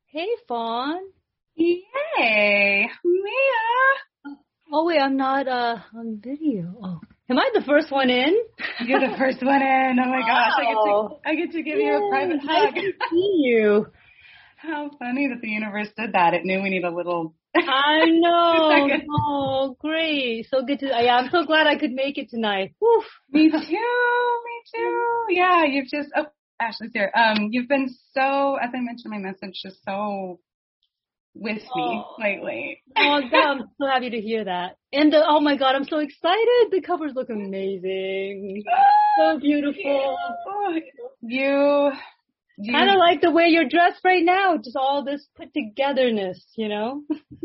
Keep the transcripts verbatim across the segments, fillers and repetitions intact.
Hey, Fawn. Yay, Mia. Oh, wait, I'm not uh, on video. Oh, am I the first one in? You're the first one in. Oh, my gosh. Oh. I get to, I get to give Yay, you a private nice hug. to see you. How funny that the universe did that. It knew we need a little... I know. Second. Oh, great. So good to... Yeah, I'm so glad I could make it tonight. Woof. Me too. Me too. Yeah, you've just... Oh, Ashley's here. Um, You've been so, as I mentioned in my message, just so with me Oh. lately. Oh, God, I'm so happy to hear that. And the, oh, my God, I'm so excited. The covers look amazing. So beautiful. You... you Kind of like the way you're dressed right now. Just all this put togetherness, you know?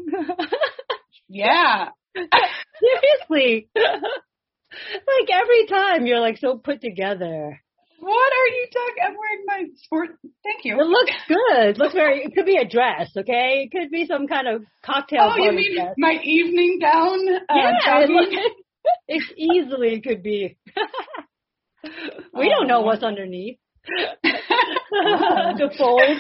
Yeah. Seriously. Like every time you're like so put together. What are you talking? I'm wearing my sport. Thank you. It looks good. It looks very, it could be a dress, okay? It could be some kind of cocktail Oh, you mean dress. my evening gown? Uh, Yeah, it, jogging? look, it easily could be. We don't know what's underneath. The folds.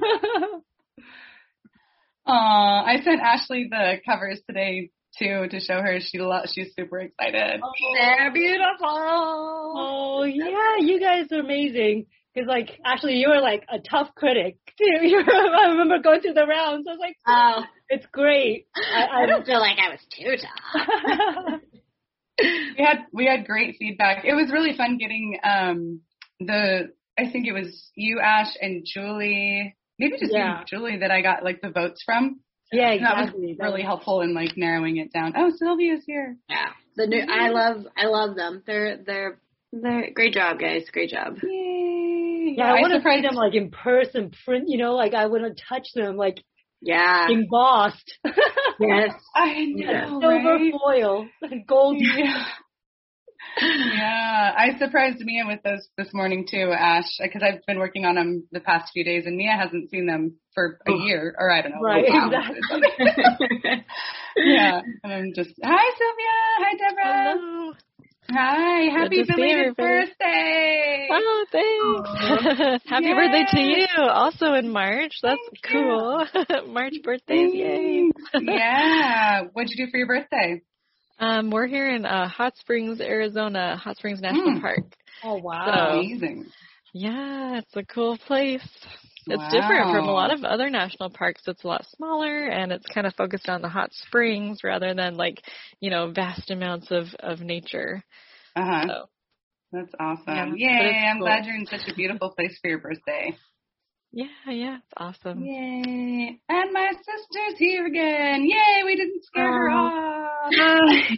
Aw, I sent Ashley the covers today too to show her. She lo- she's super excited. Oh, They're beautiful. Oh yeah, you guys are amazing. Because like actually, you were like a tough critic too. You were, I remember going through the rounds. I was like, Oh, it's great. I, I don't feel like I was too tough. I We had we had great feedback. It was really fun getting um the I think it was you, Ash, and Julie. Maybe just Yeah. you and Julie that I got like the votes from. yeah, And that exactly. was really helpful in like narrowing it down. Oh, Sylvia's here. Yeah, the new. I love. I love them. They're they're they're great job, guys. Great job. Yay! Yeah, I, I want to see surprised them like in person, print. You know, like I want to touch them, like Yeah. embossed. Yes. I know, Silver right? foil, gold. Yeah. Yeah, I surprised Mia with those this morning too, Ash, because I've been working on them the past few days, and Mia hasn't seen them for a year, or I don't know. Right, Wow. exactly. Yeah, and I'm just, hi Sylvia, hi Deborah, Hello. hi, happy Good to see belated everybody. birthday. Oh, thanks. Happy Yes. birthday to you. Also in March. That's Thank you. cool. March birthdays, yay. Yeah, what'd you do for your birthday? Um, we're here in uh, Hot Springs, Arizona, Hot Springs National Mm. Park. Oh wow. So- Amazing. Yeah, it's a cool place. It's Wow. different from a lot of other national parks. It's a lot smaller, and it's kind of focused on the hot springs rather than like, you know, vast amounts of, of nature. Uh-huh. So, That's awesome. Yeah, but Yay, it's I'm cool. glad you're in such a beautiful place for your birthday. yeah, yeah, it's awesome. Yay. And my sister's here again. Yay, we didn't scare her off.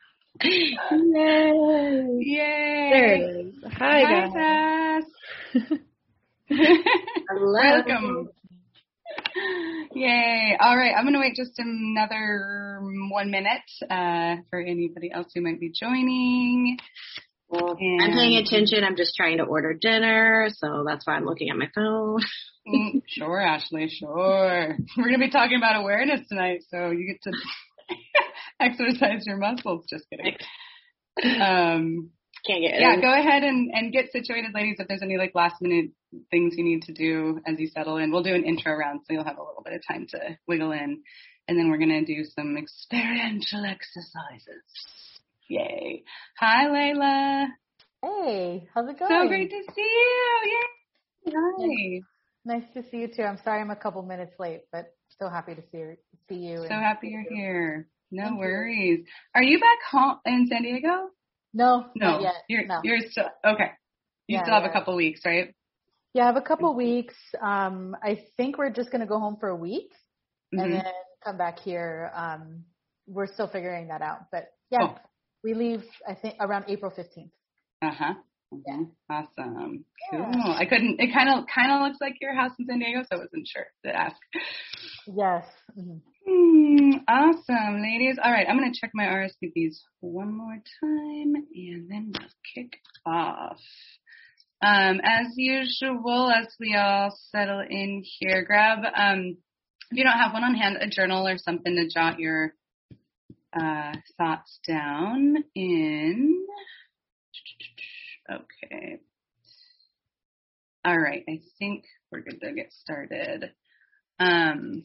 Yay. Yay. There it is. Hi, guys. Hi, Sass. Hello. Welcome. Yay. All right, I'm going to wait just another one minute uh, for anybody else who might be joining. Well, And- I'm paying attention. I'm just trying to order dinner, so that's why I'm looking at my phone. Mm, sure, Ashley, sure. We're going to be talking about awareness tonight, so you get to exercise your muscles. Just kidding. Um, Can't get yeah, in. go ahead and, and get situated, ladies, if there's any like last minute things you need to do as you settle in. We'll do an intro round, so you'll have a little bit of time to wiggle in. And then we're going to do some experiential exercises. Yay. Hi, Layla. Hey, how's it going? So great to see you. Yay. Hi. Nice to see you too. I'm sorry I'm a couple minutes late, but still happy to see see you. So and- happy you're here. No Thank you. worries. Are you back home in San Diego? No, No. not yet. You're, no. you're still, okay. You Yeah, still have yeah. a couple weeks, right? Yeah, I have a couple weeks. Um, I think we're just gonna go home for a week Mhm. and then come back here. Um, we're still figuring that out, but yeah, Cool. we leave I think around April fifteenth. Uh-huh. Yeah. Mhm. Awesome. Yeah. Cool. I couldn't, it kind of, kind of looks like your house in San Diego, so I wasn't sure to ask. Yes. Mhm. Hmm, awesome, ladies. All right, I'm going to check my R S V Ps one more time, and then we'll kick off. Um, as usual, as we all settle in here, grab, um, if you don't have one on hand, a journal or something to jot your uh, thoughts down in. Okay. All right, I think we're good to get started. Um,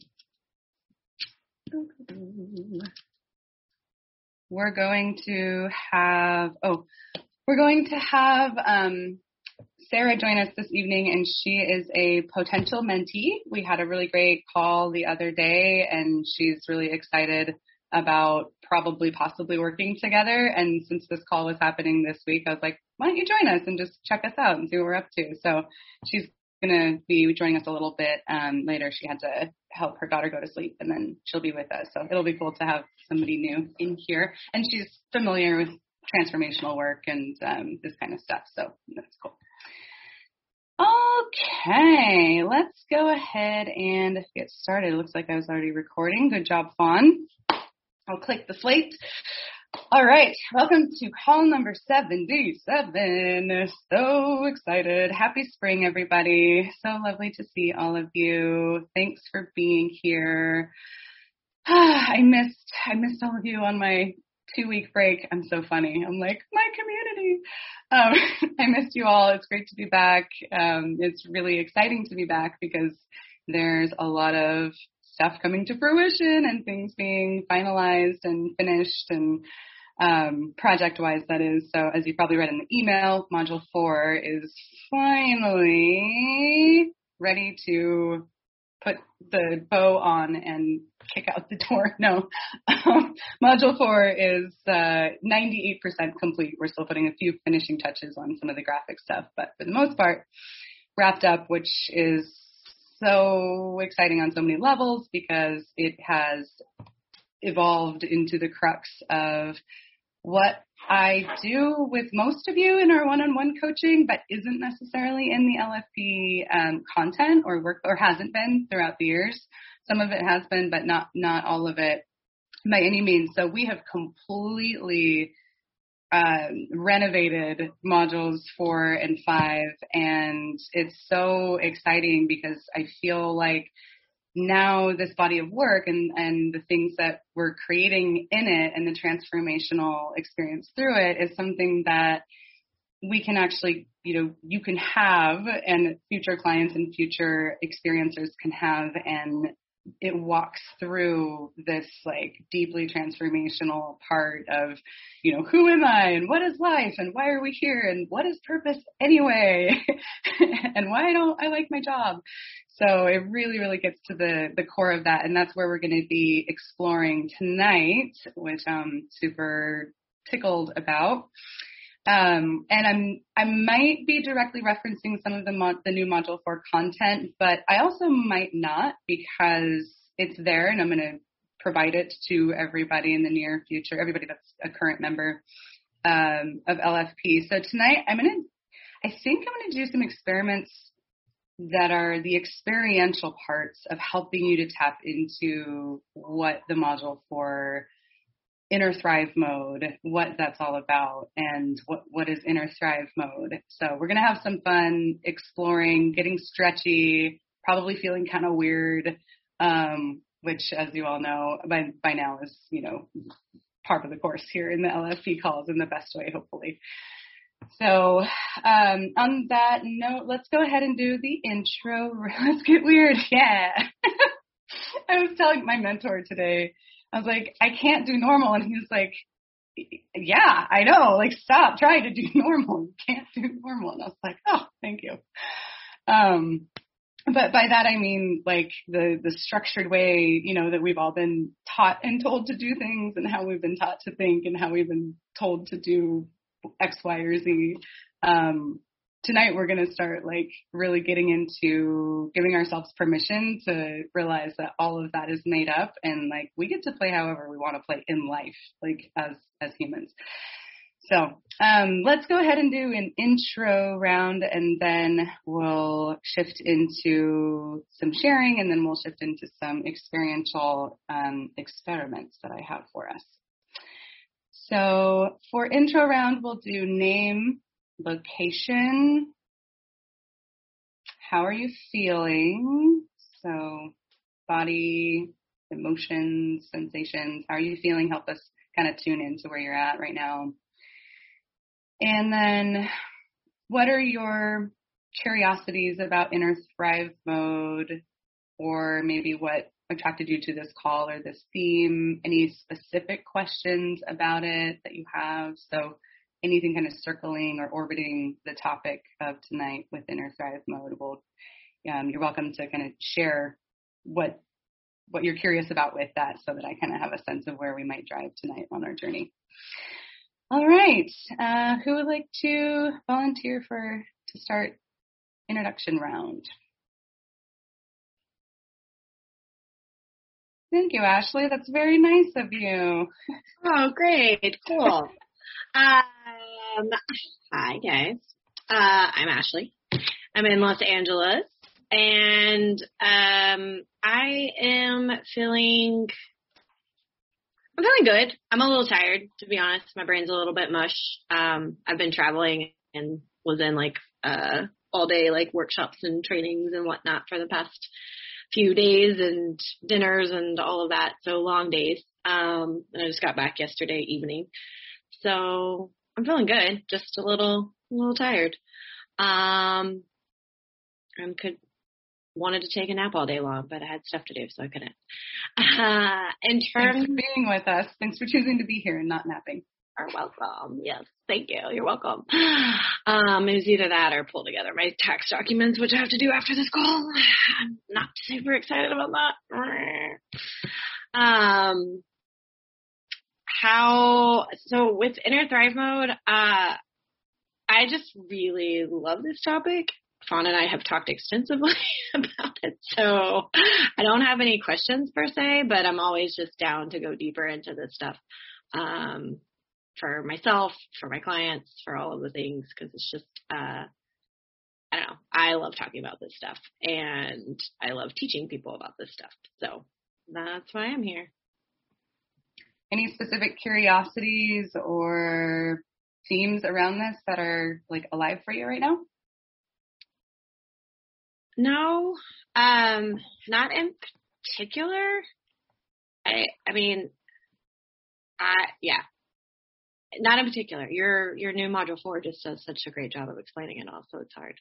we're going to have, oh, we're going to have um, Sarah join us this evening, and she is a potential mentee. We had a really great call the other day, and she's really excited about probably possibly working together. And since this call was happening this week, I was like, why don't you join us and just check us out and see what we're up to? So she's going to be joining us a little bit um, later. She had to help her daughter go to sleep, and then she'll be with us. So it'll be cool to have somebody new in here. And she's familiar with transformational work and um, this kind of stuff. So that's cool. Okay, let's go ahead and get started. It looks like I was already recording. Good job, Fawn. I'll click the slate. All right, welcome to call number seventy-seven. So excited. Happy spring, everybody. So lovely to see all of you. Thanks for being here. I missed, I missed all of you on my two-week break. I'm so funny. I'm like, my community. Um, I missed you all. It's great to be back. Um, it's really exciting to be back because there's a lot of stuff coming to fruition and things being finalized and finished and um, project-wise, that is. So as you probably read in the email, Module four is finally ready to put the bow on and kick out the door. No. Um, Module four is uh, ninety-eight percent complete. We're still putting a few finishing touches on some of the graphic stuff, but for the most part, wrapped up, which is so exciting on so many levels because it has evolved into the crux of what I do with most of you in our one-on-one coaching, but isn't necessarily in the L F P um, content or work, or hasn't been throughout the years. Some of it has been, but not not all of it by any means. So we have completely Um, renovated modules four and five, and it's so exciting because I feel like now this body of work and, and the things that we're creating in it and the transformational experience through it is something that we can actually, you know, you can have and future clients and future experiencers can have, and it walks through this like deeply transformational part of, you know, who am I and what is life and why are we here and what is purpose anyway and why don't I like my job. So it really, really gets to the, the core of that. And that's where we're going to be exploring tonight, which I'm super tickled about. Um, and I'm, I might be directly referencing some of the mod, the new Module four content, but I also might not because it's there and I'm going to provide it to everybody in the near future, everybody that's a current member, um, of L F P. So tonight I'm going to, I think I'm going to do some experiments that are the experiential parts of helping you to tap into what the Module four Inner Thrive mode, what that's all about, and what, what is Inner Thrive mode. So we're going to have some fun exploring, getting stretchy, probably feeling kind of weird, um, which, as you all know, by, by now is, you know, part of the course here in the L F P calls in the best way, hopefully. So um, on that note, let's go ahead and do the intro. Let's get weird. Yeah. I was telling my mentor today, I was like, I can't do normal. And he was like, yeah, I know. Like, stop trying to do normal. You can't do normal. And I was like, oh, thank you. Um, but by that, I mean, like, the, the structured way, you know, that we've all been taught and told to do things and how we've been taught to think and how we've been told to do X, Y, or Z. Um, tonight, we're going to start, like, really getting into giving ourselves permission to realize that all of that is made up and, like, we get to play however we want to play in life, like, as, as humans. So um, let's go ahead and do an intro round, and then we'll shift into some sharing, and then we'll shift into some experiential um, experiments that I have for us. So for intro round, we'll do name, location, how are you feeling? So body, emotions, sensations, how are you feeling? Help us kind of tune into where you're at right now. And then what are your curiosities about Inner Thrive mode? or maybe what attracted you to this call or this theme, any specific questions about it that you have. So anything kind of circling or orbiting the topic of tonight with Inner Thrive Mode, will um, you're welcome to kind of share what what you're curious about with that, so that I kind of have a sense of where we might drive tonight on our journey. All right, uh, who would like to volunteer for to start introduction round? Thank you, Ashley. That's very nice of you. Oh, great. Cool. Um, hi, guys. Uh, I'm Ashley. I'm in Los Angeles, and um, I am feeling, I'm feeling good. I'm a little tired, to be honest. My brain's a little bit mush. Um, I've been traveling and was in, like, uh, all day, like, workshops and trainings and whatnot for the past few days, and dinners and all of that. So long days. Um, and I just got back yesterday evening. So I'm feeling good, just a little, a little tired. Um, I could wanted to take a nap all day long, but I had stuff to do, so I couldn't. Uh, in terms, thanks for being with us. Thanks for choosing to be here and not napping. You're welcome. Yes, thank you. You're welcome. Um, it was either that or pull together my tax documents, which I have to do after this call. I'm not super excited about that. Um. How, so with Inner Thrive Mode, uh, I just really love this topic. Fawn and I have talked extensively about it, so I don't have any questions per se, but I'm always just down to go deeper into this stuff, um, for myself, for my clients, for all of the things, because it's just, uh, I don't know, I love talking about this stuff, and I love teaching people about this stuff, so that's why I'm here. Any specific curiosities or themes around this that are, like, alive for you right now? No, um, not in particular. I, I mean, I, yeah, not in particular. Your, your new module four just does such a great job of explaining it all, so it's hard.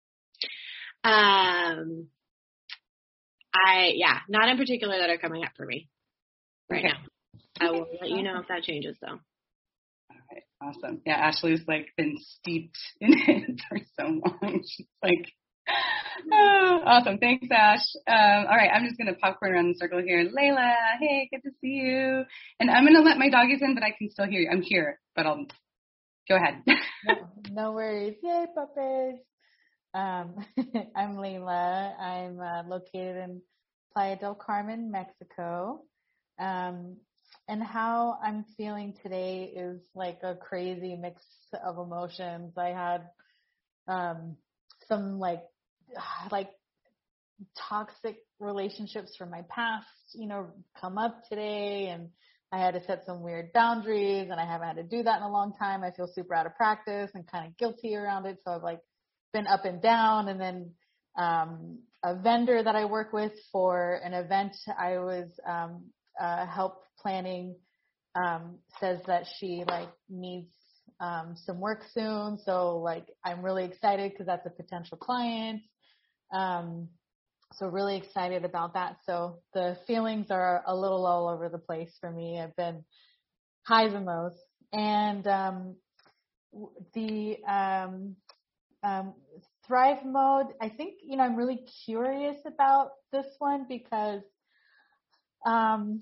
Um, I, yeah, not in particular that are coming up for me right okay. now. I will let you know if that changes, though. All right, awesome. Yeah, Ashley's, like, been steeped in it for so long. She's like, oh, awesome. Thanks, Ash. Um, all right, I'm just going to popcorn around the circle here. Layla, hey, good to see you. And I'm going to let my doggies in, but I can still hear you. I'm here, but I'll go ahead. no, no worries. Yay, puppies. Um, I'm Layla. I'm uh, located in Playa del Carmen, Mexico. Um, And how I'm feeling today is like a crazy mix of emotions. I had um, some like like toxic relationships from my past, you know, come up today, and I had to set some weird boundaries, and I haven't had to do that in a long time. I feel super out of practice and kind of guilty around it. So I've like been up and down. And then um, a vendor that I work with for an event I was um, uh, help planning um, says that she like needs um, some work soon. So like, I'm really excited because that's a potential client. Um, so really excited about that. So the feelings are a little all over the place for me. I've been highs and lows. And um, the um, um, Thrive Mode, I think, you know, I'm really curious about this one because um,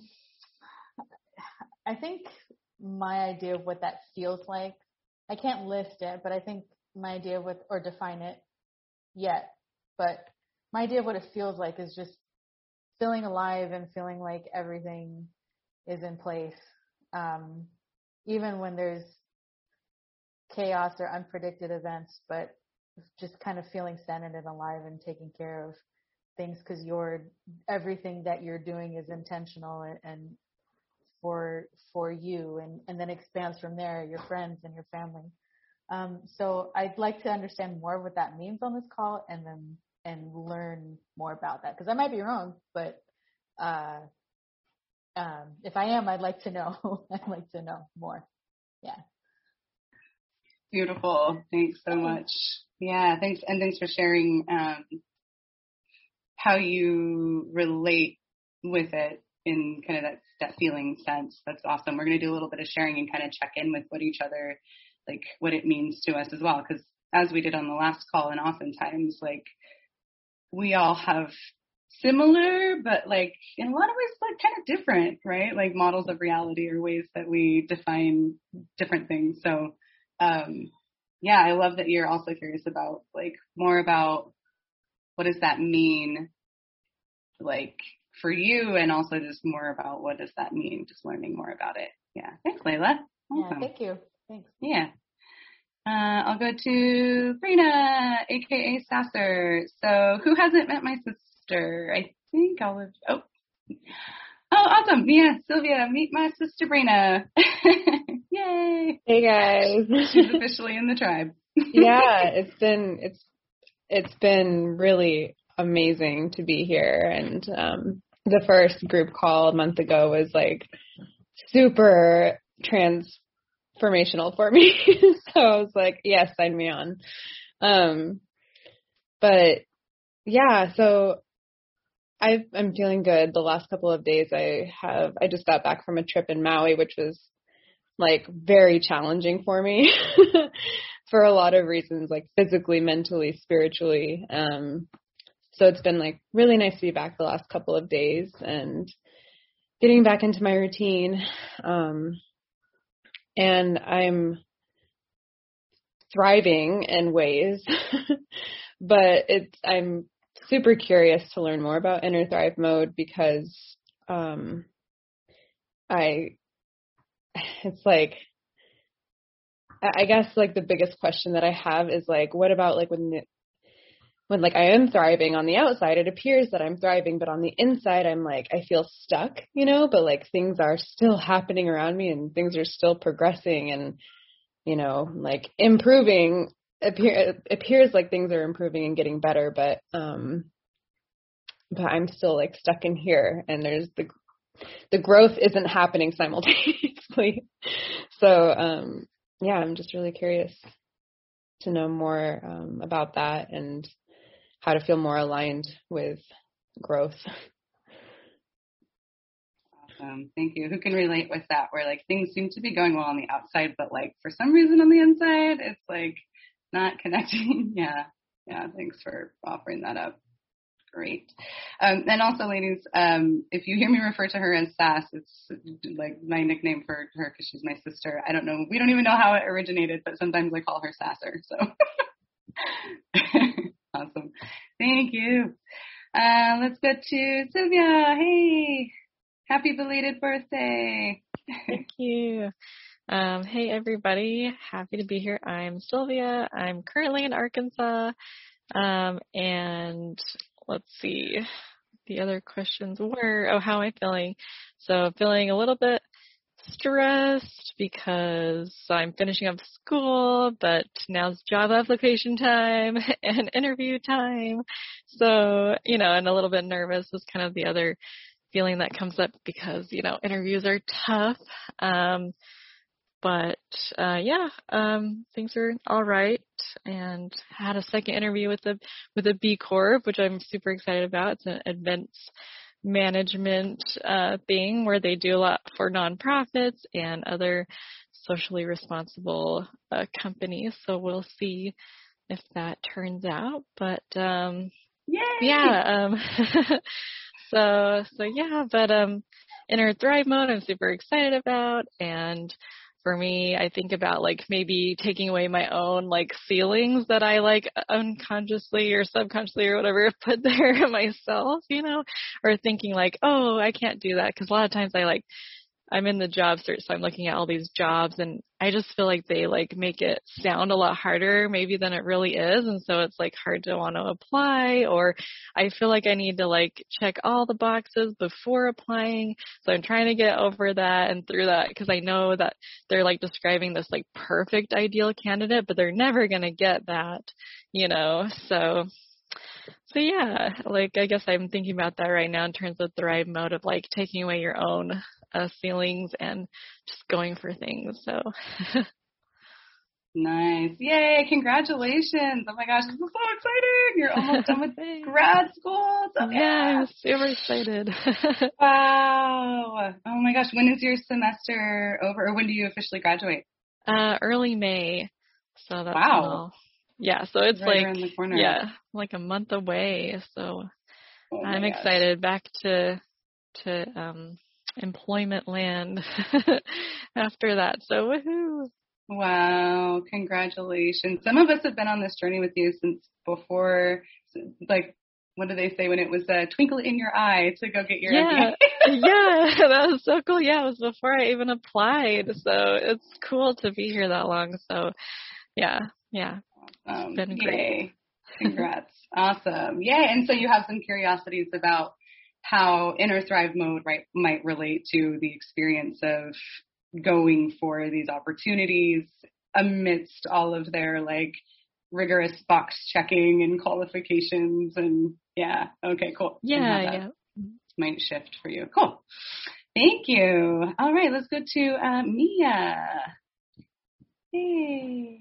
I think my idea of what that feels like, I can't list it, but I think my idea of what, or define it yet, but my idea of what it feels like is just feeling alive and feeling like everything is in place. Um, even when there's chaos or unpredicted events, but just kind of feeling centered and alive and taking care of things because you're, everything that you're doing is intentional and, and for, for you, and, and then expands from there, your friends and your family. Um, so I'd like to understand more what that means on this call, and then, and learn more about that. Cause I might be wrong, but, uh, um, if I am, I'd like to know, I'd like to know more. Yeah. Beautiful. Thanks so much. Yeah. Thanks. And thanks for sharing, um, how you relate with it in kind of that, that feeling sense. That's awesome. We're going to do a little bit of sharing and kind of check in with what each other, like what it means to us as well. Because as we did on the last call, and oftentimes like we all have similar, but like in a lot of ways, like kind of different, right? Like models of reality or ways that we define different things. So, um, yeah, I love that you're also curious about like more about what does that mean, like for you, and also just more about what does that mean, just learning more about it. Yeah. Thanks, Layla. Awesome. Yeah, thank you. Thanks. Yeah. Uh, I'll go to Brina, aka Sasser. So who hasn't met my sister? I think all of, oh, oh, awesome. Yeah, Sylvia, meet my sister Brina. Yay. Hey guys. She's officially in the tribe. Yeah, it's been, it's, it's been really amazing to be here. And, um, the first group call a month ago was like super transformational for me. So I was like, yes, sign me on. Um, but yeah, so I've, I'm feeling good. The last couple of days I have, I just got back from a trip in Maui, which was like very challenging for me for a lot of reasons, like physically, mentally, spiritually. Um, so it's been like really nice to be back the last couple of days and getting back into my routine. Um, and I'm thriving in ways, but it's, I'm super curious to learn more about Inner Thrive Mode because, um, I, it's like, I guess like the biggest question that I have is like, what about like when, the, when like I am thriving on the outside, it appears that I'm thriving, but on the inside, I'm like, I feel stuck, you know, but like things are still happening around me and things are still progressing and, you know, like improving. Appear, it appears like things are improving and getting better, but, um, but I'm still like stuck in here and there's the, the growth isn't happening simultaneously. So, um, yeah, I'm just really curious to know more, um, about that and how to feel more aligned with growth. Awesome. Thank you. Who can relate with that? Where like things seem to be going well on the outside, but like for some reason on the inside, it's like not connecting. Yeah. Yeah. Thanks for offering that up. Great. Um, and also, ladies, um, if you hear me refer to her as Sass, it's like my nickname for her because she's my sister. I don't know. We don't even know how it originated, but sometimes I call her Sasser. So awesome. Thank you. Uh, let's go to Sylvia. Hey, happy belated birthday. Thank you. Um, hey, everybody. Happy to be here. I'm Sylvia. I'm currently in Arkansas. Um, and let's see, the other questions were, oh, how am I feeling? So feeling a little bit stressed because I'm finishing up school, but now's job application time and interview time. So, you know, and a little bit nervous is kind of the other feeling that comes up because, you know, interviews are tough. Um, But, uh, yeah, um, things are all right, and had a second interview with the, with a B Corp, which I'm super excited about. It's an events management, uh, thing where they do a lot for nonprofits and other socially responsible, uh, companies. So we'll see if that turns out, but, um, Yay! yeah, um, so, so yeah, but, um, Inner Thrive Mode, I'm super excited about, and for me, I think about like maybe taking away my own like ceilings that I like unconsciously or subconsciously or whatever put there myself, you know, or thinking like, oh, I can't do that. Cause a lot of times I like, I'm in the job search, so I'm looking at all these jobs and I just feel like they like make it sound a lot harder maybe than it really is. And so it's like hard to want to apply, or I feel like I need to like check all the boxes before applying. So I'm trying to get over that and through that because I know that they're like describing this like perfect ideal candidate, but they're never going to get that, you know, so So yeah, like I guess I'm thinking about that right now in terms of Thrive Mode of like taking away your own uh, ceilings and just going for things. So Nice. Yay. Congratulations. Oh my gosh. This is so exciting. You're almost done with grad school. So yeah, I'm super excited. Wow. Oh my gosh. When is your semester over, or when do you officially graduate? Uh, early May. So that's wow. all. Yeah. So it's right like, around the corner. yeah, like a month away. So oh I'm gosh. excited back to, to, um, employment land after that. So woohoo. Wow, congratulations. Some of us have been on this journey with you since before, like, what do they say when it was a twinkle in your eye to go get your yeah. M B A? Yeah, that was so cool. Yeah, it was before I even applied. So it's cool to be here that long. So yeah, yeah. Awesome. It's been great. Yay. Congrats. Awesome. Yay. And so you have some curiosities about how Inner Thrive Mode right might relate to the experience of going for these opportunities amidst all of their like rigorous box checking and qualifications and yeah. Okay, cool. Yeah, yeah. Might shift for you. Cool. Thank you. All right, let's go to uh, Mia. Hey.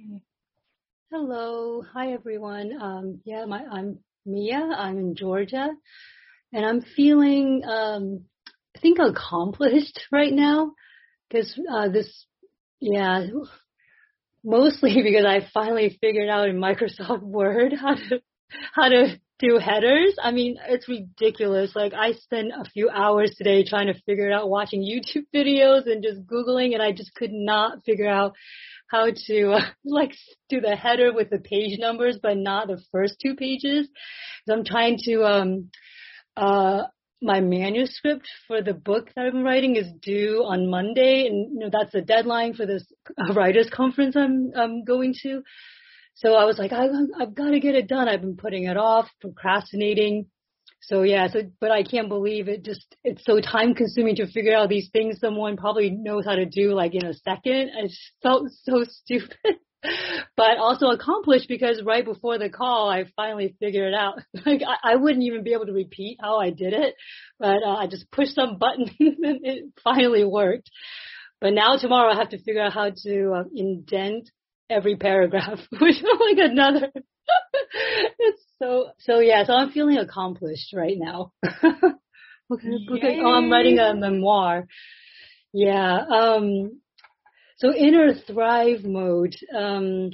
Hello. Hi, everyone. Um, yeah, my, I'm Mia. I'm in Georgia. And I'm feeling, um, I think, accomplished right now. Because uh, this, yeah, mostly because I finally figured out in Microsoft Word how to how to do headers. I mean, it's ridiculous. Like, I spent a few hours today trying to figure it out, watching YouTube videos and just Googling, and I just could not figure out how to, uh, like, do the header with the page numbers, but not the first two pages. So I'm trying to, um, uh, my manuscript for the book that I'm writing is due on Monday, and you know that's the deadline for this writers conference I'm I'm going to. So I was like, I, I've got to get it done. I've been putting it off, procrastinating. So yeah, so but I can't believe it. Just it's so time consuming to figure out these things someone probably knows how to do like in a second. I just felt so stupid. But also accomplished because right before the call, I finally figured it out. Like I, I wouldn't even be able to repeat how I did it, but uh, I just pushed some buttons and it finally worked. But now tomorrow I have to figure out how to uh, indent every paragraph, which is like another. It's so so yeah. So I'm feeling accomplished right now. okay, okay. Oh, I'm writing a memoir. Yeah. Um. So Inner Thrive Mode, um,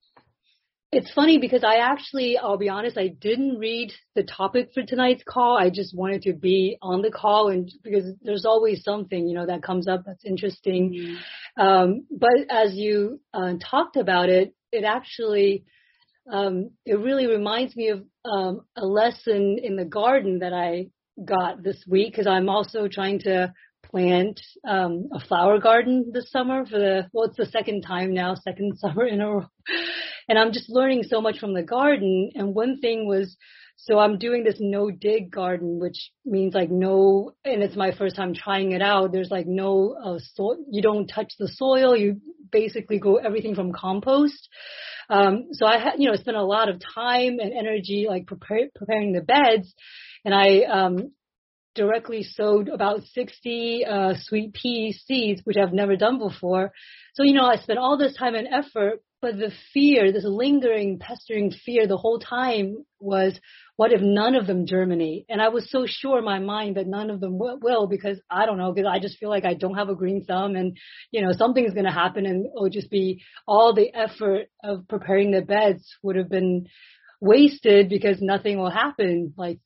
it's funny because I actually, I'll be honest, I didn't read the topic for tonight's call. I just wanted to be on the call and because there's always something, you know, that comes up that's interesting. Mm-hmm. Um, but as you uh, talked about it, it actually, um, it really reminds me of um, a lesson in the garden that I got this week because I'm also trying to plant um, a flower garden this summer for the, well, it's the second time now, second summer in a row. And I'm just learning so much from the garden. And one thing was, so I'm doing this no dig garden, which means like no, and it's my first time trying it out. There's like no, uh, so, you don't touch the soil. You basically go everything from compost. Um, so I had, you know, spent a lot of time and energy like prepare, preparing the beds. And I, um, directly sowed about sixty uh, sweet pea seeds, which I've never done before. So, you know, I spent all this time and effort, but the fear, this lingering, pestering fear the whole time was, what if none of them germinate? And I was so sure in my mind that none of them will, will because I don't know, because I just feel like I don't have a green thumb and, you know, something's going to happen and it'll just be all the effort of preparing the beds would have been wasted because nothing will happen. Like,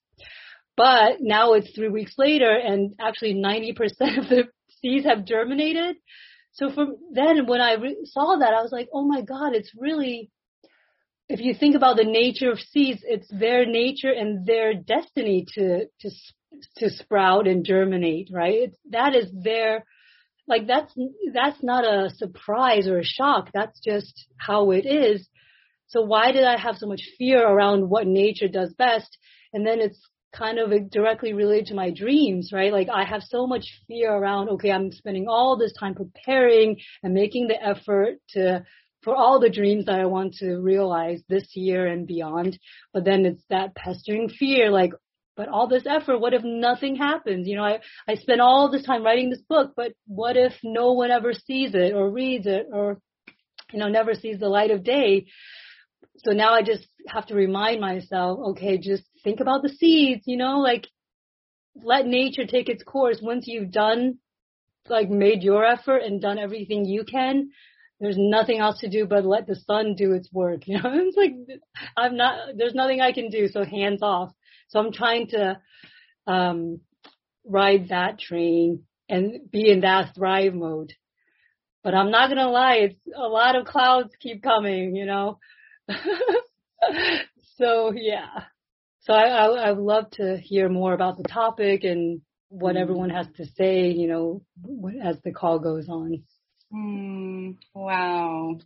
But now it's three weeks later and actually ninety percent of the seeds have germinated. So from then when I re- saw that, I was like, oh my God, it's really, if you think about the nature of seeds, it's their nature and their destiny to, to, to sprout and germinate, right? It's, that is their, like that's, that's not a surprise or a shock. That's just how it is. So why did I have so much fear around what nature does best? And then it's kind of directly related to my dreams, right? Like I have so much fear around, okay, I'm spending all this time preparing and making the effort to, for all the dreams that I want to realize this year and beyond. But then it's that pestering fear, like, but all this effort, what if nothing happens? You know, I, I spent all this time writing this book, but what if no one ever sees it or reads it or, you know, never sees the light of day. So now I just have to remind myself, okay, just think about the seeds, you know, like let nature take its course. Once you've done, like made your effort and done everything you can, there's nothing else to do but let the sun do its work. You know, it's like, I'm not, there's nothing I can do. So hands off. So I'm trying to, um, ride that train and be in that thrive mode. But I'm not going to lie. It's a lot of clouds keep coming, you know. So yeah. So I, I I would love to hear more about the topic and what everyone has to say, you know, as the call goes on. Mm, wow.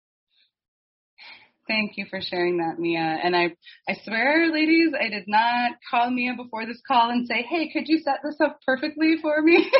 Thank you for sharing that, Mia. And I, I swear, ladies, I did not call Mia before this call and say, hey, could you set this up perfectly for me?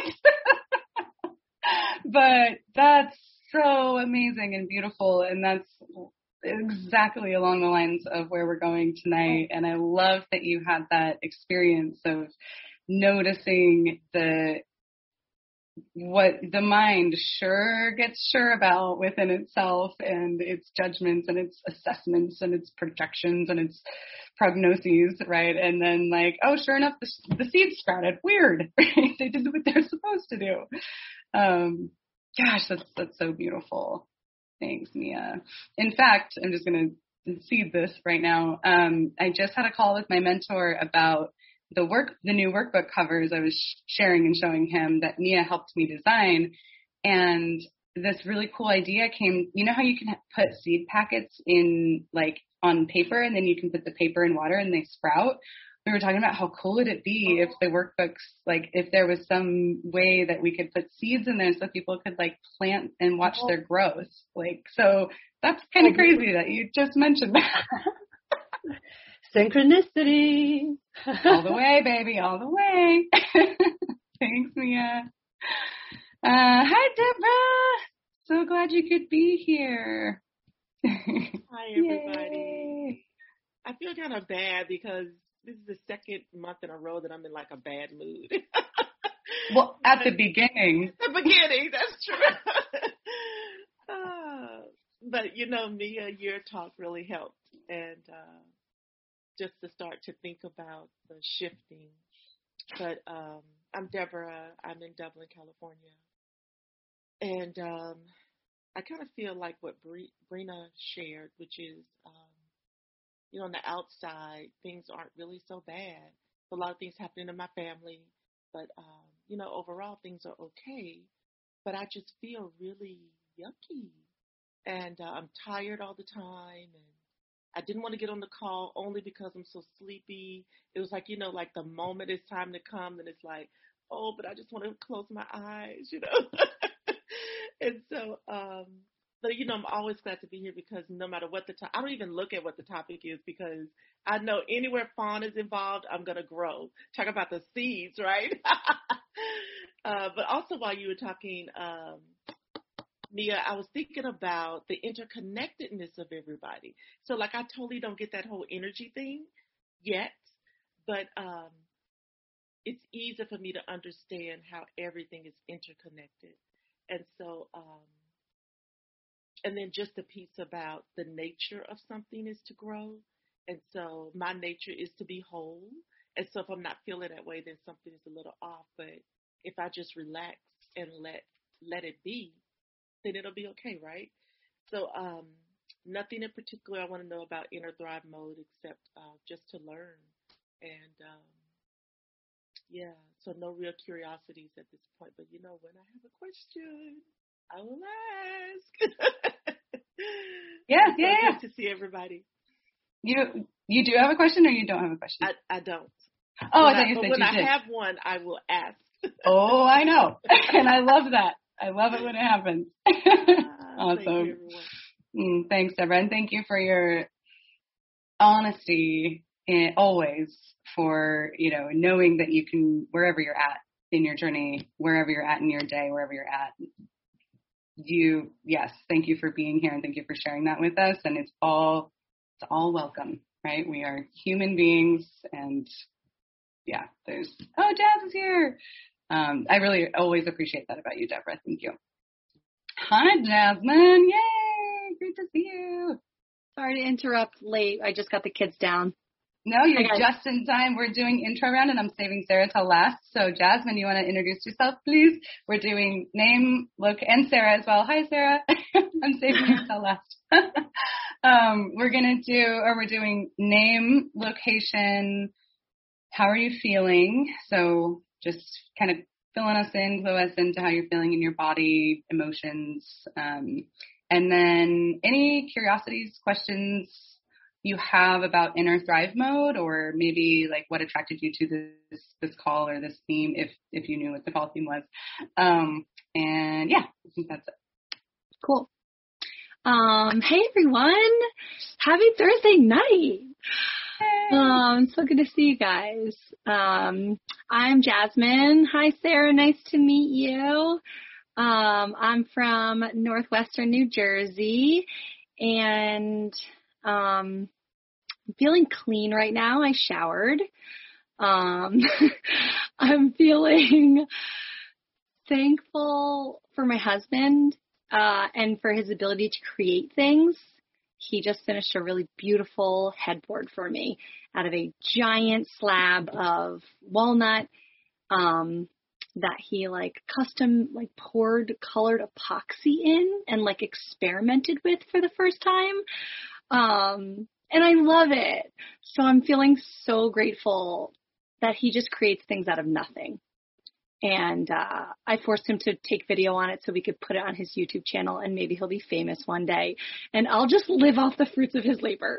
But that's so amazing and beautiful. And that's exactly along the lines of where we're going tonight. And I love that you had that experience of noticing the what the mind sure gets sure about within itself and its judgments and its assessments and its projections and its prognoses, right? And then like, oh, sure enough, the, the seeds sprouted. Weird, right? They did what they're supposed to do. Um, gosh, that's that's so beautiful. Thanks, Mia. In fact, I'm just going to seed this right now. Um, I just had a call with my mentor about the work, the new workbook covers I was sharing and showing him that Mia helped me design. And this really cool idea came, you know how you can put seed packets in like on paper and then you can put the paper in water and they sprout? We were talking about how cool would it be if the workbooks, like if there was some way that we could put seeds in there so people could like plant and watch their growth. Like, so that's kind of crazy that you just mentioned that. Synchronicity. All the way, baby, all the way. Thanks, Mia. Uh, hi, Deborah. So glad you could be here. Hi, everybody. Yay. I feel kind of bad because this is the second month in a row that I'm in like a bad mood. Well, at the beginning. At the beginning, that's true. uh, but, you know, Mia, your talk really helped. And uh, just to start to think about the shifting. But um, I'm Deborah. I'm in Dublin, California. And um, I kind of feel like what Bre- Brina shared, which is, um, you know, on the outside, things aren't really so bad. A lot of things happening in my family. But, um, you know, overall, things are okay. But I just feel really yucky. And uh, I'm tired all the time. And I didn't want to get on the call only because I'm so sleepy. It was like, you know, like the moment it's time to come, then it's like, oh, but I just want to close my eyes, you know. And so, um, but, you know, I'm always glad to be here because no matter what the topic, I don't even look at what the topic is because I know anywhere fawn is involved, I'm going to grow. Talk about the seeds, right? uh, but also while you were talking, um, Mia, I was thinking about the interconnectedness of everybody. So, like, I totally don't get that whole energy thing yet, but um, it's easier for me to understand how everything is interconnected. And so, um, and then just the piece about the nature of something is to grow. And so my nature is to be whole. And so if I'm not feeling that way, then something is a little off. But if I just relax and let let it be, then it'll be okay, right? So um, nothing in particular I want to know about Inner Thrive Mode except uh, just to learn. And um, yeah, so no real curiosities at this point. But, you know, when I have a question, I will ask. Yeah, so yeah, yeah. Good to see everybody. You you do have a question or you don't have a question? I, I don't. Oh, when I thought I, you but said when you I did. have one, I will ask. Oh, I know. And I love that. I love it when it happens. Awesome. Thank you, everyone. Mm, thanks, Deborah. And thank you for your honesty in, always for, you know, knowing that you can, wherever you're at in your journey, wherever you're at in your day, wherever you're at, you, yes, thank you for being here and thank you for sharing that with us. And it's all, it's all welcome, right? We are human beings and yeah, there's, oh, Jazz is here. Um, I really always appreciate that about you, Deborah. Thank you. Hi, Jasmine. Yay. Great to see you. Sorry to interrupt late. I just got the kids down. No, you're Hi, guys. just in time. We're doing intro round, and I'm saving Sarah till last. So, Jasmine, you want to introduce yourself, please? We're doing name, look, and Sarah as well. Hi, Sarah. I'm saving you till last. um, we're going to do, or we're doing name, location, how are you feeling? So just kind of filling us in, clue us into how you're feeling in your body, emotions, um, and then any curiosities, questions you have about Inner Thrive Mode, or maybe like what attracted you to this this call or this theme, if if you knew what the call theme was. Um, and yeah, I think that's it. Cool. Um, hey everyone, happy Thursday night. Um, so good to see you guys. Um, I'm Jasmine. Hi Sarah, nice to meet you. Um, I'm from Northwestern New Jersey, and um, I'm feeling clean right now. I showered. Um, I'm feeling thankful for my husband uh, and for his ability to create things. He just finished a really beautiful headboard for me out of a giant slab of walnut um, that he like custom like poured colored epoxy in and like experimented with for the first time. Um, and I love it. So I'm feeling so grateful that he just creates things out of nothing. And uh, I forced him to take video on it so we could put it on hhis YouTube channel, and maybe he'll be famous one day. And I'll just live off the fruits of his labor.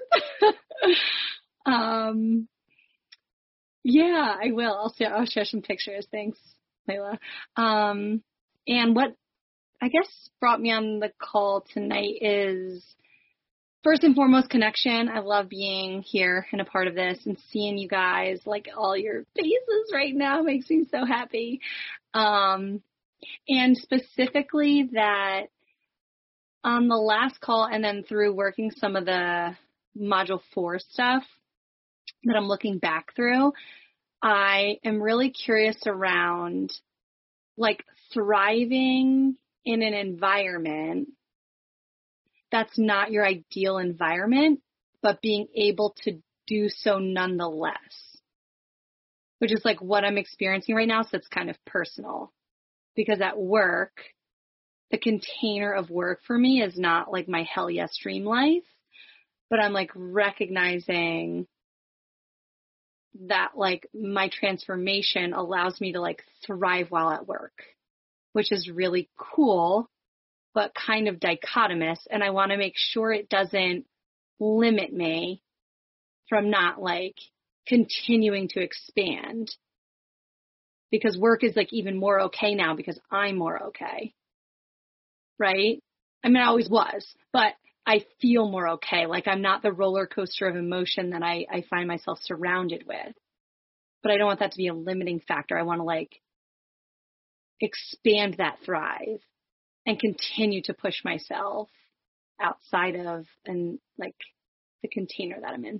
um, yeah, I will. I'll share, I'll share some pictures. Thanks, Layla. Um, and what I guess brought me on the call tonight is, first and foremost, connection. I love being here and a part of this and seeing you guys, like all your faces right now makes me so happy. Um, and specifically that on the last call and then through working some of the module four stuff that I'm looking back through, I am really curious around like thriving in an environment that's not your ideal environment, but being able to do so nonetheless, which is like what I'm experiencing right now. So it's kind of personal, because at work, the container of work for me is not like my hell yes dream life, but I'm like recognizing that like my transformation allows me to like thrive while at work, which is really cool, but kind of dichotomous, and I want to make sure it doesn't limit me from not like continuing to expand, because work is like even more okay now because I'm more okay, right? I mean, I always was, but I feel more okay. Like I'm not the roller coaster of emotion that I, I find myself surrounded with, but I don't want that to be a limiting factor. I want to like expand that thrive and continue to push myself outside of and like the container that I'm in.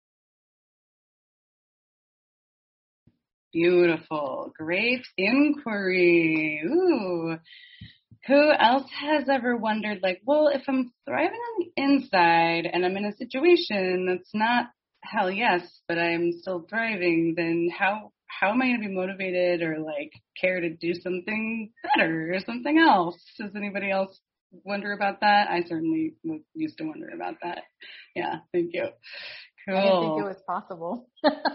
Beautiful. Great inquiry. Ooh. Who else has ever wondered, like, well, if I'm thriving on the inside and I'm in a situation that's not hell yes, but I'm still thriving, then how how am I going to be motivated or like care to do something better or something else? Does anybody else wonder about that? I certainly used to wonder about that. Yeah, thank you. Cool. I didn't think it was possible.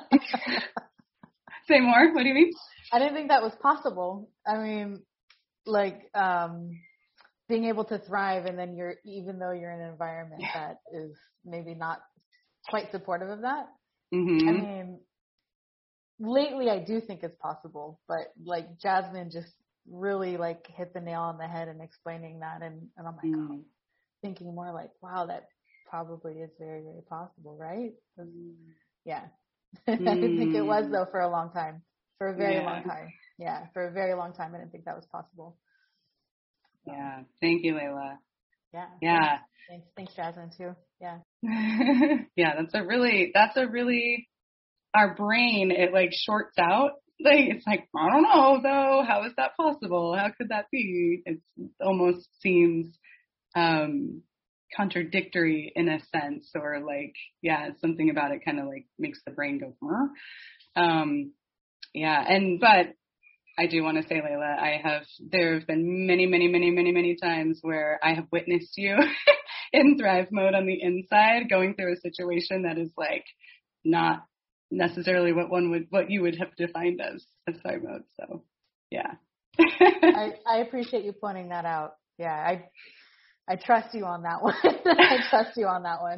Say more. What do you mean? I didn't think that was possible. I mean, like um, being able to thrive, and then you're, even though you're in an environment yeah. that is maybe not quite supportive of that. Mm-hmm. I mean, lately I do think it's possible, but like Jasmine just really like hit the nail on the head in explaining that, and, and I'm like, mm-hmm. oh, thinking more like, wow, that probably is very, very possible, right? Yeah. Mm. I didn't think it was though for a long time, for a very yeah. long time. Yeah, for a very long time I didn't think that was possible. So, yeah. Thank you, Layla. Yeah. Yeah. Thanks, thanks, Jasmine too. Yeah. yeah, that's a really, that's a really, our brain, it like shorts out. Like, it's like, I don't know though. How is that possible? How could that be? It's, it almost seems um, contradictory in a sense, or like, yeah, something about it kind of like makes the brain go, huh? Um, yeah. And, but I do want to say, Layla, I have, there have been many, many, many, many, many times where I have witnessed you in thrive mode on the inside, going through a situation that is like not necessarily what one would, what you would have defined as, as thrive mode. So yeah. I, I appreciate you pointing that out. Yeah. I, I trust you on that one. I trust you on that one.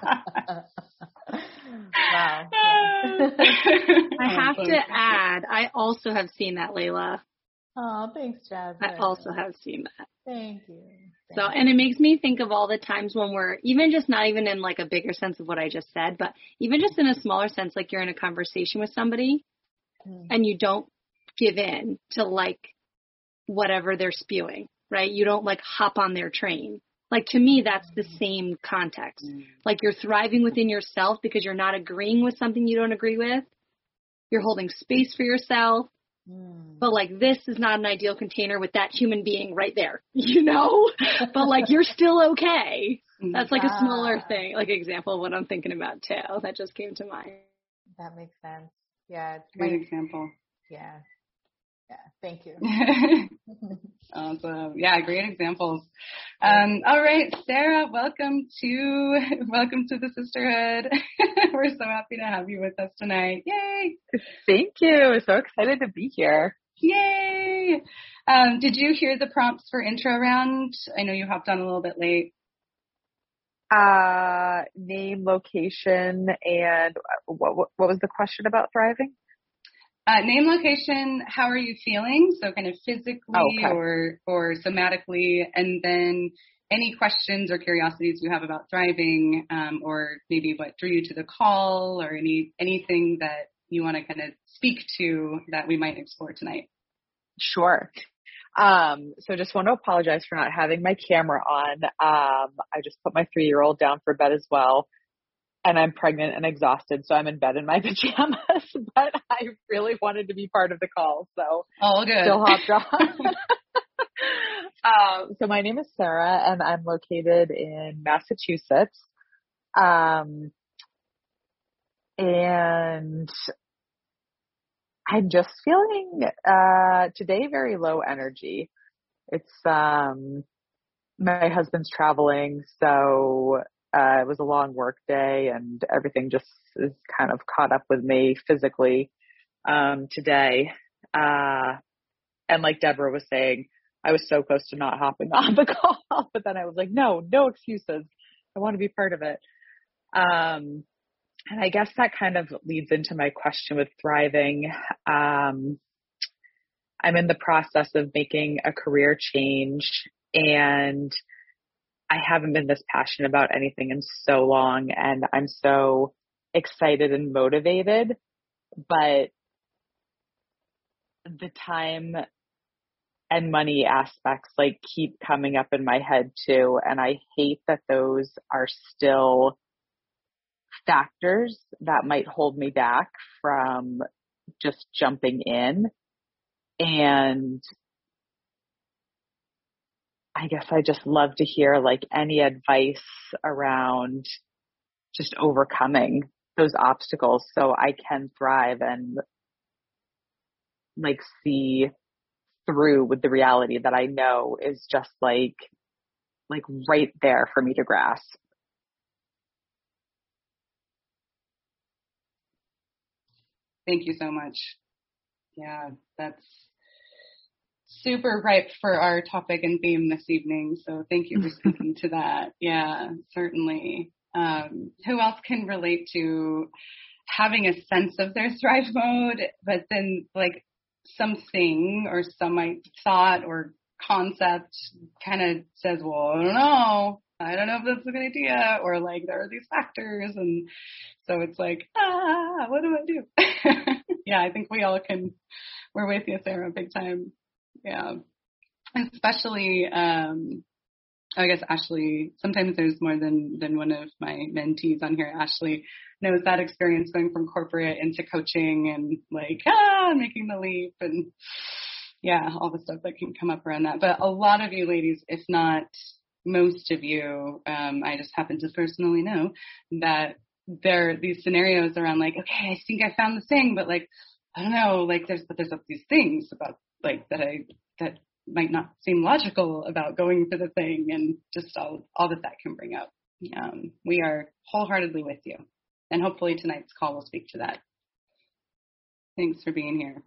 Wow. Yeah. I have to add, I also have seen that, Layla. Oh, thanks, Jasmine. I also have seen that. Thank you. Thank So, and it makes me think of all the times when we're, even just not even in like a bigger sense of what I just said, but even just in a smaller sense, like you're in a conversation with somebody mm. and you don't give in to like whatever they're spewing, right? You don't like hop on their train. Like to me, that's the same context. Mm. Like you're thriving within yourself because you're not agreeing with something you don't agree with. You're holding space for yourself. Mm. But like, this is not an ideal container with that human being right there, you know, but like, you're still okay. That's like a smaller Ah. thing, like example of what I'm thinking about too. That just came to mind. That makes sense. Yeah. It's Great my, example. yeah. Yeah. Thank you. Awesome. Yeah, great examples. Um, all right, Sarah, welcome to welcome to the sisterhood. We're so happy to have you with us tonight. Yay! Thank you. So excited to be here. Yay! Um, did you hear the prompts for intro round? I know you hopped on a little bit late. Uh, name, location, and what, what, what was the question about thriving? Uh, name, location, how are you feeling? So kind of physically oh, okay. or or somatically, and then any questions or curiosities you have about thriving, um, or maybe what drew you to the call, or any anything that you want to kind of speak to that we might explore tonight. Sure. Um, so just want to apologize for not having my camera on. Um, I just put my three-year-old down for bed as well. And I'm pregnant and exhausted, so I'm in bed in my pajamas, but I really wanted to be part of the call, so all good. Still hopped on. um, so my name is Sarah, and I'm located in Massachusetts. Um, and I'm just feeling uh, today very low energy. It's um, my husband's traveling, so Uh, it was a long work day and everything just is kind of caught up with me physically, um, today. Uh, and like Deborah was saying, I was so close to not hopping on the call, but then I was like, no, no excuses. I want to be part of it. Um, and I guess that kind of leads into my question with thriving. Um, I'm in the process of making a career change, and I haven't been this passionate about anything in so long, and I'm so excited and motivated, but the time and money aspects like keep coming up in my head too. And I hate that those are still factors that might hold me back from just jumping in. And I guess I just love to hear like any advice around just overcoming those obstacles so I can thrive and like see through with the reality that I know is just like, like right there for me to grasp. Thank you so much. Yeah, that's super ripe for our topic and theme this evening. So thank you for speaking to that. Yeah, certainly. Um, who else can relate to having a sense of their thrive mode, but then like something or some thought or concept kind of says, well, I don't know. I don't know if that's a good idea, or like there are these factors, and so it's like, ah, what do I do? Yeah, I think we all can. We're with you, Sarah, big time. Yeah, especially. Um, I guess Ashley. Sometimes there's more than than one of my mentees on here. Ashley knows that experience going from corporate into coaching and like ah, making the leap, and yeah, all the stuff that can come up around that. But a lot of you ladies, if not most of you, um, I just happen to personally know that there are these scenarios around like, okay, I think I found the thing, but like, I don't know, like there's, but there's these things about like that I, that might not seem logical about going for the thing, and just all, all that that can bring up. Um, we are wholeheartedly with you, and hopefully tonight's call will speak to that. Thanks for being here.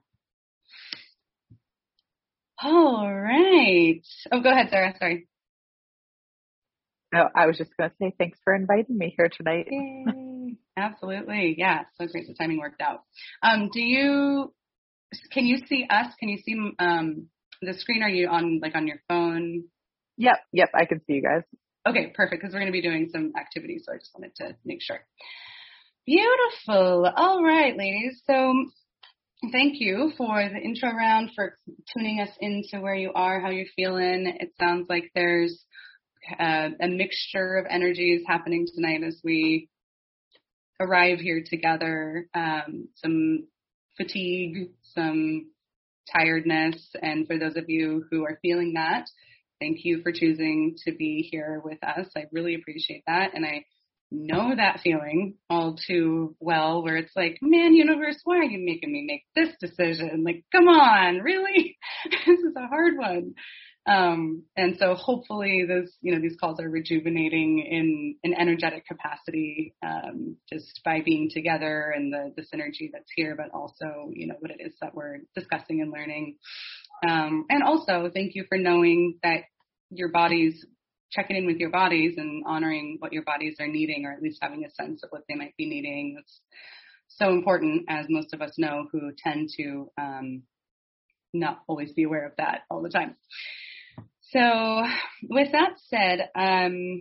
All right. Oh, go ahead, Sarah. Sorry. No, I was just going to say thanks for inviting me here tonight. Yay. Absolutely. Yeah. So great. The timing worked out. Um, do you, can you see us? Can you see um, the screen? Are you on like on your phone? Yep. Yep. I can see you guys. Okay, perfect. Because we're going to be doing some activities. So I just wanted to make sure. Beautiful. All right, ladies. So thank you for the intro round, for tuning us into where you are, how you're feeling. It sounds like there's uh, a mixture of energies happening tonight as we arrive here together. Um, some fatigue, some tiredness. And for those of you who are feeling that, thank you for choosing to be here with us. I really appreciate that. And I know that feeling all too well, where it's like, man, universe, why are you making me make this decision? Like, come on, really? This is a hard one. Um, and so hopefully this, you know, these calls are rejuvenating in an energetic capacity, um, just by being together and the, the synergy that's here, but also, you know, what it is that we're discussing and learning. Um, and also thank you for knowing that your bodies, checking in with your bodies and honoring what your bodies are needing, or at least having a sense of what they might be needing. That's so important, as most of us know who tend to um, not always be aware of that all the time. So with that said, um,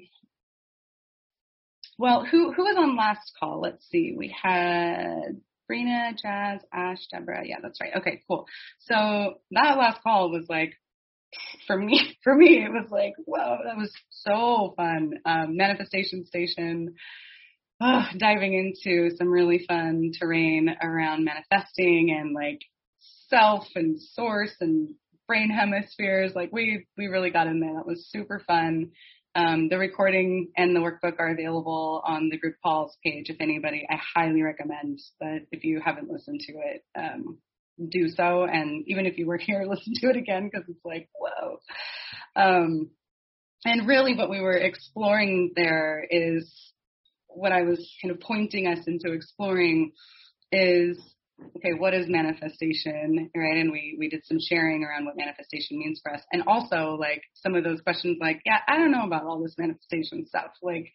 well, who who was on last call? Let's see. We had Brina, Jazz, Ash, Deborah. Yeah, that's right. Okay, cool. So that last call was like, for me, for me, it was like, whoa, that was so fun. Um, Manifestation Station, oh, diving into some really fun terrain around manifesting and like self and source and brain hemispheres. Like we, we really got in there. That was super fun. Um, the recording and the workbook are available on the group calls page. If anybody, I highly recommend that if you haven't listened to it, um, do so. And even if you were here, listen to it again, because it's like, whoa. Um, and really what we were exploring there is what I was kind of pointing us into exploring is, okay, what is manifestation, right? And we, we did some sharing around what manifestation means for us. And also like some of those questions like, yeah, I don't know about all this manifestation stuff. Like,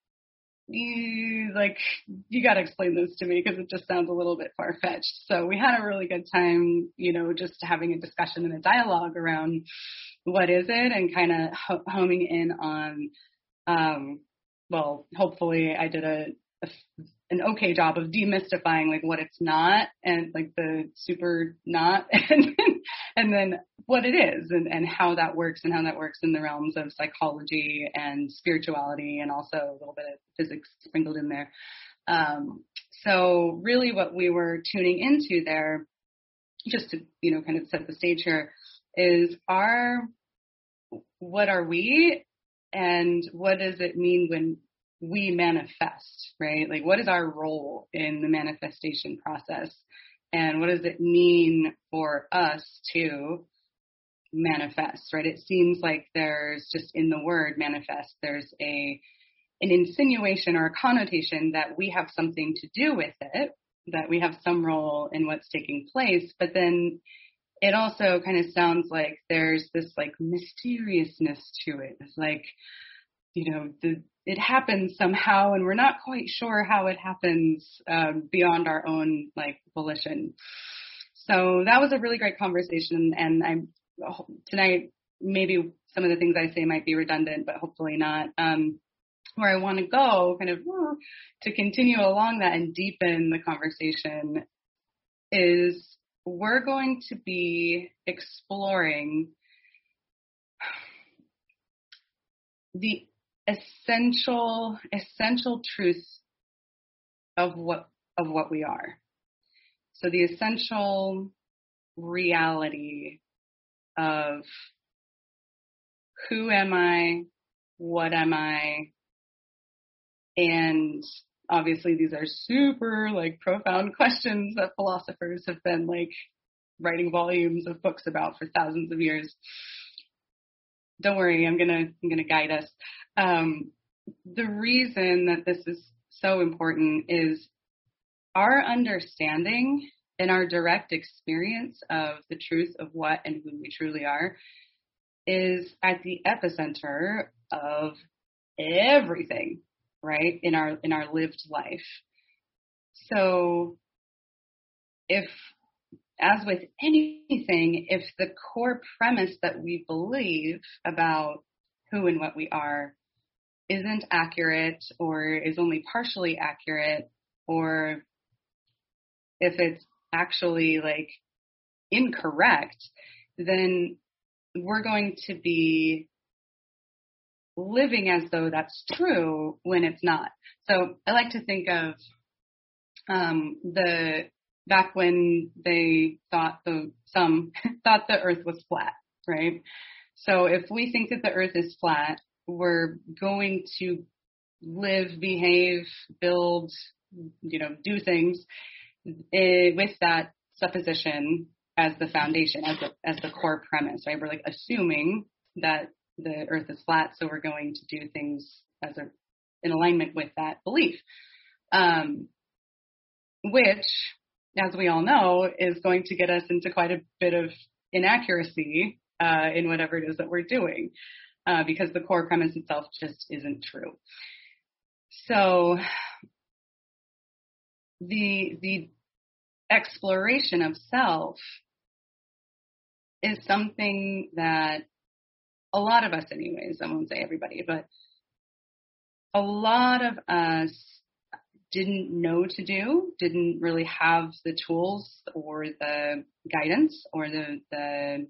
you like you got to explain this to me because it just sounds a little bit far-fetched. So we had a really good time, you know, just having a discussion and a dialogue around what is it, and kind of ho- homing in on, um, well, hopefully I did a, a an okay job of demystifying like what it's not, and like the super not, and and then what it is, and, and how that works, and how that works in the realms of psychology and spirituality, and also a little bit of physics sprinkled in there. Um, so really what we were tuning into there, just to, you know, kind of set the stage here, is our, what are we, and what does it mean when we manifest, right? Like what is our role in the manifestation process, and what does it mean for us to manifest, right? It seems like there's just in the word manifest, there's a an insinuation or a connotation that we have something to do with it, that we have some role in what's taking place. But then it also kind of sounds like there's this like mysteriousness to it. It's like, you know, the, it happens somehow, and we're not quite sure how it happens um, beyond our own like volition. So that was a really great conversation, and I'm tonight maybe some of the things I say might be redundant, but hopefully not. Um, where I want to go, kind of to continue along that and deepen the conversation, is we're going to be exploring the essential essential truth of what of what we are. So the essential reality of who am I, what am I? And obviously these are super like profound questions that philosophers have been like writing volumes of books about for thousands of years. Don't worry, I'm gonna I'm gonna guide us. Um, the reason that this is so important is our understanding and our direct experience of the truth of what and who we truly are is at the epicenter of everything, right, in our in our lived life. So if, as with anything, if the core premise that we believe about who and what we are isn't accurate or is only partially accurate, or if it's actually like incorrect, then we're going to be living as though that's true when it's not. So I like to think of um, the back when they thought the some thought the Earth was flat, right? So if we think that the Earth is flat, we're going to live, behave, build, you know, do things uh, with that supposition as the foundation, as the as the core premise, right? We're like assuming that the Earth is flat, so we're going to do things as a in alignment with that belief, um, which, as we all know, is going to get us into quite a bit of inaccuracy uh, in whatever it is that we're doing, uh, because the core premise itself just isn't true. So the the exploration of self is something that a lot of us anyways, I won't say everybody, but a lot of us didn't know to do, didn't really have the tools or the guidance or the, the,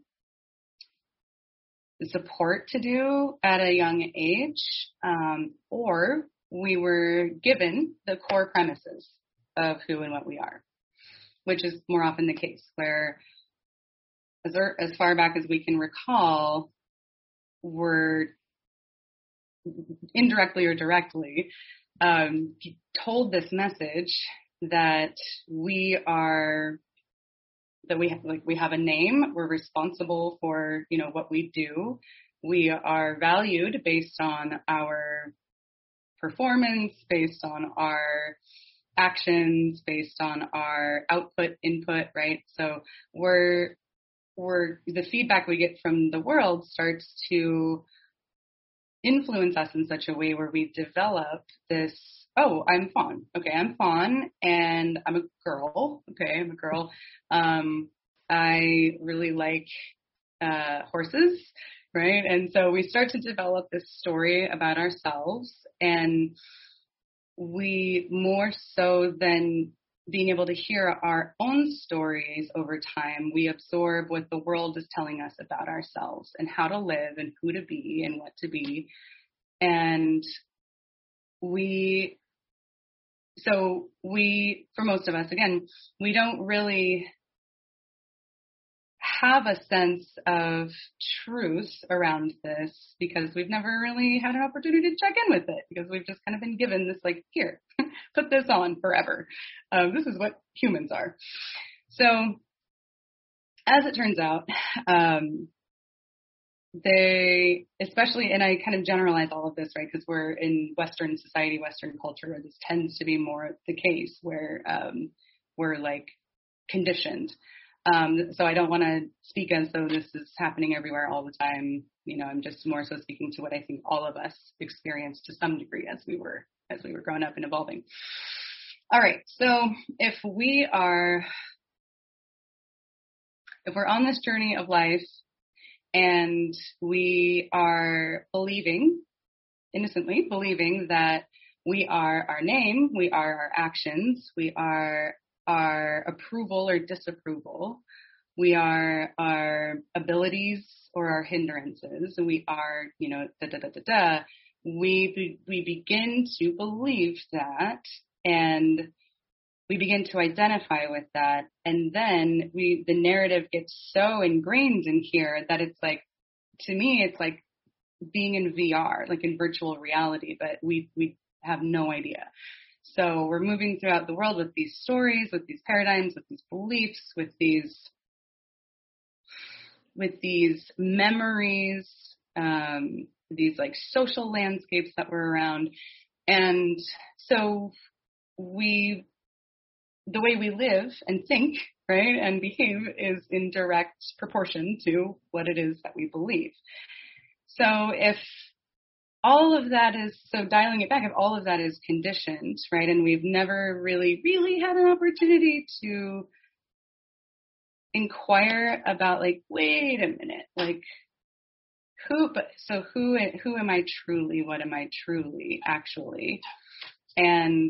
the support to do at a young age, um, or we were given the core premises of who and what we are, which is more often the case, where as, as far back as we can recall, we're indirectly or directly um, told this message that we are, that we have, like we have a name, we're responsible for, you know, what we do, we are valued based on our performance, based on our actions, based on our output, input, right? So we're we're the feedback we get from the world starts to influence us in such a way where we develop this, oh, I'm Fawn. Okay, I'm Fawn and I'm a girl. Okay, I'm a girl. Um, I really like uh, horses, right? And so we start to develop this story about ourselves, and we more so than being able to hear our own stories over time, we absorb what the world is telling us about ourselves and how to live and who to be and what to be. And we, so we, for most of us, again, we don't really have a sense of truth around this because we've never really had an opportunity to check in with it, because we've just kind of been given this, like, here, put this on forever. Um, this is what humans are. So as it turns out, um, they, especially, and I kind of generalize all of this, right, because we're in Western society, Western culture, where this tends to be more the case, where um, we're like conditioned. Um, so I don't want to speak as though this is happening everywhere all the time. You know, I'm just more so speaking to what I think all of us experienced to some degree as we were as we were growing up and evolving. All right, so if we are, if we're on this journey of life and we are believing, innocently believing that we are our name, we are our actions, we are our approval or disapproval, we are our abilities or our hindrances, we are, you know, da da da da da. We we begin to believe that, and we begin to identify with that, and then we the narrative gets so ingrained in here that it's like, to me, it's like being in V R, like in virtual reality, but we, we have no idea. So we're moving throughout the world with these stories, with these paradigms, with these beliefs, with these, with these memories, um, these like social landscapes that were around. And so we, the way we live and think, right, and behave is in direct proportion to what it is that we believe. So if all of that is, so dialing it back, if all of that is conditioned, right, and we've never really, really had an opportunity to inquire about, like, wait a minute, like, who, but so who, who am I truly? What am I truly, actually? And,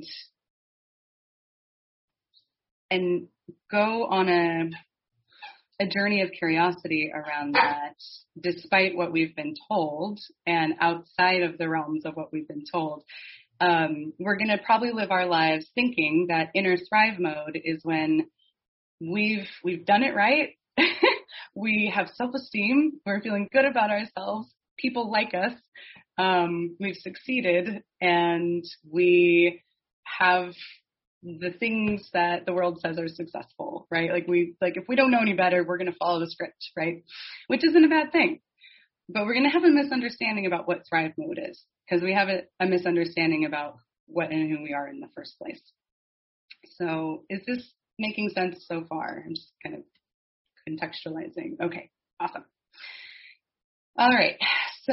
and go on a, a journey of curiosity around that, despite what we've been told and outside of the realms of what we've been told. Um, we're going to probably live our lives thinking that inner thrive mode is when we've, we've done it right. We have self-esteem. We're feeling good about ourselves. People like us. Um, we've succeeded, and we have the things that the world says are successful, right? Like we, like if we don't know any better, we're going to follow the script, right? Which isn't a bad thing, but we're going to have a misunderstanding about what thrive mode is, because we have a, a misunderstanding about what and who we are in the first place. So is this making sense so far? I'm just kind of contextualizing. Okay, awesome. All right, so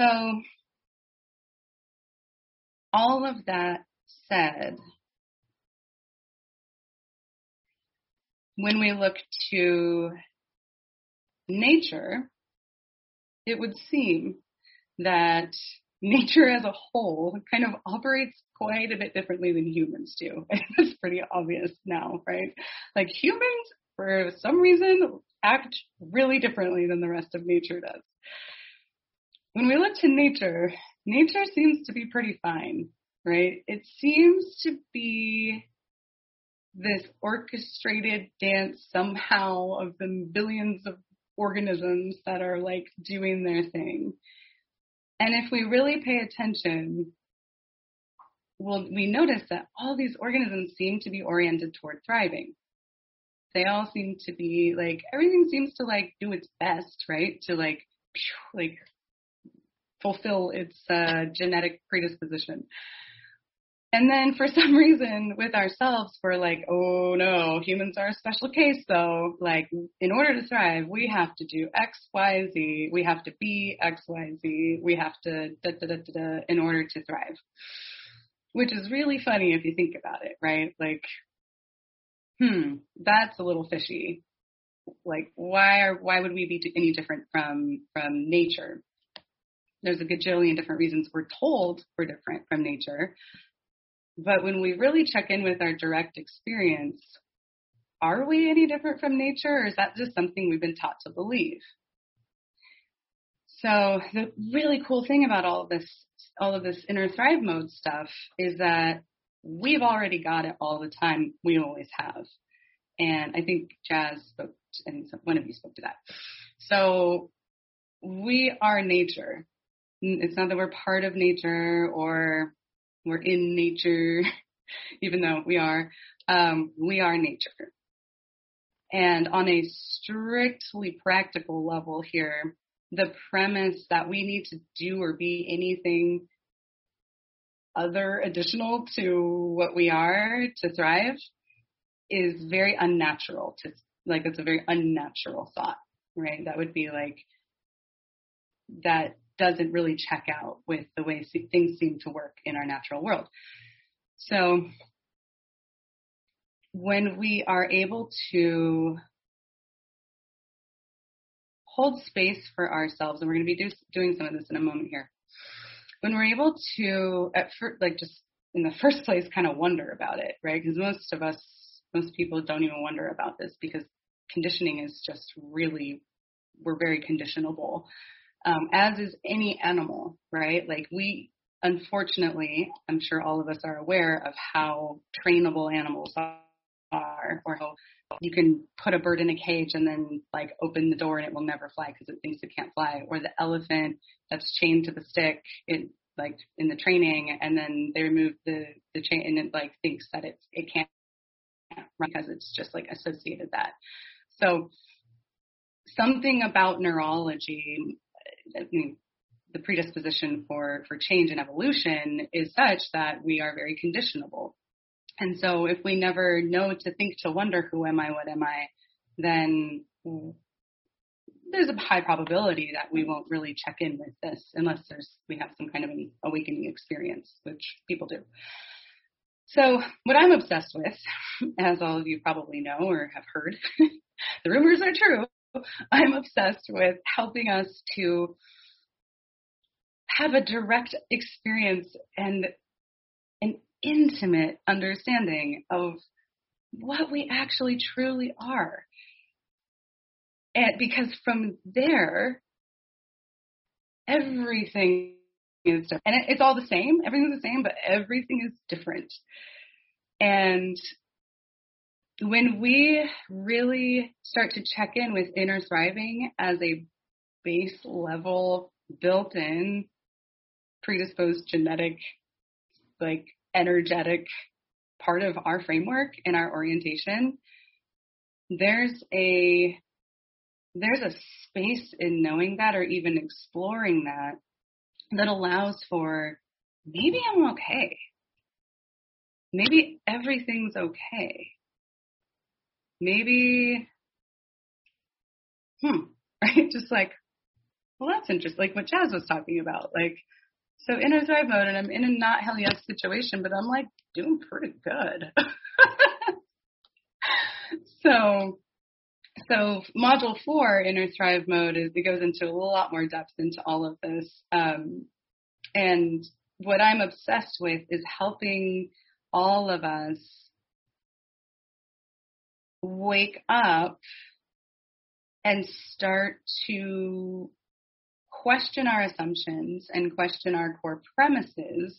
all of that said, when we look to nature, it would seem that nature as a whole kind of operates quite a bit differently than humans do. It's pretty obvious now, right? Like humans, for some reason, act really differently than the rest of nature does. When we look to nature, nature seems to be pretty fine, right? It seems to be this orchestrated dance somehow of the billions of organisms that are like doing their thing. And if we really pay attention, well, we notice that all these organisms seem to be oriented toward thriving. They all seem to be like, everything seems to like do its best, right? To like, like fulfill its uh, genetic predisposition. And then for some reason with ourselves, we're like, oh no, humans are a special case though. Like in order to thrive, we have to do X, Y, Z. We have to be X, Y, Z. We have to da, da, da, da, da, in order to thrive. Which is really funny if you think about it, right? Like, hmm, that's a little fishy. Like, why are why would we be any different from from nature? There's a gajillion different reasons we're told we're different from nature. But when we really check in with our direct experience, are we any different from nature, or is that just something we've been taught to believe? So the really cool thing about all of this, all of this inner thrive mode stuff is that we've already got it all the time. We always have. And I think Jazz spoke, I think one of you spoke to that. So we are nature. It's not that we're part of nature or we're in nature, even though we are. Um, we are nature. And on a strictly practical level here, the premise that we need to do or be anything other additional to what we are to thrive is very unnatural. To like, it's a very unnatural thought, right? That would be like, that doesn't really check out with the way things seem to work in our natural world. So when we are able to hold space for ourselves, and we're going to be do, doing some of this in a moment here, when we're able to, at first, like just in the first place, kind of wonder about it, right? Because most of us, most people don't even wonder about this because conditioning is just really, we're very conditionable. Um, as is any animal, right? Like we, unfortunately, I'm sure all of us are aware of how trainable animals are. are, or how you can put a bird in a cage and then like open the door and it will never fly because it thinks it can't fly, or the elephant that's chained to the stick in like in the training, and then they remove the the chain and it like thinks that it it can't run because it's just like associated that. So something about neurology, I mean, the predisposition for for change and evolution is such that we are very conditionable. And so if we never know to think, to wonder, who am I, what am I, then there's a high probability that we won't really check in with this unless there's we have some kind of an awakening experience, which people do. So what I'm obsessed with, as all of you probably know or have heard, the rumors are true, I'm obsessed with helping us to have a direct experience and an intimate understanding of what we actually truly are. And because from there, everything is different. And it, it's all the same. Everything's the same, but everything is different. And when we really start to check in with inner thriving as a base level, built-in, predisposed genetic, like energetic part of our framework and our orientation, there's a there's a space in knowing that, or even exploring that, that allows for maybe I'm okay. Maybe everything's okay. Maybe, hmm, right? Just like, well, that's interesting. Like what Jazz was talking about. Like, so inner thrive mode, and I'm in a not hell yes situation, but I'm like doing pretty good. so, so module four, inner thrive mode, is it goes into a lot more depth into all of this. Um, and what I'm obsessed with is helping all of us wake up and start to question our assumptions and question our core premises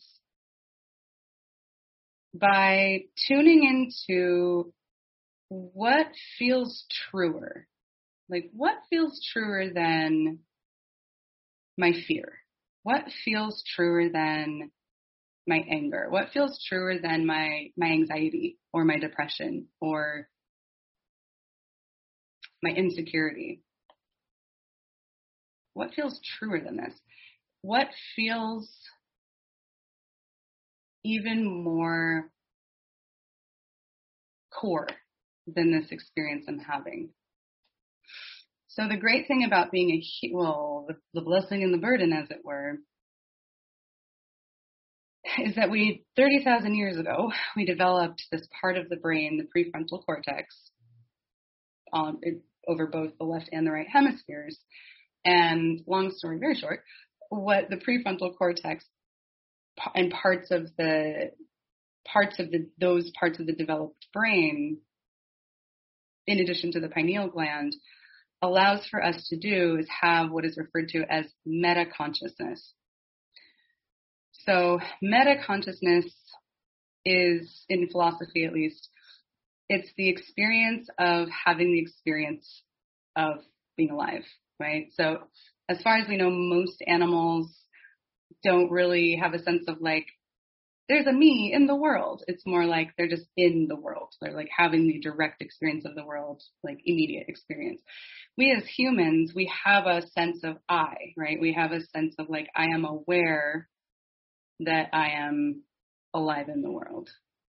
by tuning into what feels truer. Like, what feels truer than my fear? What feels truer than my anger? What feels truer than my, my anxiety or my depression or my insecurity? What feels truer than this? What feels even more core than this experience I'm having? So the great thing about being a, well, the, the blessing and the burden, as it were, is that we, thirty thousand years ago, we developed this part of the brain, the prefrontal cortex, um, it, over both the left and the right hemispheres. And long story very short, what the prefrontal cortex and parts of the parts of the those parts of the developed brain, in addition to the pineal gland, allows for us to do is have what is referred to as meta-consciousness. So meta-consciousness is, in philosophy at least, it's the experience of having the experience of being alive, right? So as far as we know, most animals don't really have a sense of like, there's a me in the world. It's more like they're just in the world. They're like having the direct experience of the world, like immediate experience. We as humans, we have a sense of I, right? We have a sense of like, I am aware that I am alive in the world.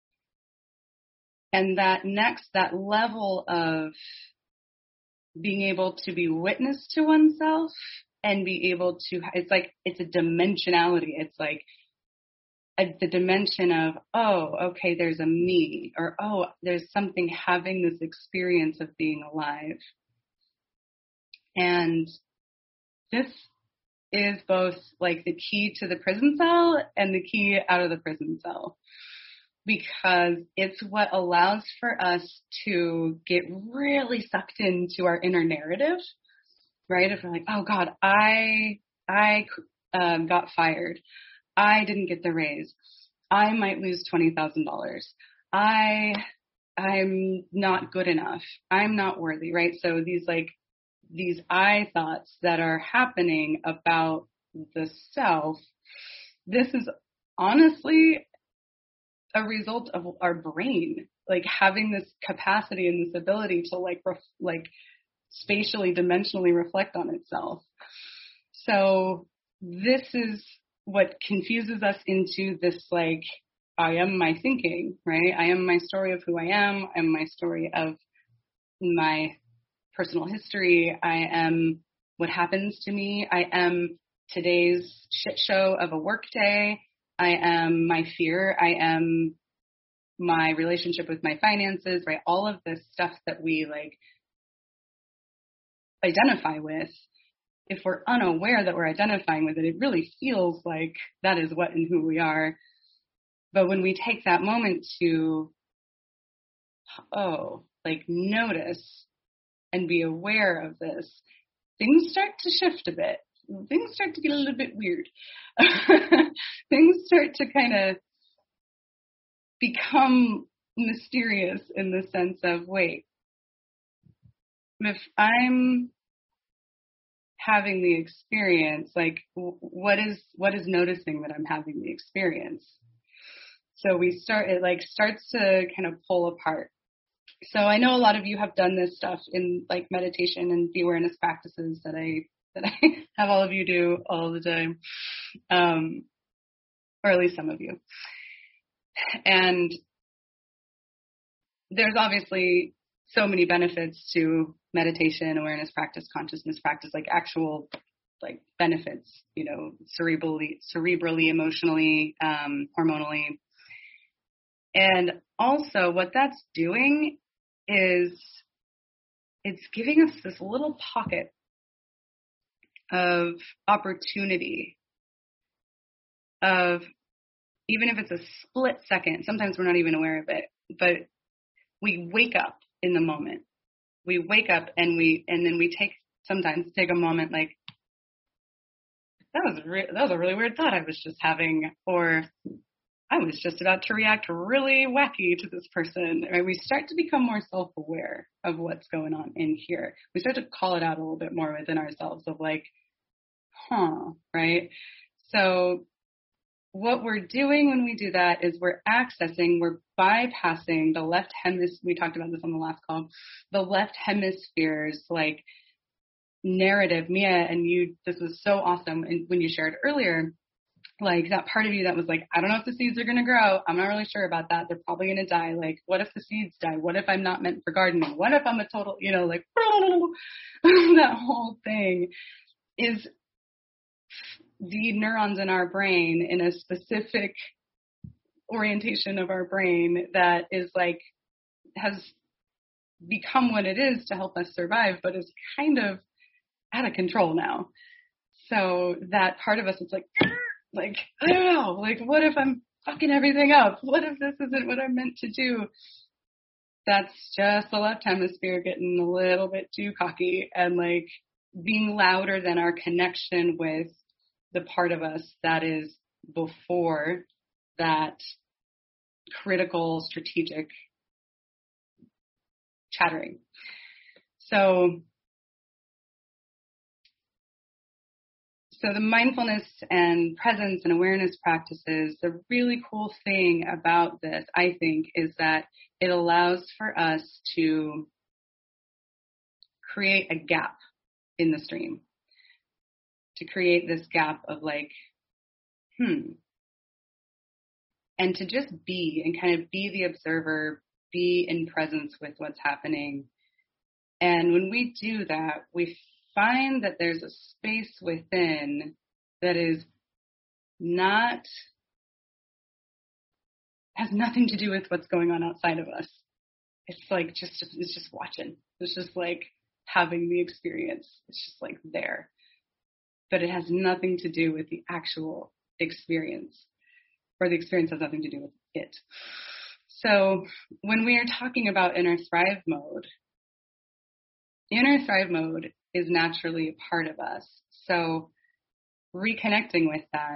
And that next, that level of being able to be witness to oneself and be able to, it's like, it's a dimensionality. It's like, A, the dimension of, oh, okay, there's a me, or oh, there's something having this experience of being alive. And this is both like the key to the prison cell and the key out of the prison cell, because it's what allows for us to get really sucked into our inner narrative, right? If we're like, oh God, I, I um, got fired. I didn't get the raise. I might lose twenty thousand dollars. I I'm not good enough. I'm not worthy, right? So these like, these I thoughts that are happening about the self, this is honestly a result of our brain, like having this capacity and this ability to like, ref, like spatially, dimensionally reflect on itself. So this is what confuses us into this like, I am my thinking, right? I am my story of who I am. I'm my story of my personal history. I am what happens to me. I am today's shit show of a work day. I am my fear. I am my relationship with my finances, right? All of this stuff that we like identify with. If we're unaware that we're identifying with it, it really feels like that is what and who we are. But when we take that moment to, oh, like notice and be aware of this, things start to shift a bit. Things start to get a little bit weird. Things start to kind of become mysterious in the sense of, wait, if I'm having the experience, like what is what is noticing that I'm having the experience? So we start, it like starts to kind of pull apart. So I know a lot of you have done this stuff in like meditation and the awareness practices that I that I have all of you do all the time, um, or at least some of you. And there's obviously so many benefits to meditation, awareness practice, consciousness practice, like actual like benefits, you know, cerebrally, cerebrally, emotionally, um, hormonally. And also what that's doing is it's giving us this little pocket of opportunity of, even if it's a split second, sometimes we're not even aware of it, but we wake up in the moment. We wake up and we, and then we take, sometimes take a moment like, that was, re- that was a really weird thought I was just having, or I was just about to react really wacky to this person. Right? We start to become more self-aware of what's going on in here. We start to call it out a little bit more within ourselves of like, huh, right? So what we're doing when we do that is we're accessing, we're bypassing the left hemisphere. We talked about this on the last call, the left hemisphere's like narrative. Mia, and you, this was so awesome. And when you shared earlier, like that part of you that was like, I don't know if the seeds are going to grow. I'm not really sure about that. They're probably going to die. Like, what if the seeds die? What if I'm not meant for gardening? What if I'm a total, you know, like that whole thing is the neurons in our brain in a specific orientation of our brain that is like, has become what it is to help us survive, but is kind of out of control now. So that part of us is like, like, I don't know, like, what if I'm fucking everything up? What if this isn't what I'm meant to do? That's just the left hemisphere getting a little bit too cocky and like being louder than our connection with the part of us that is before that critical, strategic chattering. So, so the mindfulness and presence and awareness practices, the really cool thing about this, I think, is that it allows for us to create a gap in the stream. To create this gap of like, hmm, and to just be and kind of be the observer, be in presence with what's happening. And when we do that, we find that there's a space within that is not, has nothing to do with what's going on outside of us. It's like just, it's just watching. It's just like having the experience. It's just like there. But it has nothing to do with the actual experience, or the experience has nothing to do with it. So when we are talking about inner thrive mode, inner thrive mode is naturally a part of us. So reconnecting with that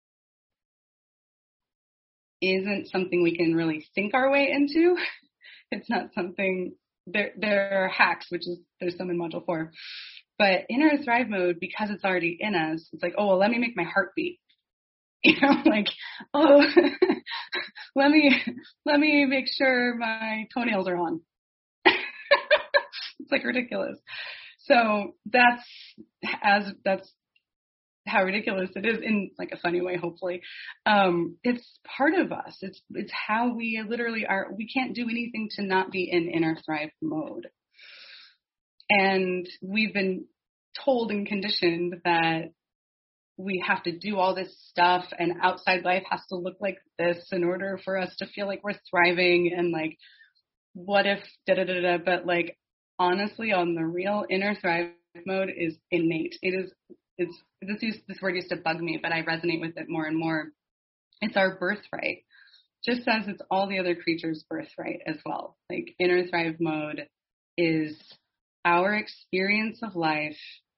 isn't something we can really think our way into. It's not something, there, there are hacks, which is, there's some in module four. But inner thrive mode, because it's already in us, it's like, oh, well, let me make my heart beat. You know, like, oh, let me, let me make sure my toenails are on. It's like ridiculous. So that's as, that's how ridiculous it is in like a funny way, hopefully. Um, it's part of us. It's, it's how we literally are. We can't do anything to not be in inner thrive mode. And we've been told and conditioned that we have to do all this stuff and outside life has to look like this in order for us to feel like we're thriving, and like, what if da da da da, but like, honestly, on the real, inner thrive mode is innate. It is, it's, this used, this word used to bug me, but I resonate with it more and more. It's our birthright, just as it's all the other creatures' birthright as well. Like, inner thrive mode is our experience of life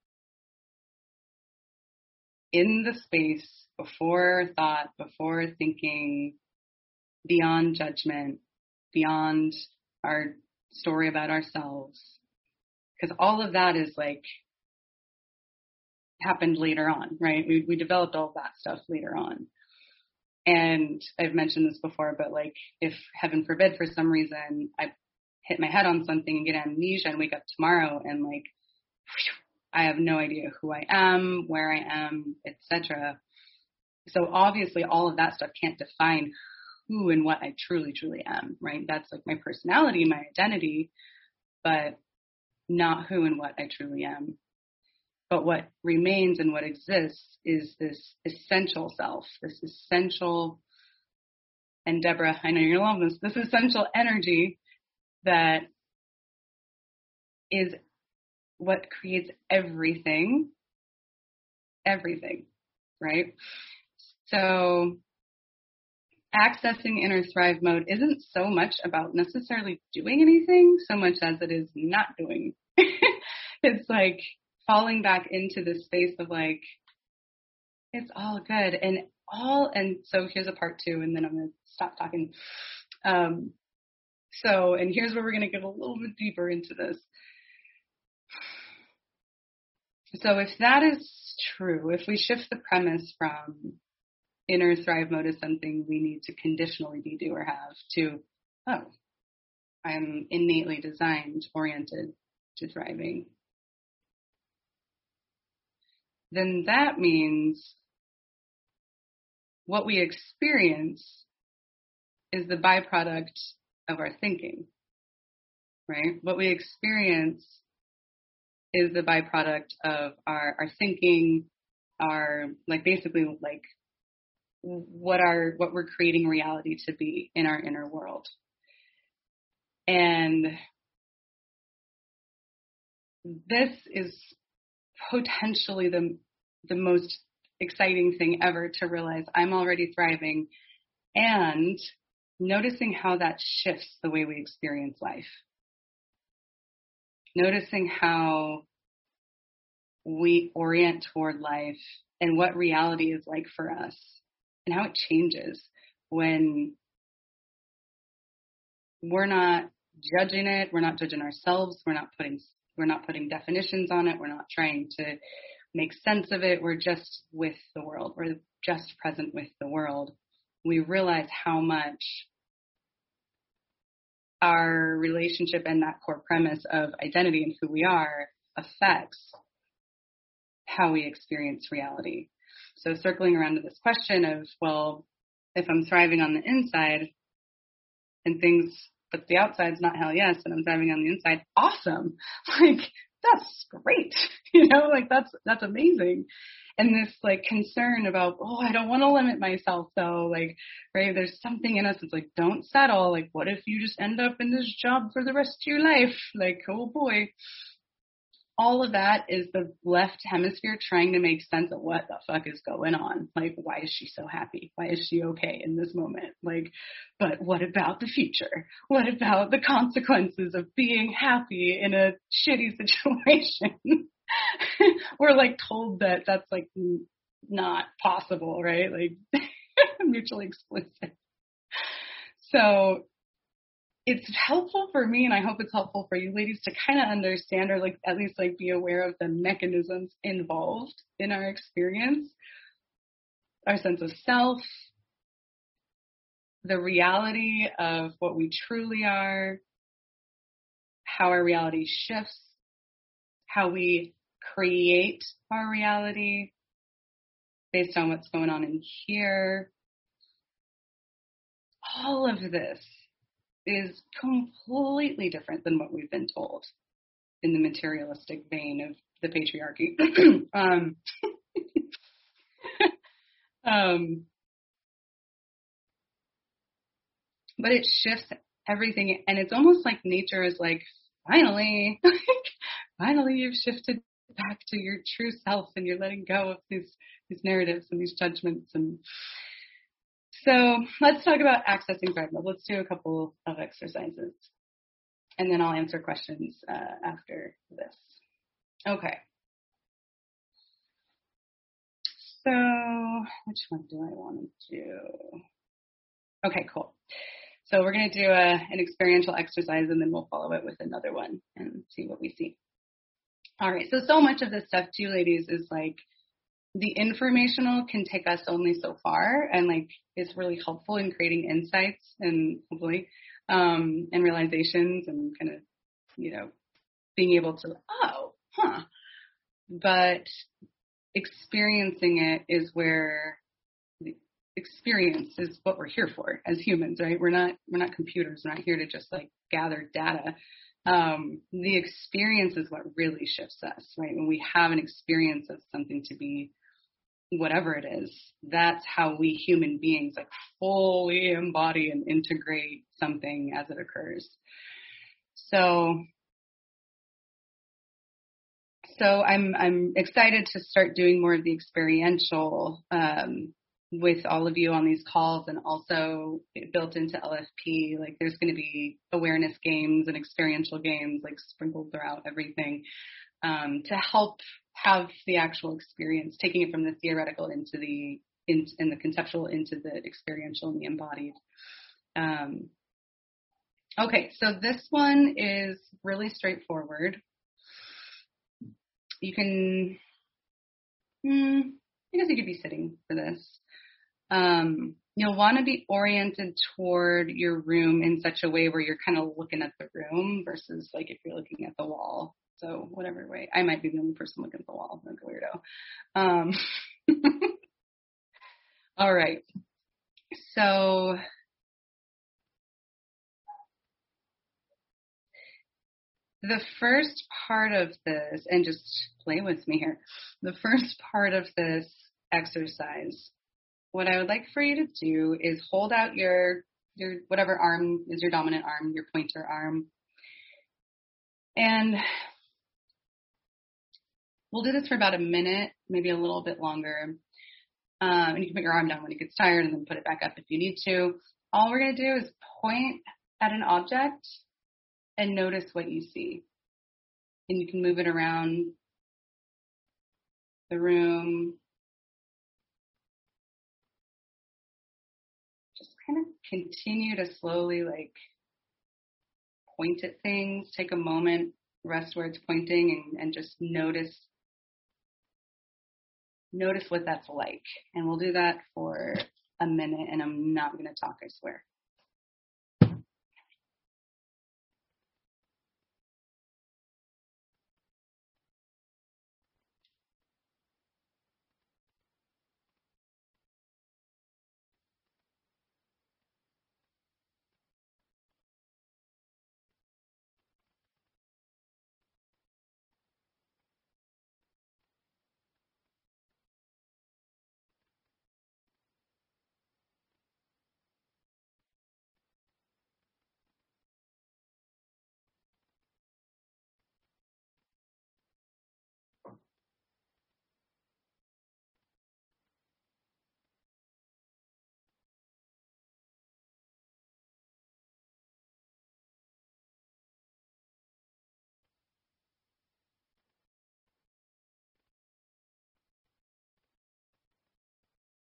in the space before thought, before thinking, beyond judgment, beyond our story about ourselves. Because all of that is like happened later on, right? We we developed all that stuff later on. And I've mentioned this before, but like, if heaven forbid, for some reason, I hit my head on something and get amnesia and wake up tomorrow and like, whew, I have no idea who I am, where I am, et cetera. So obviously all of that stuff can't define who and what I truly, truly am, right? That's like my personality, my identity, but not who and what I truly am. But what remains and what exists is this essential self, this essential, and Deborah, I know you're going to love this, this essential energy that is what creates everything, everything, right? So accessing inner thrive mode isn't so much about necessarily doing anything so much as it is not doing. It's like falling back into this space of like, it's all good. And all, and so here's a part two, and then I'm going to stop talking. Um, so, and here's where we're going to get a little bit deeper into this. So if that is true, if we shift the premise from inner thrive mode is something we need to conditionally be, do, or have, to, oh, I'm innately designed, oriented to thriving, then that means what we experience is the byproduct of our thinking, right? What we experience is the byproduct of our, our thinking, our, like, basically, like, what our, what we're creating reality to be in our inner world. And this is potentially the, the most exciting thing ever, to realize I'm already thriving, and noticing how that shifts the way we experience life. Noticing how we orient toward life and what reality is like for us, and how it changes when we're not judging it, we're not judging ourselves, we're not putting we're not putting definitions on it, we're not trying to make sense of it, we're just with the world, we're just present with the world. We realize how much our relationship and that core premise of identity and who we are affects how we experience reality. So circling around to this question of, well, if I'm thriving on the inside and things, but the outside's not hell yes, and I'm thriving on the inside, awesome. Like, that's great. You know, like that's, that's amazing. And this like concern about, oh, I don't want to limit myself though. Like, right, there's something in us that's like, don't settle. Like, what if you just end up in this job for the rest of your life? Like, oh boy. All of that is the left hemisphere trying to make sense of what the fuck is going on. Like, why is she so happy? Why is she okay in this moment? Like, but what about the future? What about the consequences of being happy in a shitty situation? We're like told that that's like not possible, right? Like mutually exclusive. So it's helpful for me, and I hope it's helpful for you ladies to kind of understand, or like at least like be aware of the mechanisms involved in our experience, our sense of self, the reality of what we truly are, how our reality shifts, how we create our reality based on what's going on in here. All of this is completely different than what we've been told in the materialistic vein of the patriarchy. um, um, but it shifts everything, and it's almost like nature is like, finally, finally you've shifted back to your true self, and you're letting go of these these narratives and these judgments. And so let's talk about accessing thrive mode. Let's do a couple of exercises, and then I'll answer questions uh, after this. Okay. So which one do I want to do? Okay, cool. So we're going to do a, an experiential exercise, and then we'll follow it with another one and see what we see. All right. So, so much of this stuff too, ladies, is like the informational can take us only so far, and like it's really helpful in creating insights and hopefully um, and realizations and kind of, you know, being able to, oh, huh. But experiencing it is where the experience is what we're here for as humans, right? We're not we're not computers. We're not here to just like gather data. Um, the experience is what really shifts us, right? When we have an experience of something to be whatever it is, that's how we human beings like fully embody and integrate something as it occurs. So, so I'm I'm excited to start doing more of the experiential um, with all of you on these calls, and also built into L F P, like there's going to be awareness games and experiential games like sprinkled throughout everything um, to help have the actual experience, taking it from the theoretical into the in, in the conceptual into the experiential and the embodied. Um, okay, so this one is really straightforward. You can, hmm, I guess you could be sitting for this. Um, you'll want to be oriented toward your room in such a way where you're kind of looking at the room versus like if you're looking at the wall. So whatever way, I might be the only person looking at the wall, like a weirdo. Um, all right. So the first part of this, and just play with me here, the first part of this exercise, what I would like for you to do is hold out your, your whatever arm is your dominant arm, your pointer arm. And we'll do this for about a minute, maybe a little bit longer. Um, and you can put your arm down when it gets tired and then put it back up if you need to. All we're going to do is point at an object and notice what you see. And you can move it around the room. Just kind of continue to slowly like point at things. Take a moment, rest where it's pointing, and, and just notice Notice what that's like. And we'll do that for a minute, and I'm not going to talk, I swear.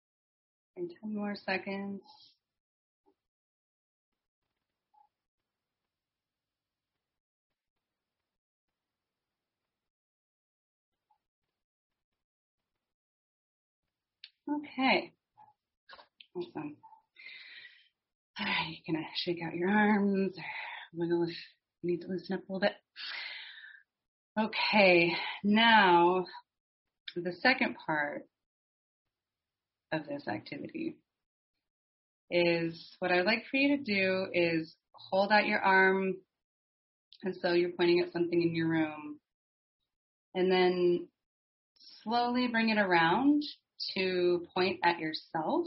And ten more seconds. Okay. Awesome. All right, you're going to shake out your arms, wiggle if you need to loosen up a little bit. Okay, now the second part of this activity is what I'd like for you to do is hold out your arm, and so you're pointing at something in your room, and then slowly bring it around to point at yourself,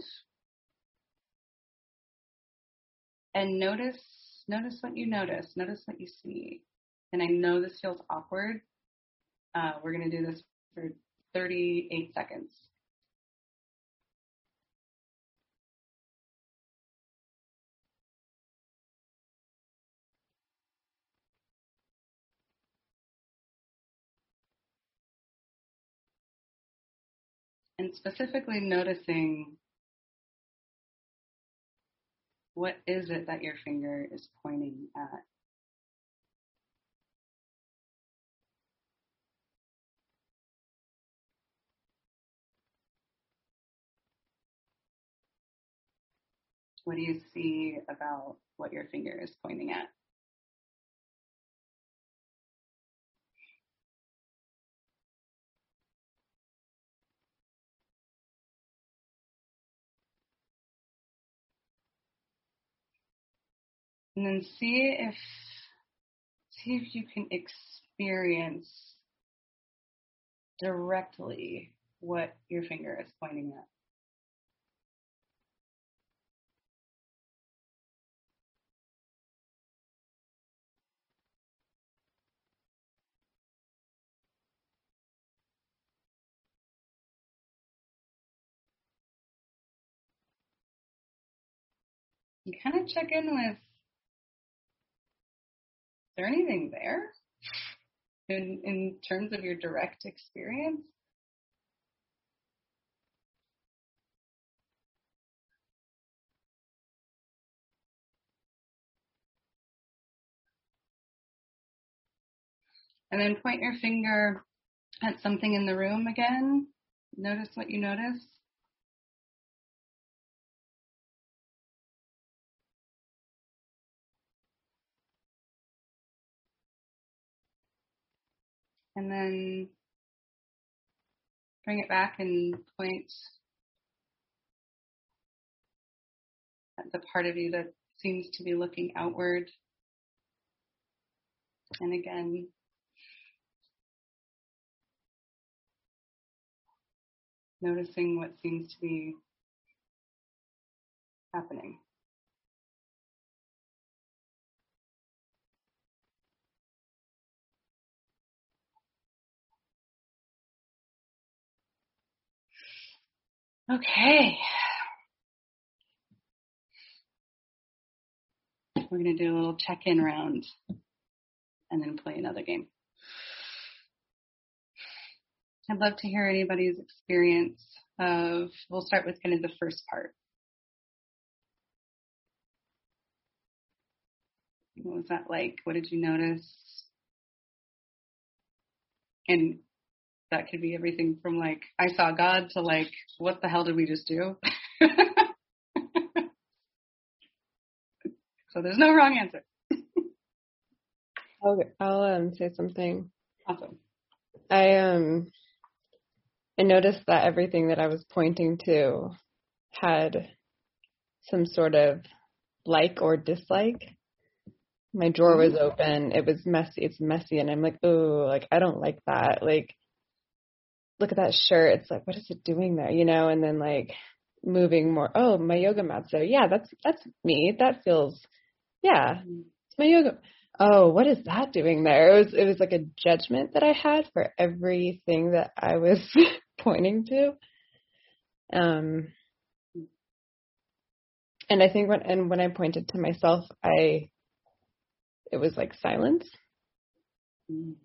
and notice notice what you notice, notice what you see. And I know this feels awkward. Uh, we're going to do this for thirty-eight seconds. And specifically noticing, what is it that your finger is pointing at? What do you see about what your finger is pointing at? And then see if see if you can experience directly what your finger is pointing at. You kind of check in with, is there anything there in, in terms of your direct experience? And then point your finger at something in the room again. Notice what you notice. And then bring it back and point at the part of you that seems to be looking outward. And again, noticing what seems to be happening. Okay. We're going to do a little check-in round and then play another game. I'd love to hear anybody's experience of, we'll start with kind of the first part. What was that like? What did you notice? And that could be everything from like, I saw God to like, what the hell did we just do? So there's no wrong answer. I'll, I'll um, say something. Awesome. I um I noticed that everything that I was pointing to had some sort of like or dislike. My drawer was open. It was messy. It's messy. And I'm like, oh, like, I don't like that. Like, look at that shirt. It's like, what is it doing there? You know, and then like moving more. Oh, my yoga mat's there. Yeah, that's, that's me. That feels, yeah, it's my yoga. Oh, what is that doing there? It was, it was like a judgment that I had for everything that I was pointing to. Um, and I think when, and when I pointed to myself, I, it was like silence. And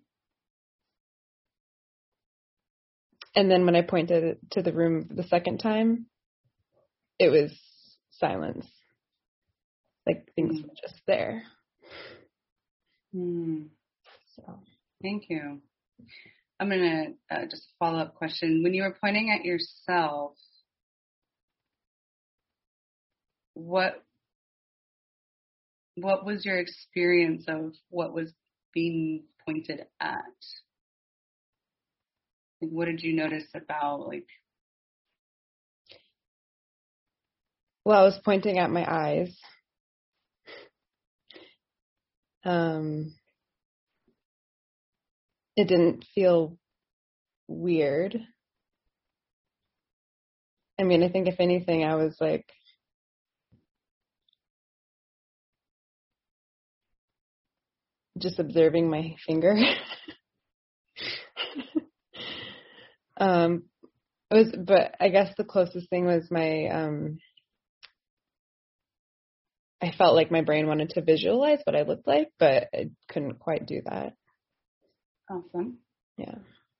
then when I pointed to the room the second time, it was silence. Like things were just there. Hmm. So. Thank you. I'm going to uh, just follow up question. When you were pointing at yourself, what what was your experience of what was being pointed at? Like, what did you notice about, like? Well, I was pointing at my eyes. Um, it didn't feel weird. I mean, I think if anything, I was like, just observing my finger. um, it was, but I guess the closest thing was my, um, I felt like my brain wanted to visualize what I looked like, but I couldn't quite do that. Awesome. Yeah.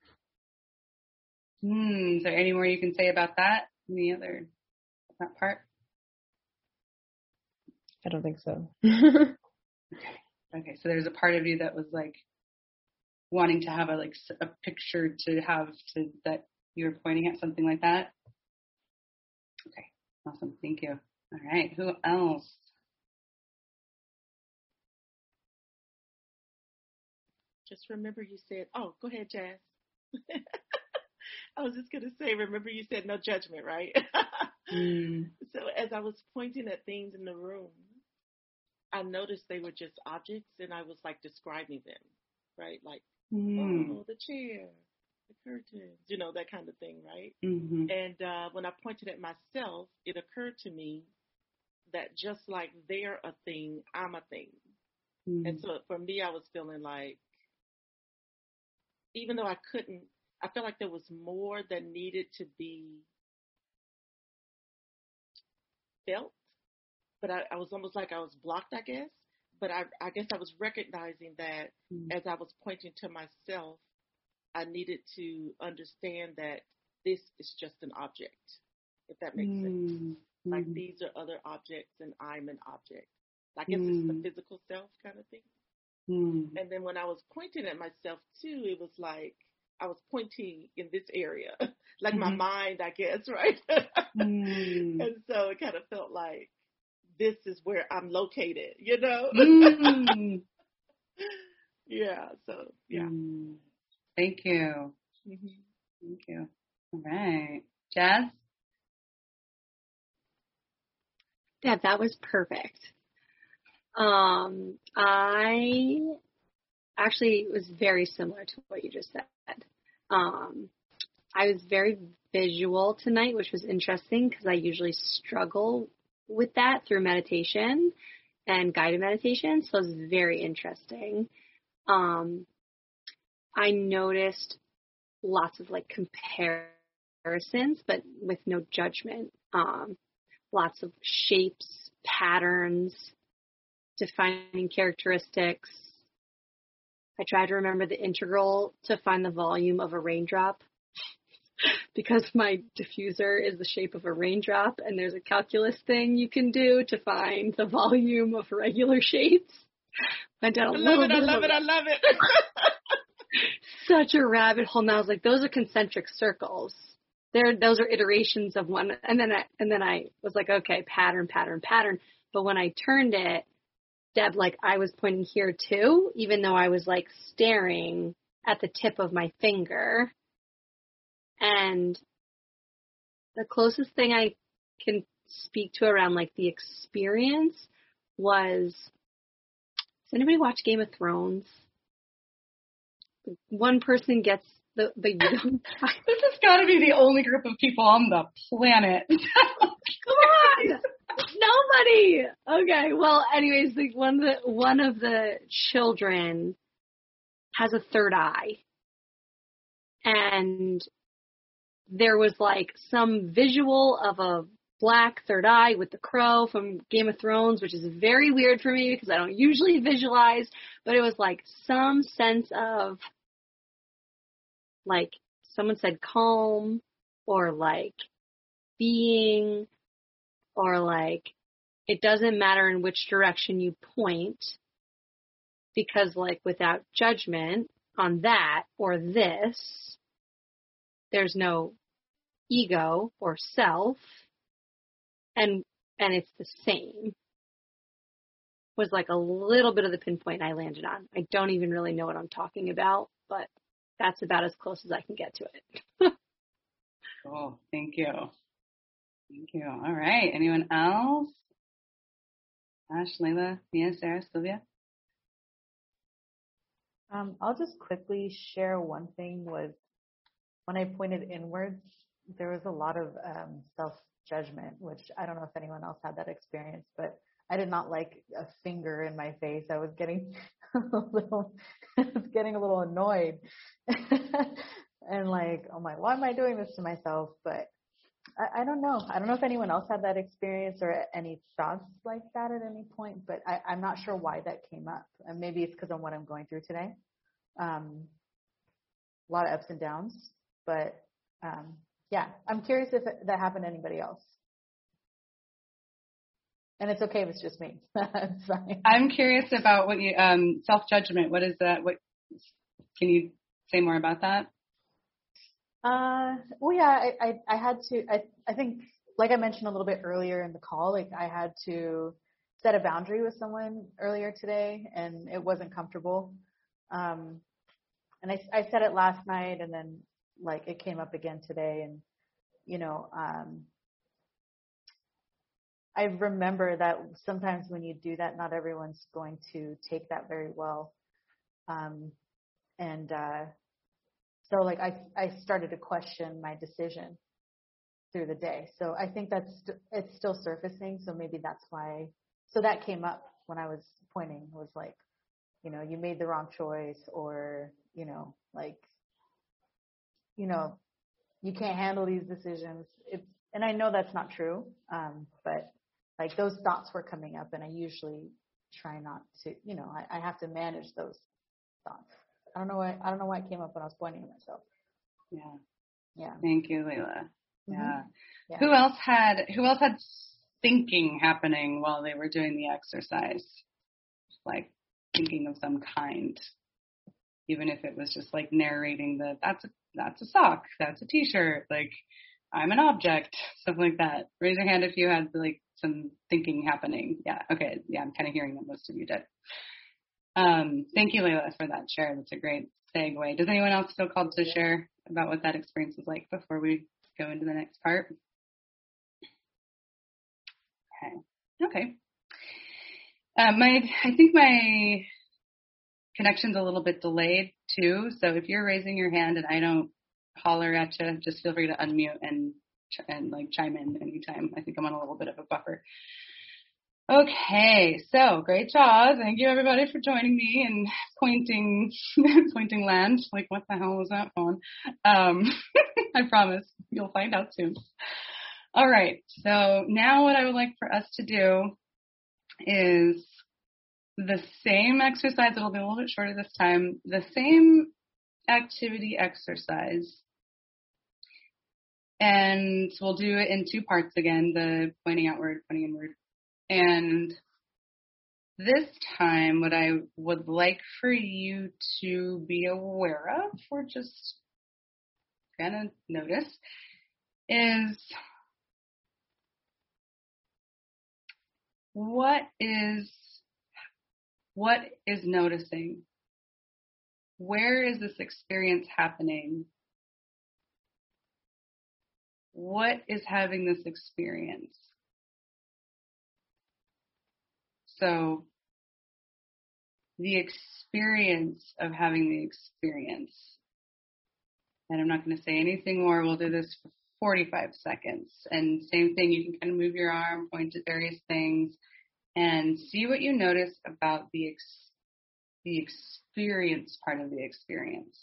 Hmm. Is there any more you can say about that? Any other, that part? I don't think so. Okay. Okay. So there's a part of you that was like wanting to have a, like a picture to have to, that you were pointing at, something like that. Okay. Awesome. Thank you. All right. Who else? Just remember you said, oh, go ahead, Jazz. I was just going to say, remember you said no judgment, right? mm. So as I was pointing at things in the room, I noticed they were just objects, and I was like describing them, right? Like, mm. oh, the chair, the curtains, you know, that kind of thing, right? Mm-hmm. And uh, when I pointed at myself, it occurred to me that just like they're a thing, I'm a thing. Mm. And so for me, I was feeling like, even though I couldn't, I felt like there was more that needed to be felt, but I, I was almost like I was blocked, I guess. But I, I guess I was recognizing that mm. as I was pointing to myself, I needed to understand that this is just an object, if that makes mm. sense. Like mm. these are other objects and I'm an object. I guess mm. it's the physical self kind of thing. Mm. And then when I was pointing at myself too, it was like I was pointing in this area, like mm-hmm. my mind, I guess, right? mm. And so it kind of felt like this is where I'm located, you know? Mm. Yeah, so, yeah. Mm. Thank you. Mm-hmm. Thank you. All right. Jazz? Yeah, that was perfect. Um, I actually was very similar to what you just said. Um, I was very visual tonight, which was interesting because I usually struggle with that through meditation and guided meditation. So it was very interesting. Um, I noticed lots of like comparisons, but with no judgment. Um, lots of shapes, patterns, defining characteristics. I tried to remember the integral to find the volume of a raindrop because my diffuser is the shape of a raindrop, and there's a calculus thing you can do to find the volume of regular shapes. Went down a I love little it, bit I of love a, it, I love it. such a rabbit hole. And I was like, those are concentric circles. There, those are iterations of one. And then I, and then I was like, okay, pattern, pattern, pattern. But when I turned it, Deb, like I was pointing here too, even though I was like staring at the tip of my finger. And the closest thing I can speak to around like the experience was, does anybody watch Game of Thrones? One person gets the, the young guy. This has got to be the only group of people on the planet. Come on! Nobody! Okay, well, anyways, the, one, of the, one of the children has a third eye. And there was like some visual of a black third eye with the crow from Game of Thrones, which is very weird for me because I don't usually visualize, but it was like some sense of like someone said calm or like being or like it doesn't matter in which direction you point because like without judgment on that or this, there's no ego or self. And and it's the same was like a little bit of the pinpoint I landed on. I don't even really know what I'm talking about, but that's about as close as I can get to it. Cool. Thank you. Thank you. All right. Anyone else? Ash, Layla, Mia, Sarah, Sylvia? Um, I'll just quickly share one thing was when I pointed inwards, there was a lot of um, self-judgment, which I don't know if anyone else had that experience, but I did not like a finger in my face. I was getting a little, I was getting a little annoyed and like, oh my, why am I doing this to myself? But I, I don't know. I don't know if anyone else had that experience or any thoughts like that at any point, but I, I'm not sure why that came up. And maybe it's because of what I'm going through today. Um, a lot of ups and downs, but um, yeah, I'm curious if it, that happened to anybody else. And it's okay if it's just me. It's fine. I'm curious about what you, um, self-judgment. What is that? What, can you say more about that? Uh, well, yeah, I, I, I had to, I, I think, like I mentioned a little bit earlier in the call, like I had to set a boundary with someone earlier today and it wasn't comfortable. Um, and I, I said it last night and then like it came up again today and, you know, um, I remember that sometimes when you do that, not everyone's going to take that very well. Um, and, uh, so like I, I started to question my decision through the day. So I think that's, it's still surfacing. So maybe that's why, so that came up when I was pointing was like, you know, you made the wrong choice or, you know, like, you know, you can't handle these decisions. It's, and I know that's not true. Um, but like those thoughts were coming up and I usually try not to, you know, I, I have to manage those thoughts. I don't know why, I don't know why it came up when I was pointing at myself. Yeah. Yeah. Thank you, Layla. Yeah. Mm-hmm. Yeah. Who else had, who else had thinking happening while they were doing the exercise? Like thinking of some kind, even if it was just like narrating the, that's a, that's a sock, that's a t-shirt, like I'm an object, something like that. Raise your hand if you had like some thinking happening. Yeah. Okay. Yeah. I'm kind of hearing that most of you did. Um, thank you, Layla, for that share. That's a great segue. Does anyone else feel called to share about what that experience was like before we go into the next part? Okay. Okay. Um, my, I think my connection's a little bit delayed too. So if you're raising your hand and I don't holler at you, just feel free to unmute and and like chime in anytime. I think I'm on a little bit of a buffer. Okay, so great job. Thank you everybody for joining me and pointing pointing land. Like what the hell was that phone? Um, I promise you'll find out soon. All right, so now what I would like for us to do is the same exercise. It'll be a little bit shorter this time. The same activity exercise. And we'll do it in two parts again, the pointing outward, pointing inward. And this time, what I would like for you to be aware of, or just kind of notice, is what is, what is noticing? Where is this experience happening? What is having this experience? So the experience of having the experience. And I'm not going to say anything more. We'll do this for forty-five seconds. And same thing, you can kind of move your arm, point to various things, and see what you notice about the ex- the experience part of the experience.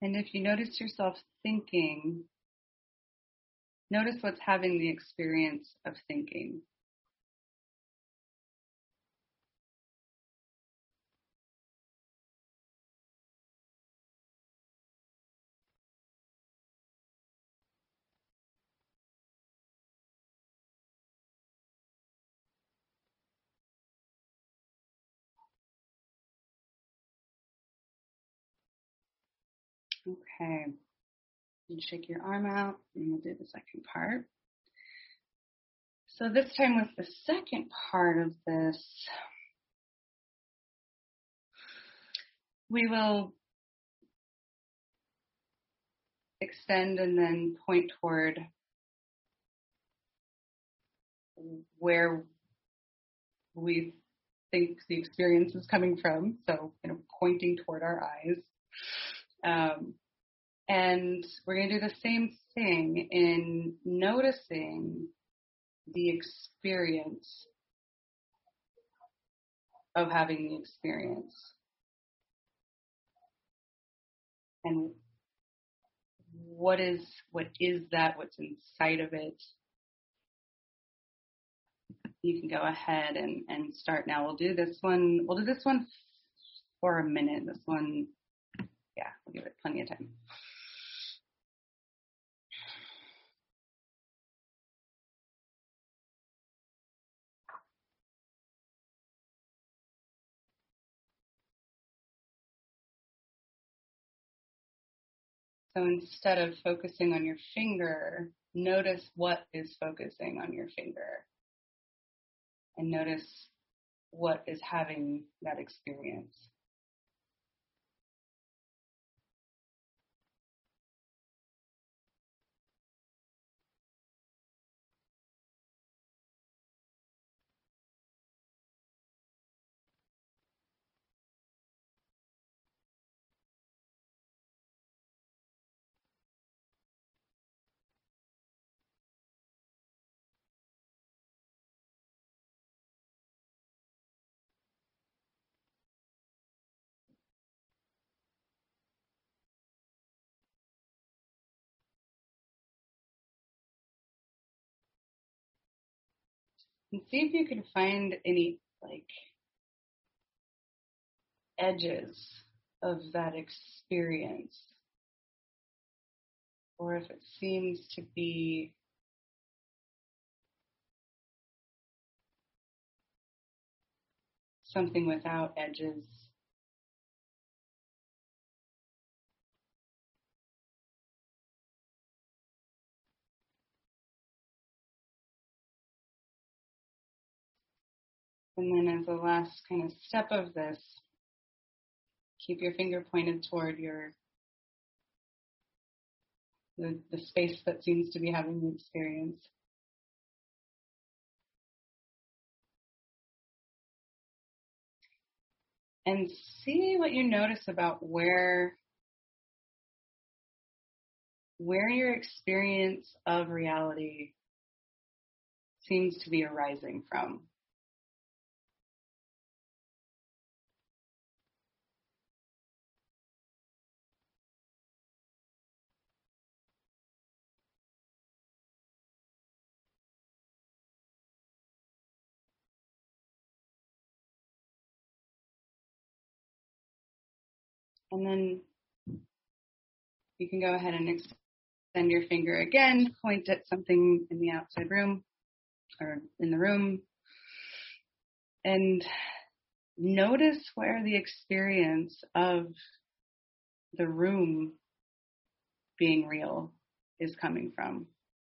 And if you notice yourself thinking, notice what's having the experience of thinking. Okay. You shake your arm out and we'll do the second part. So this time with the second part of this, we will extend and then point toward where we think the experience is coming from. So, you know, pointing toward our eyes. Um, and we're going to do the same thing in noticing the experience of having the experience. And what is what is that? What's inside of it? You can go ahead and, and start now. We'll do this one. We'll do this one for a minute. This one, yeah, we'll give it plenty of time. So instead of focusing on your finger, notice what is focusing on your finger. And notice what is having that experience. And see if you can find any like edges of that experience. Or if it seems to be something without edges. And then as a last kind of step of this, keep your finger pointed toward your the, the space that seems to be having the experience. And see what you notice about where where your experience of reality seems to be arising from. And then you can go ahead and extend your finger again, point at something in the outside room or in the room, and notice where the experience of the room being real is coming from.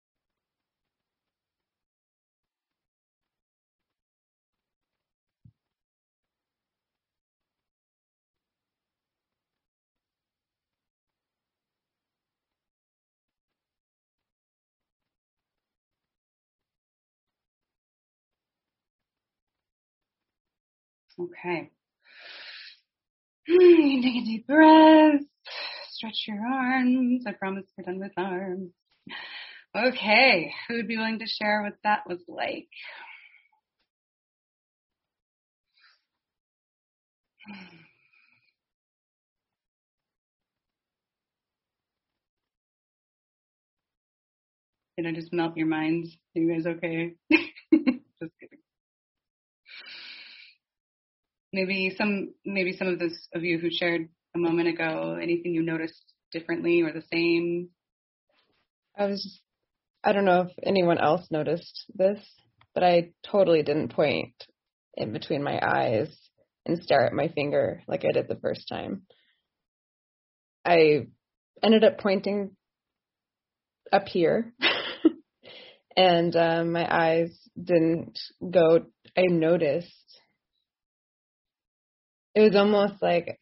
Okay. You can take a deep breath, stretch your arms. I promise we're done with arms. Okay, who would be willing to share what that was like? Did I just melt your minds? Are you guys okay? Just kidding. Maybe some, maybe some of those of you who shared a moment ago, anything you noticed differently or the same? I was just, I don't know if anyone else noticed this, but I totally didn't point in between my eyes and stare at my finger like I did the first time. I ended up pointing up here and um, my eyes didn't go, I noticed. It was almost like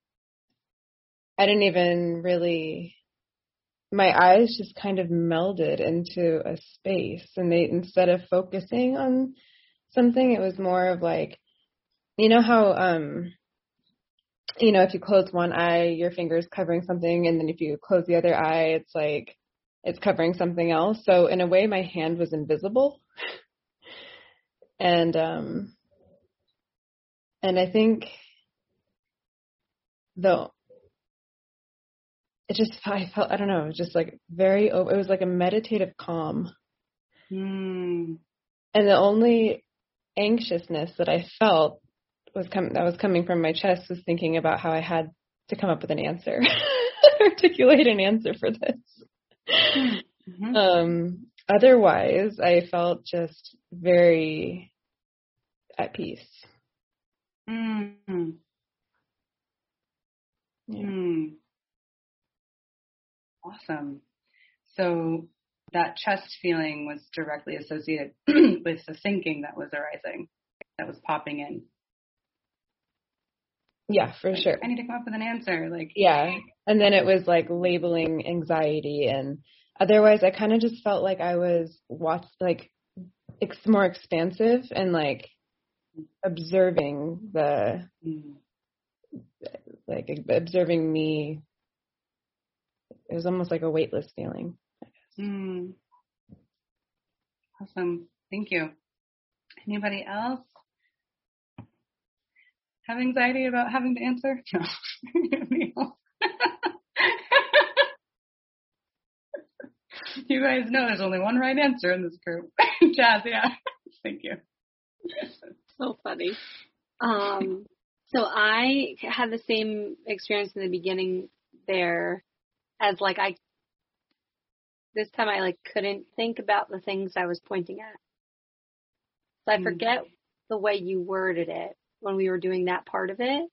I didn't even really, my eyes just kind of melded into a space, and they, instead of focusing on something, it was more of like, you know how, um, you know, if you close one eye, your finger's covering something, and then if you close the other eye, it's like, it's covering something else. So in a way, my hand was invisible. and, um, and I think the, it just, I felt, I don't know, it was just like very, it was like a meditative calm. Mm. And the only anxiousness that I felt was com- that was coming from my chest was thinking about how I had to come up with an answer, articulate an answer for this. Mm-hmm. Um, otherwise, I felt just very at peace. Mm-hmm. Yeah. Mm. Awesome. So that chest feeling was directly associated with the thinking that was arising, that was popping in. Yeah, for like, sure. I need to come up with an answer. Like, yeah. And then it was like labeling anxiety, and otherwise I kind of just felt like I was watch like it's more expansive and like observing the mm. like observing me. It was almost like a weightless feeling, I guess. Mm. Awesome. Thank you. Anybody else have anxiety about having to answer? No. You guys know there's only one right answer in this group. Jazz, yeah. Thank you. So funny. Um, so I had the same experience in the beginning there as like I, this time I like couldn't think about the things I was pointing at. So I mm. forget the way you worded it when we were doing that part of it.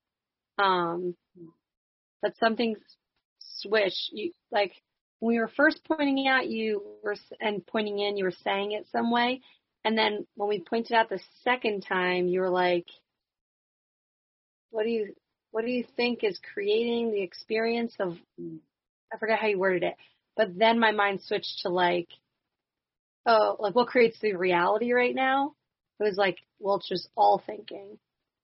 Um, but something switched. You like when we were first pointing out, you were and pointing in, you were saying it some way, and then when we pointed out the second time, you were like, "What do you what do you think is creating the experience of?" I forgot how you worded it, but then my mind switched to like, "Oh, like what creates the reality right now?" It was like, well, it's just all thinking.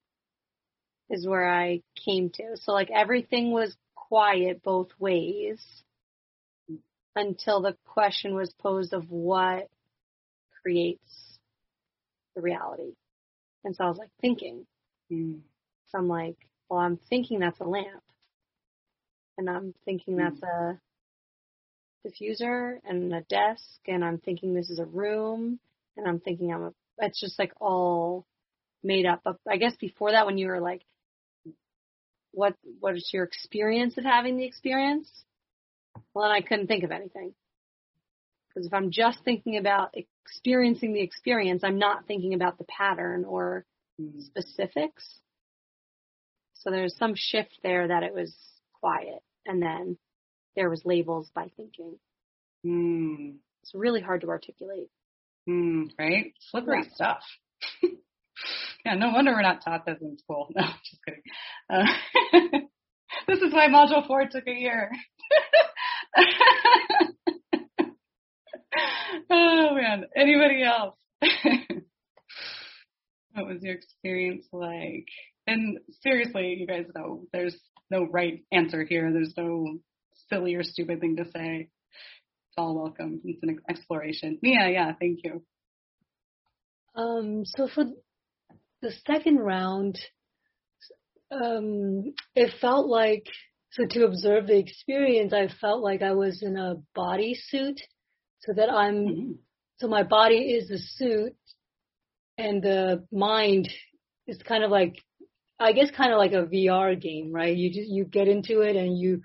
Is where I came to. So like everything was quiet both ways until the question was posed of what creates the reality. And so I was like thinking. Mm. So I'm like, well, I'm thinking that's a lamp. And I'm thinking mm. that's a diffuser and a desk. And I'm thinking this is a room. And I'm thinking I'm a, it's just like all made up. But I guess before that when you were like, What what is your experience of having the experience? Well, then I couldn't think of anything. Because if I'm just thinking about experiencing the experience, I'm not thinking about the pattern or mm. specifics. So there's some shift there that it was quiet. And then there was labels by thinking. Mm. It's really hard to articulate. Mm, right? Slippery yeah. stuff. Yeah, no wonder we're not taught this in school. No, just kidding. Uh, this is why Module four took a year. Oh, man. Anybody else? What was your experience like? And seriously, you guys know there's no right answer here. There's no silly or stupid thing to say. It's all welcome. It's an exploration. Mia, yeah, thank you. Um, so for the second round, um, it felt like, so to observe the experience, I felt like I was in a bodysuit so that I'm, Mm-hmm. so my body is the suit and the mind is kind of like, I guess kind of like a V R game, right? You just, you get into it and you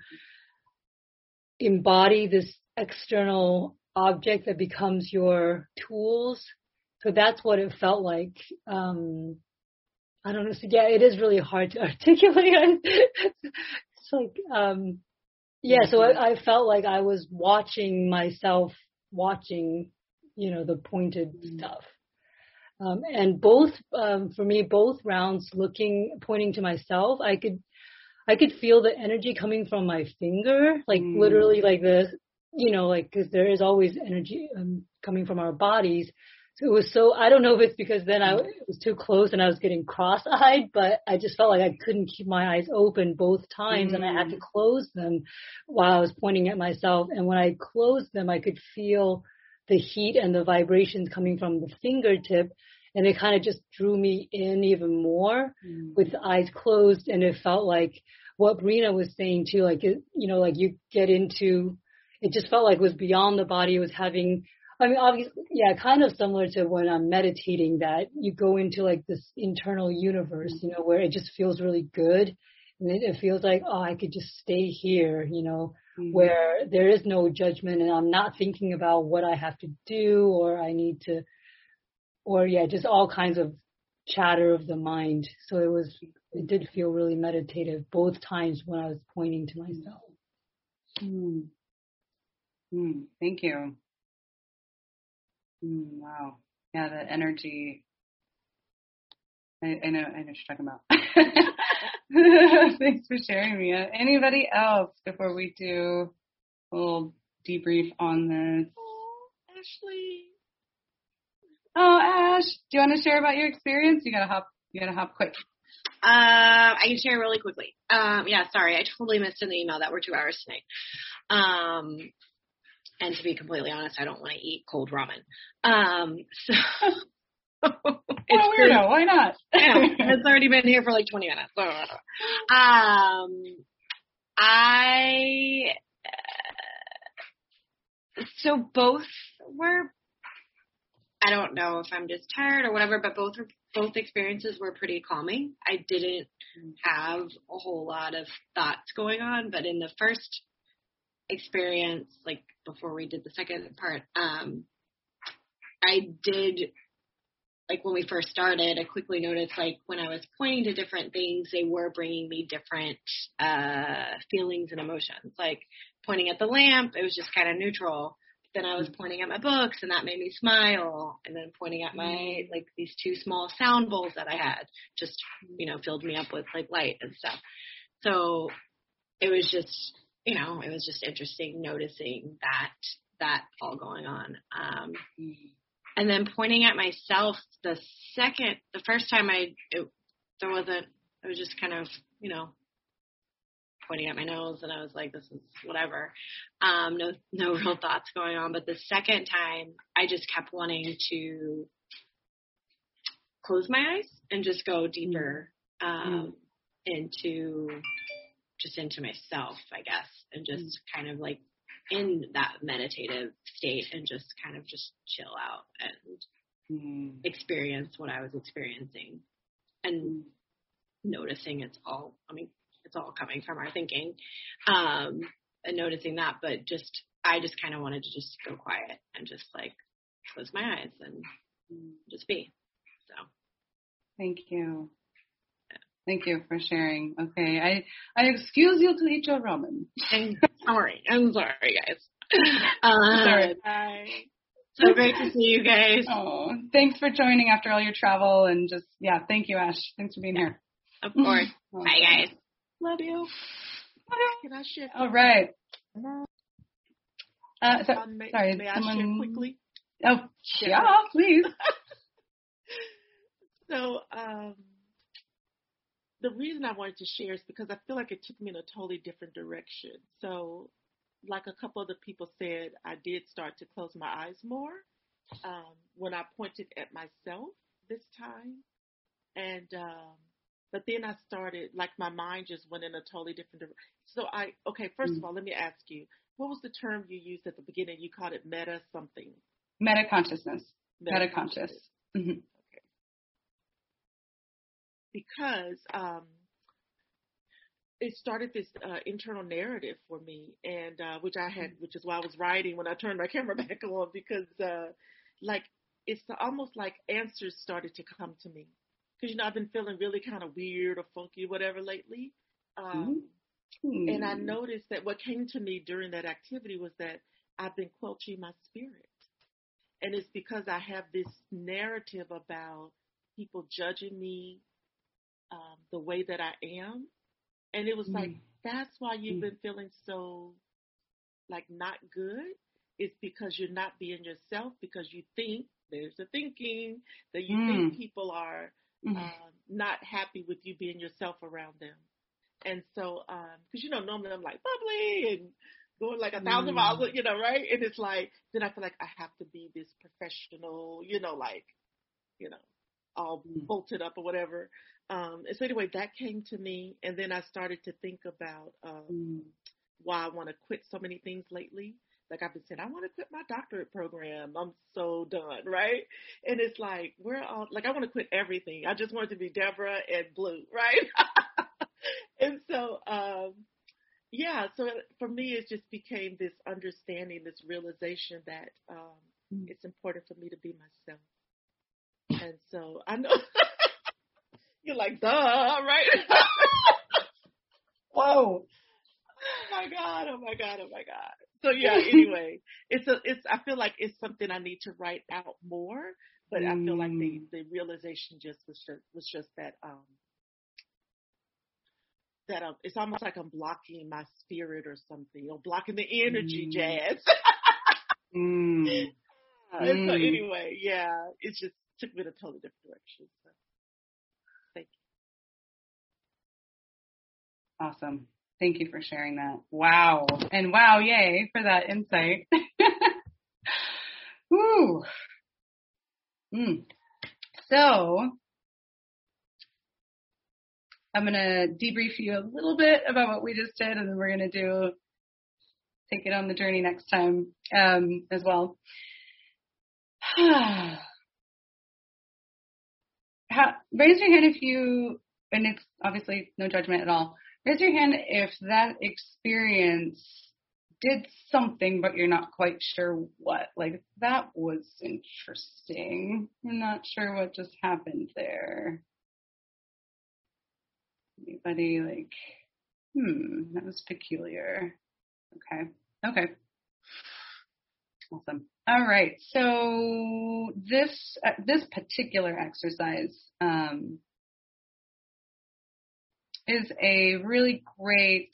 embody this external object that becomes your tools. So that's what it felt like. Um, I don't know. So yeah, it is really hard to articulate. It's like, um, yeah, so I, I felt like I was watching myself watching, you know, the pointed mm-hmm. stuff. Um, and both, um, for me, both rounds looking, pointing to myself, I could, I could feel the energy coming from my finger, like mm. literally like the, you know, like, cause there is always energy um, coming from our bodies. So it was so, I don't know if it's because then I it was too close and I was getting cross-eyed, but I just felt like I couldn't keep my eyes open both times mm. and I had to close them while I was pointing at myself. And when I closed them, I could feel the heat and the vibrations coming from the fingertip. And it kind of just drew me in even more mm. with the eyes closed. And it felt like what Brina was saying too, like, it, you know, like you get into, it just felt like it was beyond the body. It was having, I mean, obviously, yeah, kind of similar to when I'm meditating, that you go into like this internal universe, you know, where it just feels really good. And it, it feels like, oh, I could just stay here, you know, mm. where there is no judgment and I'm not thinking about what I have to do or I need to, or yeah, just all kinds of chatter of the mind. So it was, it did feel really meditative both times when I was pointing to myself. Mm. Mm. Thank you. Mm, wow. Yeah, the energy. I, I know, I know what you're talking about. Thanks for sharing, Mia. Anybody else before we do a little debrief on this? Oh, Ashley. Oh, Ash, do you want to share about your experience? You gotta hop. You gotta hop quick. Uh, I can share really quickly. Um, yeah, sorry, I totally missed in the email that we're two hours tonight. Um, and to be completely honest, I don't want to eat cold ramen. Um, so it's well, weirdo. Why not? I know, it's already been here for like twenty minutes. Um, I uh, so both were. I don't know if I'm just tired or whatever, but both were, both experiences were pretty calming. I didn't have a whole lot of thoughts going on, but in the first experience, like before we did the second part, um, I did, like when we first started, I quickly noticed like when I was pointing to different things, they were bringing me different uh, feelings and emotions. Like pointing at the lamp, it was just kind of neutral. Then I was pointing at my books and that made me smile. And then pointing at my, like these two small sound bowls that I had just, you know, filled me up with like light and stuff. So it was just, you know, it was just interesting noticing that, that all going on. Um, and then pointing at myself the second, the first time I, it, there wasn't, it was just kind of, you know, pointing at my nose and I was like, this is whatever. Um, no, no real thoughts going on. But the second time I just kept wanting to close my eyes and just go deeper, um, mm. into, just into myself, I guess, and just mm. kind of like in that meditative state and just kind of just chill out and mm. experience what I was experiencing and noticing it's all, I mean, it's all coming from our thinking, um, and noticing that, but just, I just kind of wanted to just go quiet and just like close my eyes and just be. So. Thank you. Yeah. Thank you for sharing. Okay. I, I excuse you to eat your ramen. I'm sorry. I'm sorry, guys. Uh, sorry. Bye. So great to see you guys. Oh, thanks for joining after all your travel and just, yeah, thank you, Ash. Thanks for being here. Of course. Oh, bye, guys. Love you. Can I share? All right. Uh, so, um, may, sorry, may someone... I share quickly? Oh, yeah, please. So, um, the reason I wanted to share is because I feel like it took me in a totally different direction. So, like a couple of the people said, I did start to close my eyes more um, when I pointed at myself this time. And, um, but then I started, like my mind just went in a totally different direction. So I, okay, first mm. of all, let me ask you, what was the term you used at the beginning? You called it meta something. Meta consciousness. Meta Meta conscious. Mm-hmm. Okay. Because um, it started this uh, internal narrative for me, and uh, which I had, which is why I was writing when I turned my camera back on, because uh, like it's almost like answers started to come to me. Because, you know, I've been feeling really kind of weird or funky, whatever, lately. Um, mm-hmm. And I noticed that what came to me during that activity was that I've been quelching my spirit. And it's because I have this narrative about people judging me um, the way that I am. And it was mm-hmm. like, that's why you've been feeling so, like, not good. It's because you're not being yourself, because you think, there's the thinking, that you mm. think people are mm. uh, not happy with you being yourself around them. And so, because, um, you know, normally I'm like bubbly and going like a thousand mm. miles, you know, right? And it's like, then I feel like I have to be this professional, you know, like, you know, all mm. bolted up or whatever. Um, and so anyway, that came to me. And then I started to think about um, mm. why I want to quit so many things lately. Like I've been saying, I want to quit my doctorate program. I'm so done, right? And it's like, we're all, like, I want to quit everything. I just want it to be Deborah and Blue, right? And so, um, yeah, so for me, it just became this understanding, this realization that um, mm. it's important for me to be myself. And so I know, you're like, duh, right? Whoa. Oh my God, oh my God, oh my God. So yeah, anyway, it's a, it's, I feel like it's something I need to write out more, but mm. I feel like the, the realization just was just, was just that, um, that um, it's almost like I'm blocking my spirit or something, or blocking the energy, mm. Jazz. mm. And so anyway, yeah, it just took me in a totally different direction. So thank you. Awesome. Thank you for sharing that. Wow. And wow, yay for that insight. Woo. Mm. So I'm going to debrief you a little bit about what we just did, and then we're going to do, take it on the journey next time um, as well. How, raise your hand if you, and it's obviously no judgment at all, raise your hand if that experience did something, but you're not quite sure what. Like, that was interesting. I'm not sure what just happened there. Anybody like, hmm, that was peculiar. Okay. Okay. Awesome. All right. So this, uh, this particular exercise, um, is a really great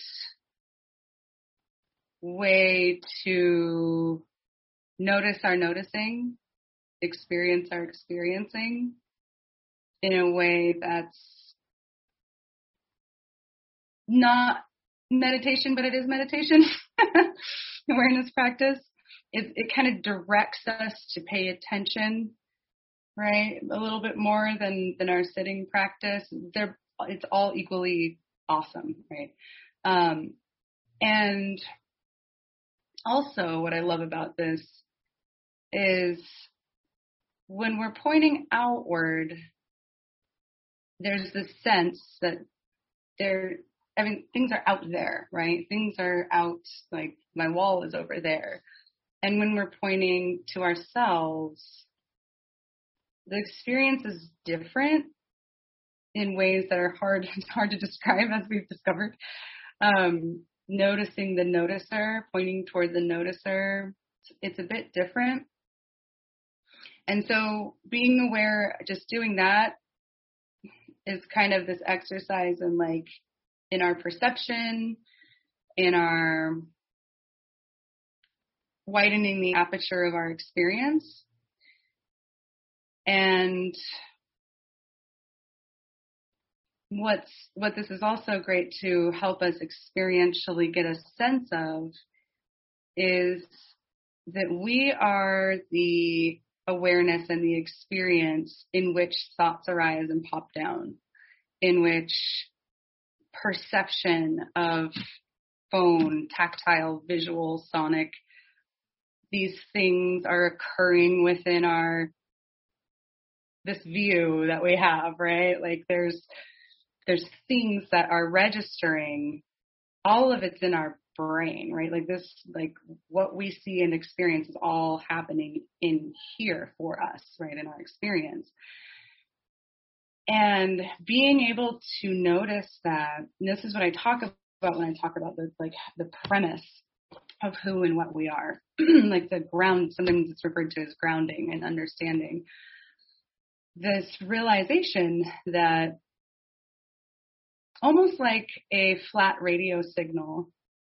way to notice our noticing, experience our experiencing in a way that's not meditation, but it is meditation, awareness practice. It, it kind of directs us to pay attention, right, a little bit more than, than our sitting practice. They're It's all equally awesome, right? Um, and also what I love about this is when we're pointing outward, there's this sense that there, I mean, things are out there, right? Things are out, like my wall is over there. And when we're pointing to ourselves, the experience is different in ways that are hard, hard to describe, as we've discovered. Um, noticing the noticer, pointing toward the noticer, it's a bit different. And so being aware, just doing that is kind of this exercise in like, in our perception, in our widening the aperture of our experience. And What's what this is also great to help us experientially get a sense of is that we are the awareness and the experience in which thoughts arise and pop down, in which perception of phone, tactile, visual, sonic. These things are occurring within our, this view that we have, right? Like there's, there's things that are registering. All of it's in our brain, right? Like this, like what we see and experience is all happening in here for us, right? In our experience. And being able to notice that, and this is what I talk about when I talk about the, like the premise of who and what we are, like the ground, sometimes it's referred to as grounding and understanding. This realization that almost like a flat radio signal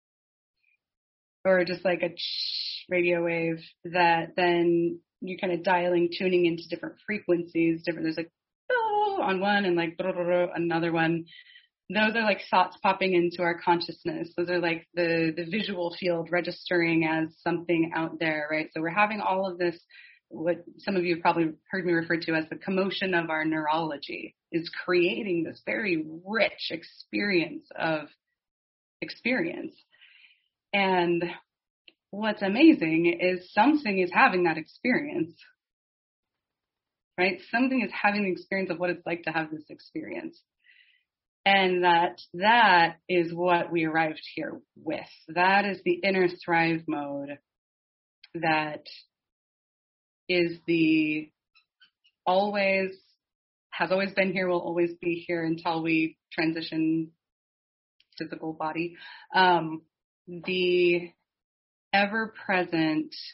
or just like a radio wave that then you kind of dialing, tuning into different frequencies, different, there's like oh, on one and like another one. Those are like thoughts popping into our consciousness. Those are like the, the visual field registering as something out there, right? So we're having all of this, what some of you have probably heard me refer to as the commotion of our neurology, is creating this very rich experience of experience. And what's amazing is something is having that experience, right? Something is having the experience of what it's like to have this experience. And that that is what we arrived here with. That is the inner thrive mode that is the always, has always been here, will always be here until we transition physical body. Um, the ever-present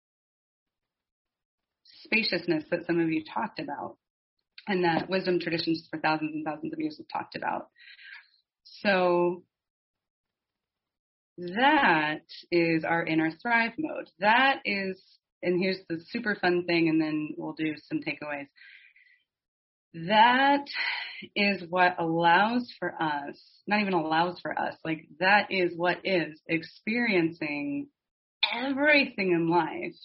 spaciousness that some of you talked about, and that wisdom traditions for thousands and thousands of years have talked about. So that is our inner thrive mode. That is, and here's the super fun thing, and then we'll do some takeaways. That is what allows for us, not even allows for us, like that is what is experiencing everything in life.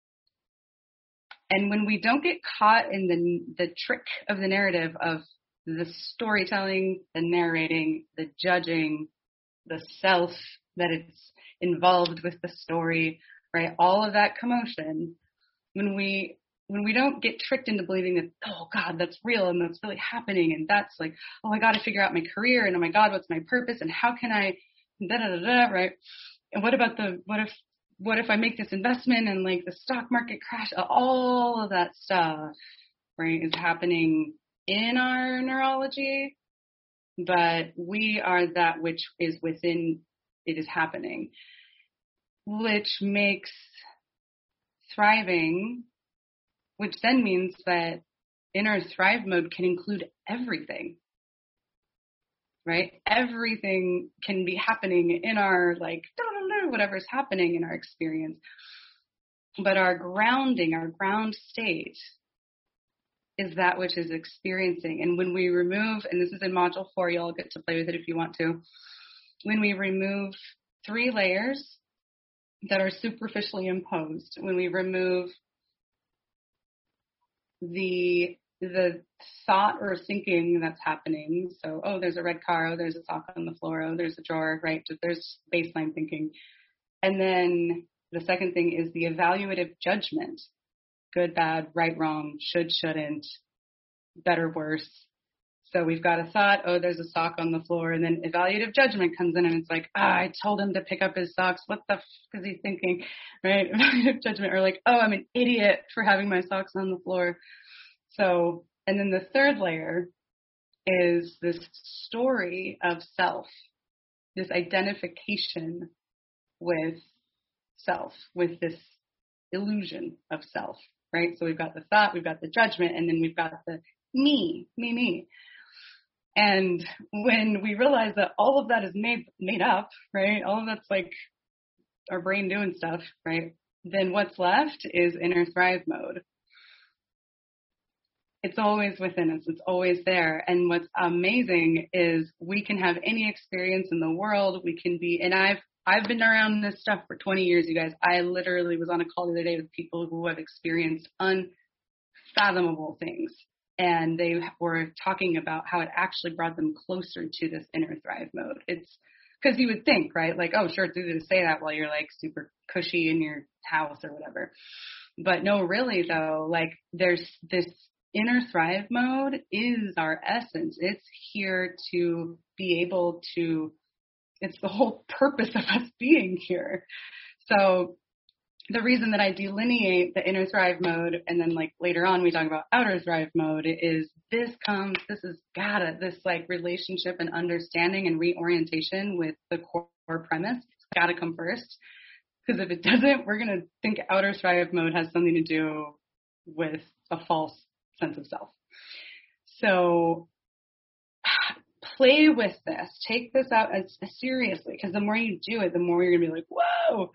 And when we don't get caught in the the trick of the narrative of the storytelling, the narrating, the judging, the self that it's involved with the story, right? All of that commotion, when we when we don't get tricked into believing that, oh God, that's real and that's really happening, and that's like, oh, I got to figure out my career, and oh my God, what's my purpose, and how can I, da da da da, right? And what about the what if what if I make this investment and like the stock market crash? All of that stuff, right, is happening in our neurology, but we are that which is within it is happening, which makes thriving, which then means that inner thrive mode can include everything, right? Everything can be happening in our, like, whatever's happening in our experience. But our grounding, our ground state is that which is experiencing. And when we remove, and this is in module four, you'll get to play with it if you want to, when we remove three layers that are superficially imposed, when we remove the the thought or thinking that's happening, so, oh, there's a red car, oh, there's a sock on the floor, oh, there's a drawer, right? There's baseline thinking. And then the second thing is the evaluative judgment, good, bad, right, wrong, should, shouldn't, better, worse. So we've got a thought, oh, there's a sock on the floor, and then evaluative judgment comes in, and it's like, ah, I told him to pick up his socks. What the f is he thinking, right? Evaluative judgment, or like, oh, I'm an idiot for having my socks on the floor. So, and then the third layer is this story of self, this identification with self, with this illusion of self, right? So we've got the thought, we've got the judgment, and then we've got the me, me, me. And when we realize that all of that is made made up, right? All of that's like our brain doing stuff, right? Then what's left is inner thrive mode. It's always within us. It's always there. And what's amazing is we can have any experience in the world. We can be, and I've I've been around this stuff for twenty years, you guys. I literally was on a call the other day with people who have experienced unfathomable things. And they were talking about how it actually brought them closer to this inner thrive mode. It's Because you would think, right? Like, oh, sure, it's easy to say that while you're like super cushy in your house or whatever. But no, really though, like there's this inner thrive mode is our essence. It's here to be able to, it's the whole purpose of us being here. So the reason that I delineate the inner thrive mode and then like later on we talk about outer thrive mode is this comes, this is gotta, this like relationship and understanding and reorientation with the core premise, it's gotta come first. Because if it doesn't, we're going to think outer thrive mode has something to do with a false sense of self. So play with this. Take this out as, as seriously, because the more you do it, the more you're going to be like, whoa.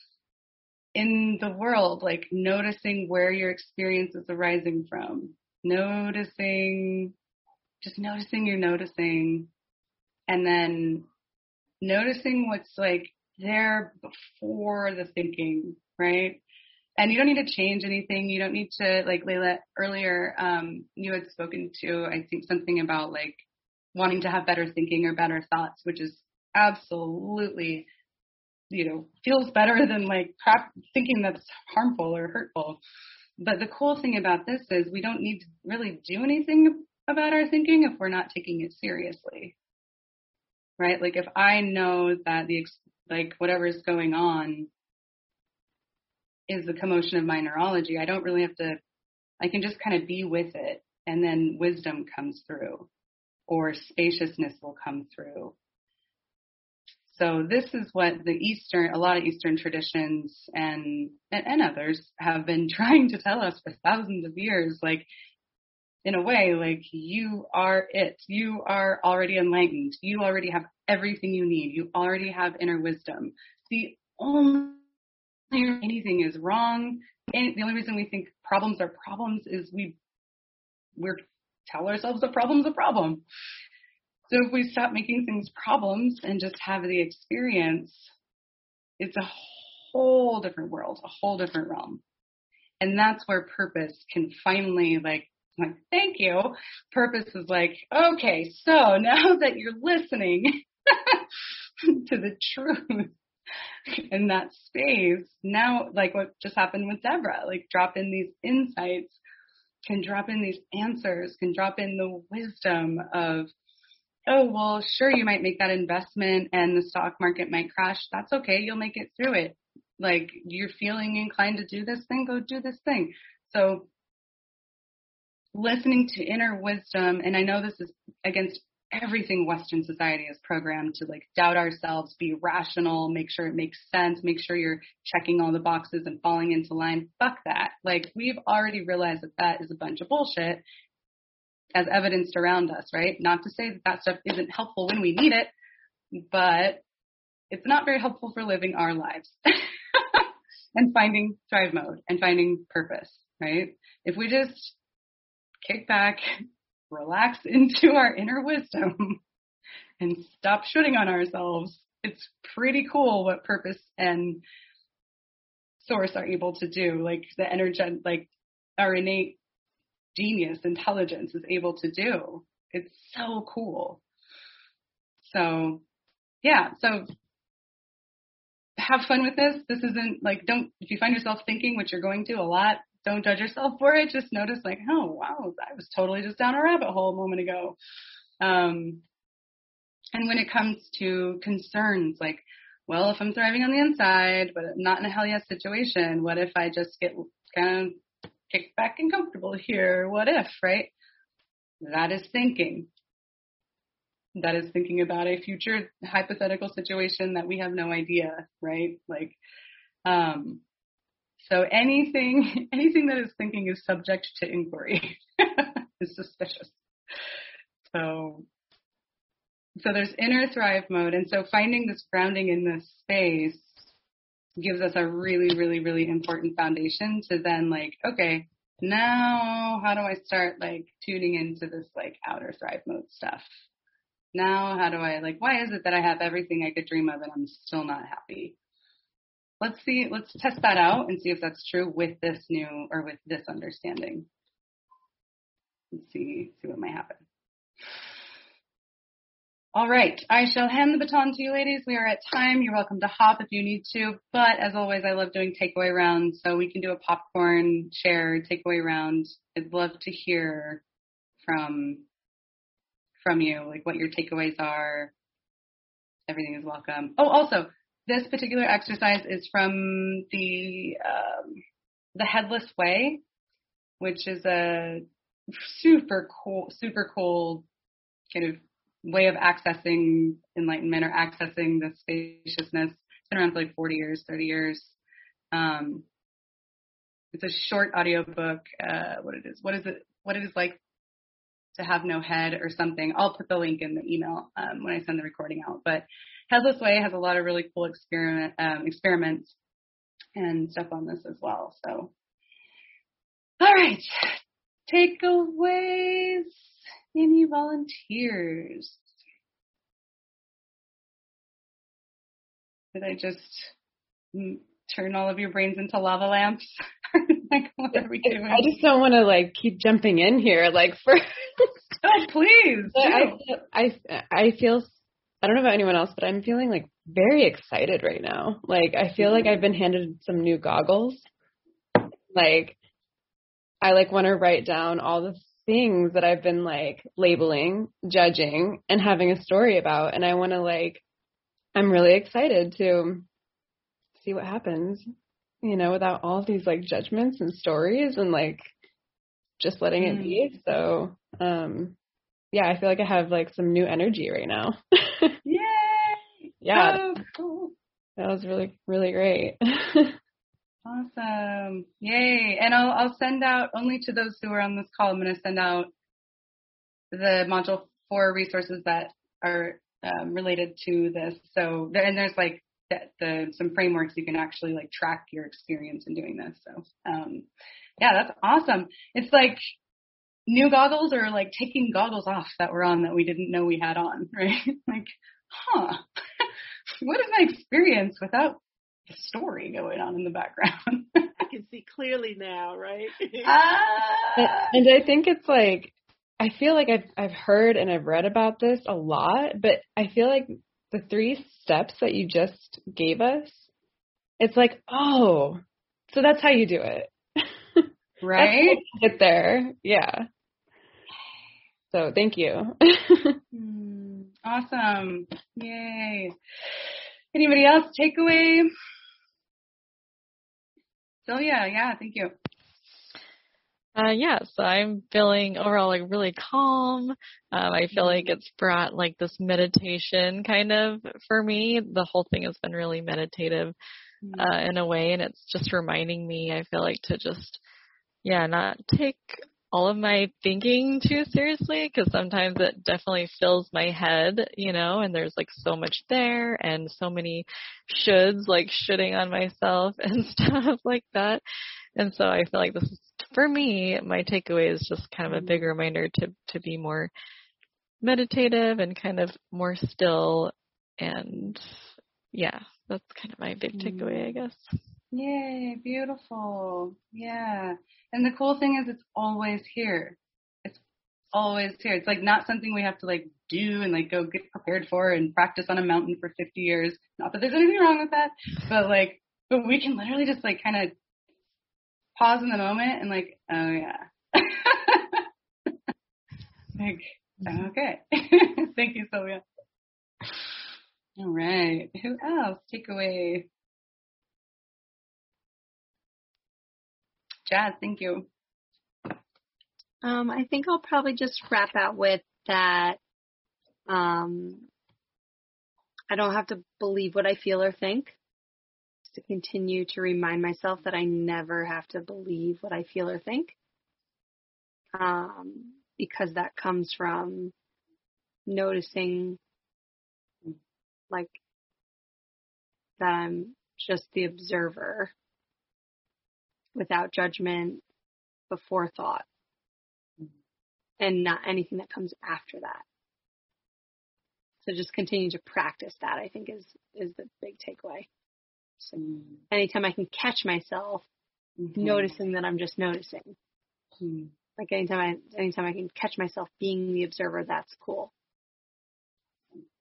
In the world, like noticing where your experience is arising from. Noticing, just noticing you're noticing. And then noticing what's like there before the thinking, right? And you don't need to change anything. You don't need to, like Layla earlier, um, you had spoken to, I think, something about like wanting to have better thinking or better thoughts, which is absolutely, you know, feels better than like crap thinking that's harmful or hurtful. But the cool thing about this is we don't need to really do anything about our thinking if we're not taking it seriously, right? Like if I know that the like whatever's going on is the commotion of my neurology, I don't really have to, I can just kind of be with it and then wisdom comes through or spaciousness will come through. So this is what the Eastern, a lot of Eastern traditions and, and, and others have been trying to tell us for thousands of years, like in a way, like you are it. You are already enlightened. You already have everything you need. You already have inner wisdom. The only reason anything is wrong, and the only reason we think problems are problems is we we're tell ourselves a problem's a problem. So if we stop making things problems and just have the experience, it's a whole different world, a whole different realm. And that's where purpose can finally like, like, thank you. Purpose is like, okay, so now that you're listening to the truth in that space, now, like what just happened with Deborah, like drop in these insights, can drop in these answers, can drop in the wisdom of, oh, well, sure, you might make that investment and the stock market might crash. That's okay. You'll make it through it. Like you're feeling inclined to do this thing, go do this thing. So listening to inner wisdom, and I know this is against everything Western society is programmed to like doubt ourselves, be rational, make sure it makes sense, make sure you're checking all the boxes and falling into line. Fuck that. Like we've already realized that that is a bunch of bullshit as evidenced around us, right? Not to say that that stuff isn't helpful when we need it, but it's not very helpful for living our lives and finding thrive mode and finding purpose, right? If we just kick back, relax into our inner wisdom and stop shooting on ourselves, it's pretty cool what purpose and source are able to do. Like the energy, like our innate genius, intelligence is able to do. It's so cool. So yeah, so have fun with this. This isn't like, don't, if you find yourself thinking, which you're going to a lot, don't judge yourself for it. Just notice like, oh, wow, I was totally just down a rabbit hole a moment ago. Um, and when it comes to concerns, like, well, if I'm thriving on the inside, but not in a hell yes situation, what if I just get kind of kicked back and comfortable here? What if, right? That is thinking. That is thinking about a future hypothetical situation that we have no idea, right? Like, um, so anything, anything that is thinking is subject to inquiry, is suspicious. So, so there's inner thrive mode. And so finding this grounding in this space gives us a really, really, really important foundation to then like, okay, now how do I start like tuning into this like outer thrive mode stuff? Now how do I like, why is it that I have everything I could dream of and I'm still not happy? Let's see, let's test that out and see if that's true with this new or with this understanding. Let's see, see what might happen. All right. I shall hand the baton to you, ladies. We are at time. You're welcome to hop if you need to. But as always, I love doing takeaway rounds. So we can do a popcorn share takeaway round. I'd love to hear from from you, like what your takeaways are. Everything is welcome. Oh, also, this particular exercise is from the um, the Headless Way, which is a super cool, super cool kind of way of accessing enlightenment or accessing the spaciousness. It's been around for like forty years, thirty years. Um, it's a short audiobook. Uh, what it is, what is it, what it is like to have no head or something. I'll put the link in the email um, when I send the recording out. But Headless Way has a lot of really cool experiment um, experiments and stuff on this as well. So, all right, takeaways. Any volunteers? Did I just mm, turn all of your brains into lava lamps? Like, what are we doing? I just don't want to like keep jumping in here, like for. Oh, please. I, I I feel. I don't know about anyone else, but I'm feeling like very excited right now. Like I feel like I've been handed some new goggles. Like I like want to write down all the things that I've been like labeling, judging, and having a story about. And I want to like, I'm really excited to see what happens, you know, without all these like judgments and stories and like just letting it be. So, um, yeah, I feel like I have like some new energy right now. Yay! Yeah. Oh, cool. That was really, really great. Awesome. Yay. And I'll, I'll send out only to those who are on this call. I'm going to send out the module four resources that are um, related to this. So, and there's like the, the, some frameworks you can actually like track your experience in doing this. So, um, yeah, that's awesome. It's like new goggles or like taking goggles off that were on that we didn't know we had on, right? Like, huh, what is my experience without the story going on in the background? I can see clearly now, right? Ah. And I think it's like, I feel like I've I've heard and I've read about this a lot, but I feel like the three steps that you just gave us, it's like, oh, so that's how you do it. Right? Get there. Yeah. So thank you. Awesome. Yay. Anybody else? Takeaway? Sylvia, yeah, thank you. Uh, yeah, so I'm feeling overall like really calm. Um, I feel like it's brought like this meditation kind of for me. The whole thing has been really meditative uh, in a way, and it's just reminding me, I feel like, to just, yeah, not take all of my thinking too seriously, because sometimes it definitely fills my head, you know, and there's like so much there and so many shoulds, like shoulding on myself and stuff like that. And so I feel like this is, for me, my takeaway is just kind of a big reminder to, to be more meditative and kind of more still. And yeah, that's kind of my big takeaway, I guess. Yay, beautiful. Yeah. And the cool thing is it's always here. It's always here. It's like not something we have to like do and like go get prepared for and practice on a mountain for fifty years. Not that there's anything wrong with that, but like, but we can literally just like kind of pause in the moment and like, oh yeah. Like, okay. Thank you, Sylvia. All right. Who else? Takeaway. Jazz, thank you. Um, I think I'll probably just wrap out with that. Um, I don't have to believe what I feel or think. Just to continue to remind myself that I never have to believe what I feel or think. Um, because that comes from noticing, like, that I'm just the observer without judgment, before thought, and not anything that comes after that. So just continue to practice that, I think, is is the big takeaway. So anytime I can catch myself mm-hmm. noticing that I'm just noticing, mm-hmm. like anytime I anytime I can catch myself being the observer, that's cool.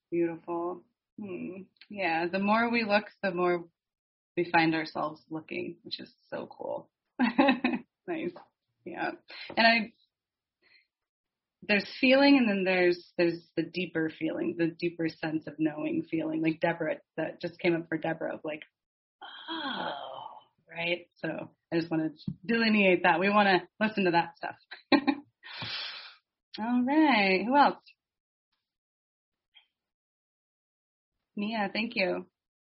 Beautiful. Hmm. Yeah, the more we look, the more we find ourselves looking, which is so cool. Nice. Yeah. And I, there's feeling, and then there's there's the deeper feeling, the deeper sense of knowing feeling, like Deborah, that just came up for Deborah, of like, oh, right? So I just want to delineate that. We want to listen to that stuff. All right. Who else? Mia, thank you.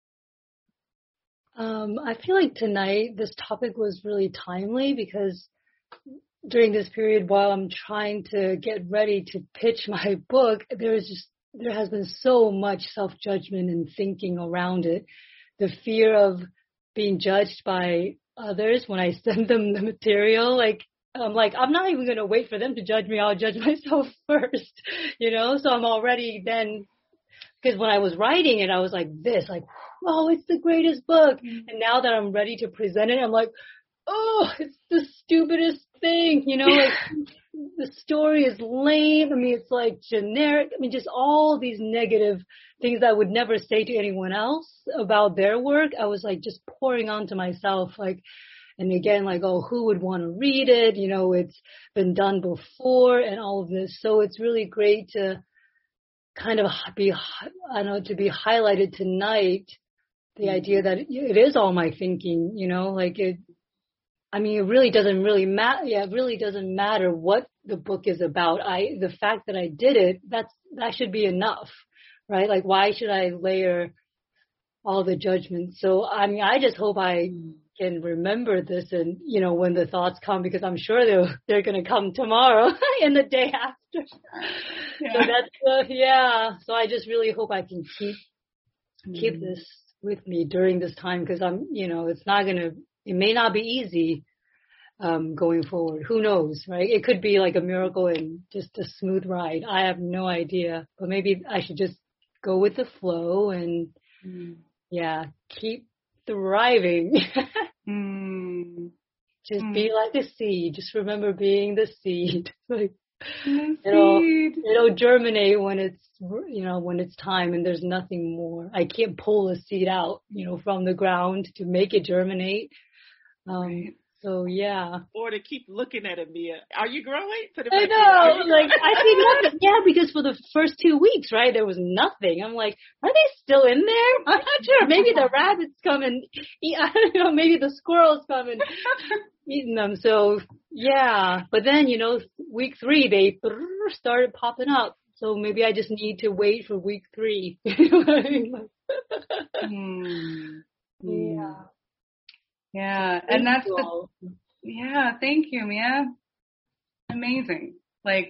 Um, I feel like tonight this topic was really timely because during this period while I'm trying to get ready to pitch my book, there's just there has been so much self-judgment and thinking around it. The fear of being judged by others when I send them the material, like I'm like, I'm not even going to wait for them to judge me. I'll judge myself first, you know? So I'm already then, because when I was writing it, I was like this, like, oh, it's the greatest book. Mm-hmm. And now that I'm ready to present it, I'm like, oh, it's the stupidest thing, you know, like the story is lame. I mean, it's like generic. I mean, just all these negative things that I would never say to anyone else about their work. I was like just pouring onto myself, like, and again, like, oh, who would want to read it? You know, it's been done before and all of this. So it's really great to kind of be, I don't know, to be highlighted tonight, the idea that it is all my thinking, you know, like it, I mean, it really doesn't really matter. Yeah, it really doesn't matter what the book is about. I, the fact that I did it, that's, that should be enough, right? Like, why should I layer all the judgments? So, I mean, I just hope I can remember this and, you know, when the thoughts come, because I'm sure they're, they're going to come tomorrow and the day after. Yeah. So that's, uh, yeah. So I just really hope I can keep, mm. keep this with me during this time, because I'm, you know, it's not going to, it may not be easy um, going forward. Who knows, right? It could be like a miracle and just a smooth ride. I have no idea, but maybe I should just go with the flow and, mm. yeah, keep thriving. mm. Just mm. be like a seed. Just remember being the seed. Like the it'll seed. It'll germinate when it's, you know, when it's time, and there's nothing more. I can't pull a seed out, you know, from the ground to make it germinate. Um, right. So yeah. Or to keep looking at it, Mia. Are you growing? Put it I know, like I see nothing. Yeah, because for the first two weeks, right, there was nothing. I'm like, are they still in there? I'm not sure. Maybe the rabbits come and eat. I don't know. Maybe the squirrels come and eating them. So yeah, but then you know, week three they started popping up. So maybe I just need to wait for week three. mm. Yeah. Yeah, thank and that's the, yeah, thank you, Mia. Amazing. Like,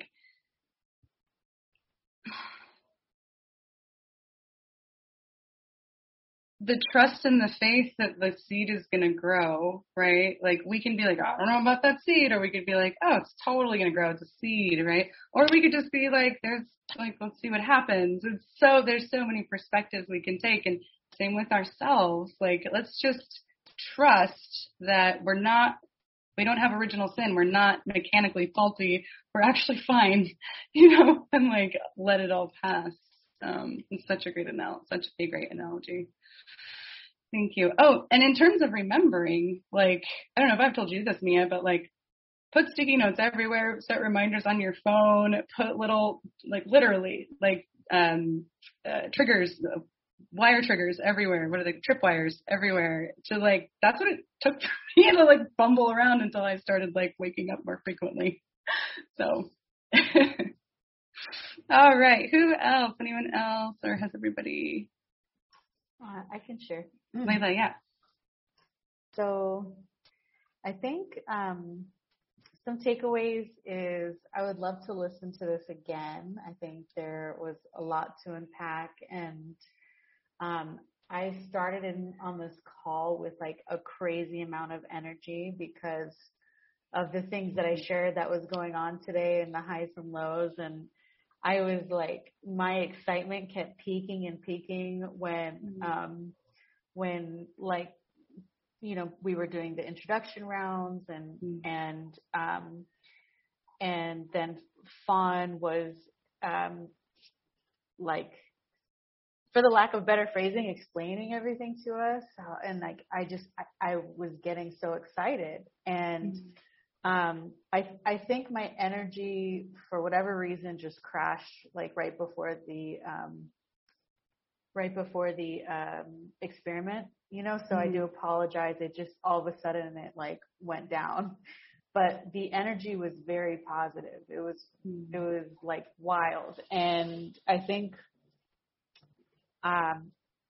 the trust and the faith that the seed is going to grow, right? Like, we can be like, I don't know about that seed, or we could be like, oh, it's totally going to grow. It's a seed, right? Or we could just be like, there's, like, let's see what happens. It's so, there's so many perspectives we can take, and same with ourselves. Like, let's just trust that we're not, we don't have original sin. We're not mechanically faulty. We're actually fine, you know, and like let it all pass. Um, it's such a great analogy, such a great analogy. Thank you. Oh, and in terms of remembering, like, I don't know if I've told you this, Mia, but like, put sticky notes everywhere, set reminders on your phone, put little, like literally, like um, uh, triggers, wire triggers everywhere. What are they? Tripwires everywhere. To like, that's what it took for me to like bumble around until I started like waking up more frequently. So, all right. Who else? Anyone else? Or has everybody? Uh, I can share. Layla, yeah. So, I think um, some takeaways is I would love to listen to this again. I think there was a lot to unpack, and Um, I started in on this call with like a crazy amount of energy because of the things that I shared that was going on today and the highs and lows. And I was like, my excitement kept peaking and peaking when, um, when like, you know, we were doing the introduction rounds and, mm-hmm. and, um, and then Fawn was, um, like, for the lack of better phrasing, explaining everything to us. Uh, and like, I just, I, I was getting so excited. And mm-hmm. um, I, I think my energy, for whatever reason, just crashed like right before the, um, right before the um, experiment, you know, so mm-hmm. I do apologize. It just all of a sudden it like went down. But the energy was very positive. It was, mm-hmm. it was like wild. And I think, um,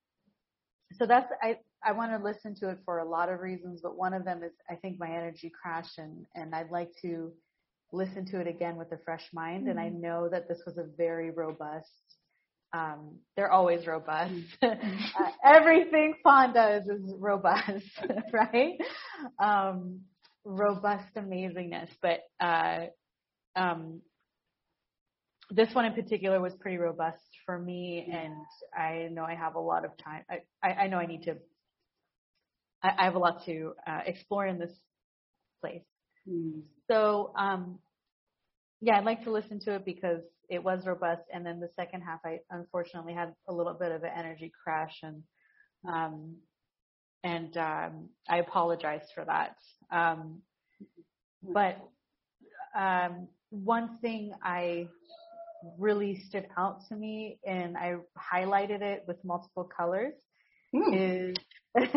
so that's, I, I want to listen to it for a lot of reasons, but one of them is I think my energy crashed, and, and I'd like to listen to it again with a fresh mind. Mm-hmm. And I know that this was a very robust, um, they're always robust. Mm-hmm. uh, everything Fawn does is robust, right? Um, robust amazingness, but uh, um, this one in particular was pretty robust for me, and I know I have a lot of time. I, I, I know I need to, I, I have a lot to uh, explore in this place. Mm. So, um, yeah, I'd like to listen to it because it was robust, and then the second half, I unfortunately had a little bit of an energy crash, and um, and um, I apologize for that. Um, but um, one thing I really stood out to me, and I highlighted it with multiple colors, mm. is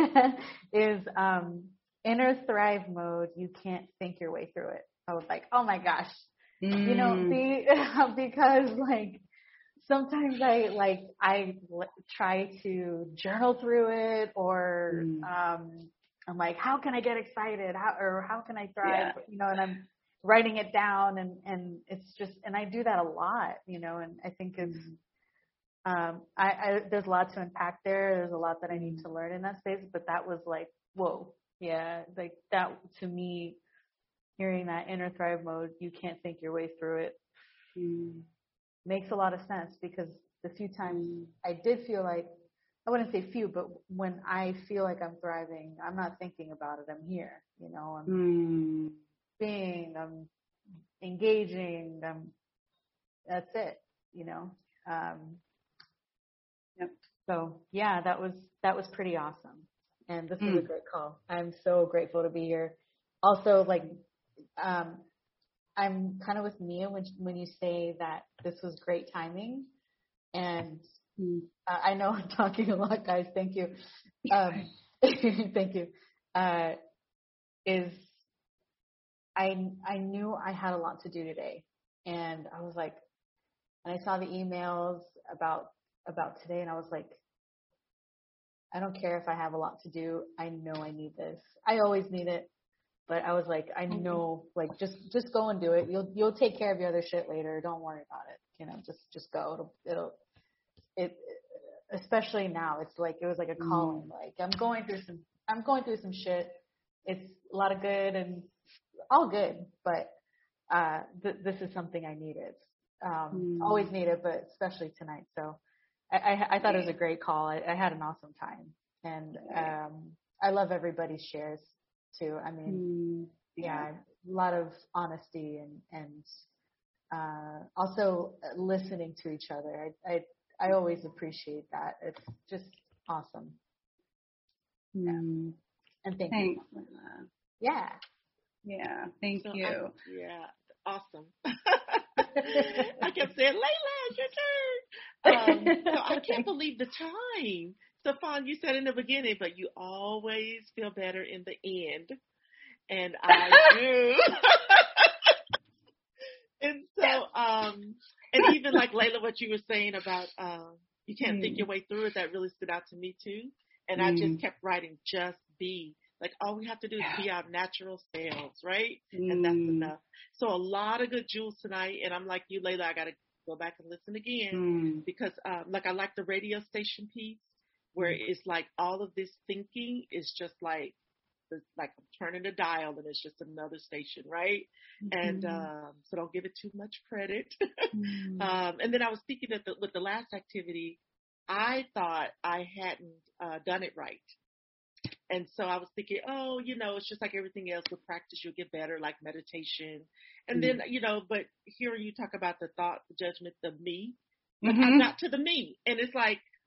is um, inner thrive mode. You can't think your way through it. I was like, oh my gosh, mm. you know, be, because like sometimes I like I try to journal through it, or mm. um, I'm like, how can I get excited? How or how can I thrive? Yeah. You know, and I'm writing it down, and, and it's just, and I do that a lot, you know, and I think it's, um, I, I, there's a lot to unpack there. There's a lot that I need to learn in that space, but that was like, whoa, yeah, like that to me, hearing that inner thrive mode, you can't think your way through it, mm. makes a lot of sense, because the few times mm. I did feel like, I wouldn't say few, but when I feel like I'm thriving, I'm not thinking about it. I'm here, you know, I'm mm. being, I'm engaging, I'm, that's it, you know. Um, yep. So yeah, that was, that was pretty awesome. And this mm. was a great call. I'm so grateful to be here. Also, like, um, I'm kind of with Mia when, when you say that this was great timing. And mm. uh, I know I'm talking a lot, guys. Thank you. Um, thank you. Uh, is I I knew I had a lot to do today, and I was like, and I saw the emails about about today, and I was like, I don't care if I have a lot to do. I know I need this. I always need it, but I was like, I know, like just just go and do it. You'll you'll take care of your other shit later. Don't worry about it. You know, just just go. It'll it'll it. Especially now, it's like it was like a calling. Mm. Like I'm going through some I'm going through some shit. It's a lot of good and all good, but uh, th- this is something I needed. Um, mm. Always needed, but especially tonight. So I, I, I thought it was a great call. I, I had an awesome time, and um, I love everybody's shares too. I mean, mm. yeah, a lot of honesty and and uh, also listening to each other. I, I I always appreciate that. It's just awesome. Mm. Yeah. And thank Thanks. you. Yeah. Yeah, thank so you. I, yeah, awesome. I kept saying, Layla, it's your turn. Um, so I can't believe the time. So, Fawn, you said in the beginning, but you always feel better in the end. And I do. And so, um, and even like Layla, what you were saying about um, you can't mm. think your way through it, that really stood out to me too. And mm. I just kept writing, just be. Like, all we have to do is be our natural selves, right? Mm. And that's enough. So a lot of good jewels tonight. And I'm like you, Layla, I got to go back and listen again mm. because, um, like, I like the radio station piece where mm. it's like all of this thinking is just like, it's like I'm turning the dial and it's just another station, right? Mm-hmm. And um, so don't give it too much credit. mm. um, and then I was thinking that the, with the last activity, I thought I hadn't uh, done it right. And so I was thinking, oh, you know, it's just like everything else. With practice, you'll get better, like meditation. And mm-hmm. then, you know, but hearing you talk about the thought, the judgment, the me, like mm-hmm. I got to the me. And it's like,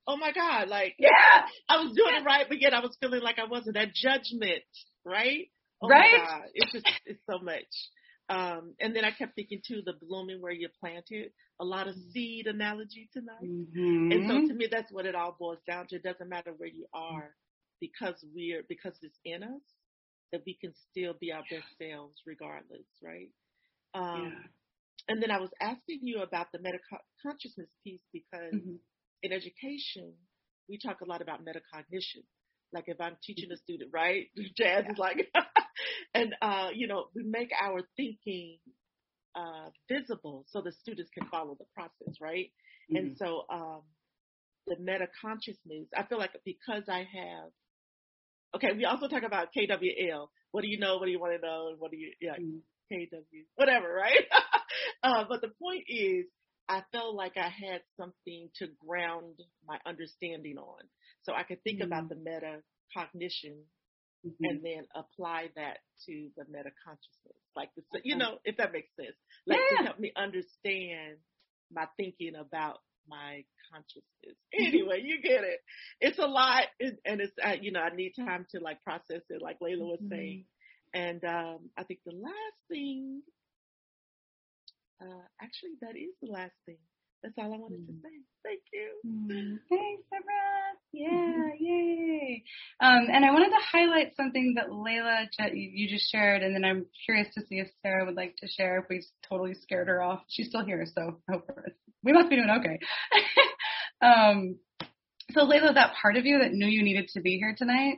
oh my God, like, yeah, I was doing it right, but yet I was feeling like I wasn't. That judgment, right? Oh right? my God, it's just, it's so much. Um, and then I kept thinking too, the blooming where you planted, a lot of seed analogy tonight. Mm-hmm. And so to me, that's what it all boils down to. It doesn't matter where you are, because we're, because it's in us, that we can still be our best selves regardless, right? Um, Yeah. and then I was asking you about the meta-consciousness piece because Mm-hmm. in education, we talk a lot about metacognition. Like if I'm teaching a student, right? Jazz is like, and, uh, you know, we make our thinking uh, visible so the students can follow the process, right? Mm-hmm. And so um, the meta-consciousness, I feel like because I have, okay, we also talk about K W L. What do you know? What do you want to know? And what do you, yeah, mm-hmm. K W, whatever, right? uh, but the point is, I felt like I had something to ground my understanding on. So I could think mm-hmm. about the metacognition mm-hmm. and then apply that to the meta-consciousness. Like, the, you know, if that makes sense. Like yeah. to help me understand my thinking about my consciousness. Anyway, you get it. It's a lot, and it's, uh, you know, I need time to like process it, like Layla was mm-hmm. saying. And um, I think the last thing, uh, actually, that is the last thing. That's all I wanted mm-hmm. to say. Thank you. Mm-hmm. Thanks, Deborah. Yeah, yay. Um, and I wanted to highlight something that Layla, you just shared, and then I'm curious to see if Sarah would like to share, if we totally scared her off. She's still here, so I hope we must be doing okay. um, so Layla, that part of you that knew you needed to be here tonight,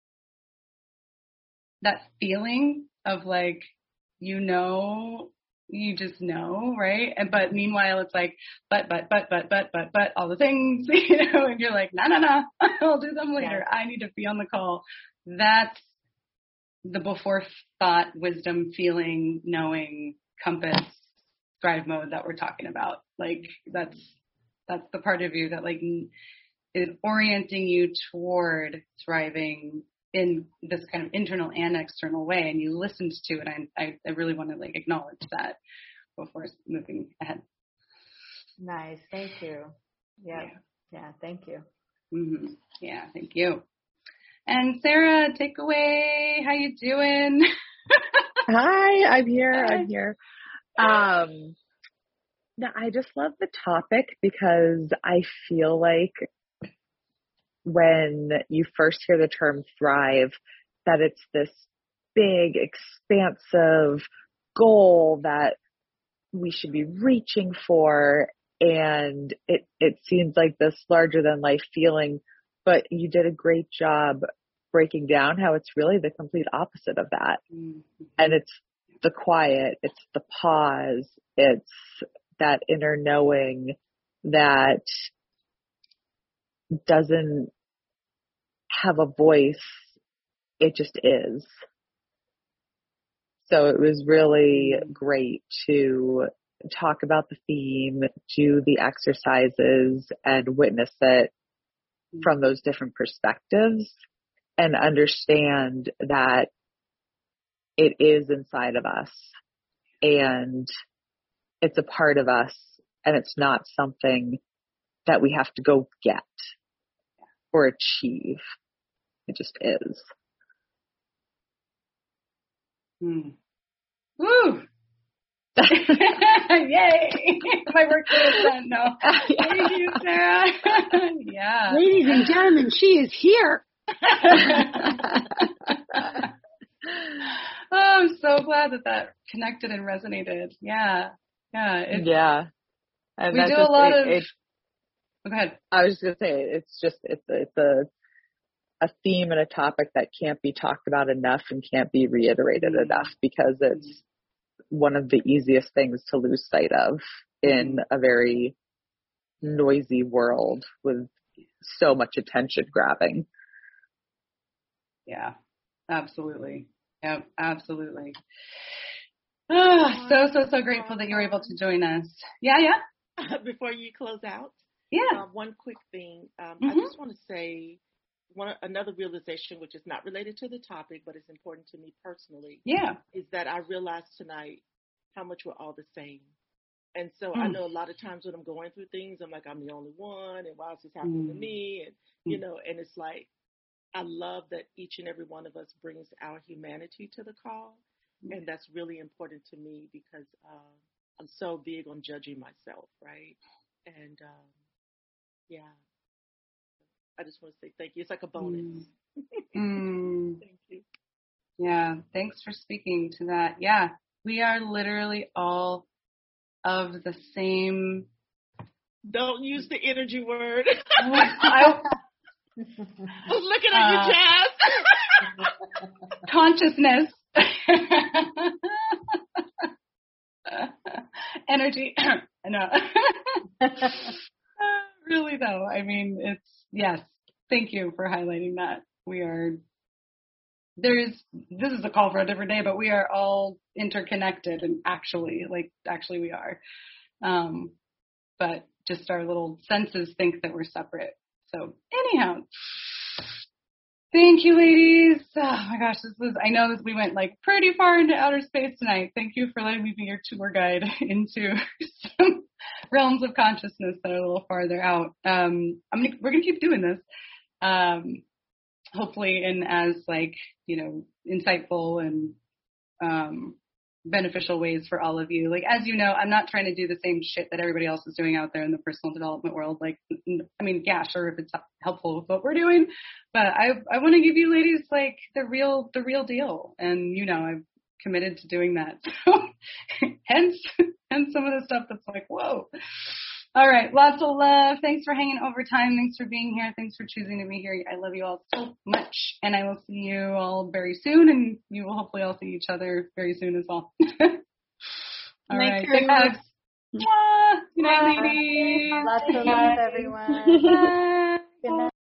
that feeling of like, you know, you just know, right? And but meanwhile, it's like, but, but, but, but, but, but, but, all the things, you know, and you're like, no, no, no, I'll do them later. Yeah. I need to be on the call. That's the before thought, wisdom, feeling, knowing, compass, thrive mode that we're talking about. Like that's, that's the part of you that like is orienting you toward thriving in this kind of internal and external way, and you listened to it. I, I really want to like acknowledge that before moving ahead. Nice, thank you. Yep. Yeah, yeah, thank you. Mm-hmm. Yeah, thank you. And Sarah, take away. How you doing? Hi, I'm here. Hi. I'm here. Um, no, I just love the topic because I feel like when you first hear the term thrive, that it's this big, expansive goal that we should be reaching for. And it, it seems like this larger than life feeling, but you did a great job breaking down how it's really the complete opposite of that. Mm-hmm. And it's the quiet, it's the pause, it's that inner knowing that doesn't have a voice, it just is. So it was really great to talk about the theme, do the exercises, and witness it from those different perspectives and understand that it is inside of us and it's a part of us and it's not something that we have to go get or achieve. It just is. Hmm. Woo! Yay! My work is done. No. Thank you, Sarah. Yeah. Ladies and gentlemen, she is here. Oh, I'm so glad that that connected and resonated. Yeah. Yeah. It's, yeah. And we do just, a lot it, of. It, oh, go ahead. I was just gonna say it's just it's it's a a theme and a topic that can't be talked about enough and can't be reiterated mm-hmm. enough because it's mm-hmm. one of the easiest things to lose sight of in mm-hmm. a very noisy world with so much attention grabbing. Yeah, absolutely. Yeah, absolutely. Oh, so, so, so grateful that you were able to join us. Yeah, yeah. Before you close out, yeah. Uh, one quick thing. Um, mm-hmm. I just want to say one another realization, which is not related to the topic, but it's important to me personally. Yeah, is that I realized tonight how much we're all the same. And so I know a lot of times when I'm going through things, I'm like, I'm the only one, and why is this happening to me? And, you know, and it's like, I love that each and every one of us brings our humanity to the call. And that's really important to me because uh, I'm so big on judging myself, right? And um, yeah, I just want to say thank you. It's like a bonus. Mm. Thank you. Yeah, thanks for speaking to that. Yeah, we are literally all of the same. Don't use the energy word. I, I was looking at uh, you, Jazz. Consciousness. Energy. No. Really, though. I mean, it's, yes. Thank you for highlighting that. We are, there's, this is a call for a different day, but we are all interconnected and actually, like, actually we are. Um, but just our little senses think that we're separate. So anyhow, thank you, ladies. Oh my gosh, this was, I know we went like pretty far into outer space tonight. Thank you for letting me be your tour guide into some realms of consciousness that are a little farther out. Um, I'm gonna, we're gonna keep doing this. Um, hopefully in as like, you know, insightful and, um, beneficial ways for all of you. Like, as you know, I'm not trying to do the same shit that everybody else is doing out there in the personal development world. Like, I mean, yeah, sure, if it's helpful with what we're doing, but I, I want to give you ladies like the real, the real deal. And, you know, I've committed to doing that. So hence, hence some of the stuff that's like, whoa. All right. Lots of love. Thanks for hanging overtime. Thanks for being here. Thanks for choosing to be here. I love you all so much. And I will see you all very soon. And you will hopefully all see each other very soon as well. All right. Big hugs. Mwah. Good night, ladies. Lots of love, everyone. Bye. Good night.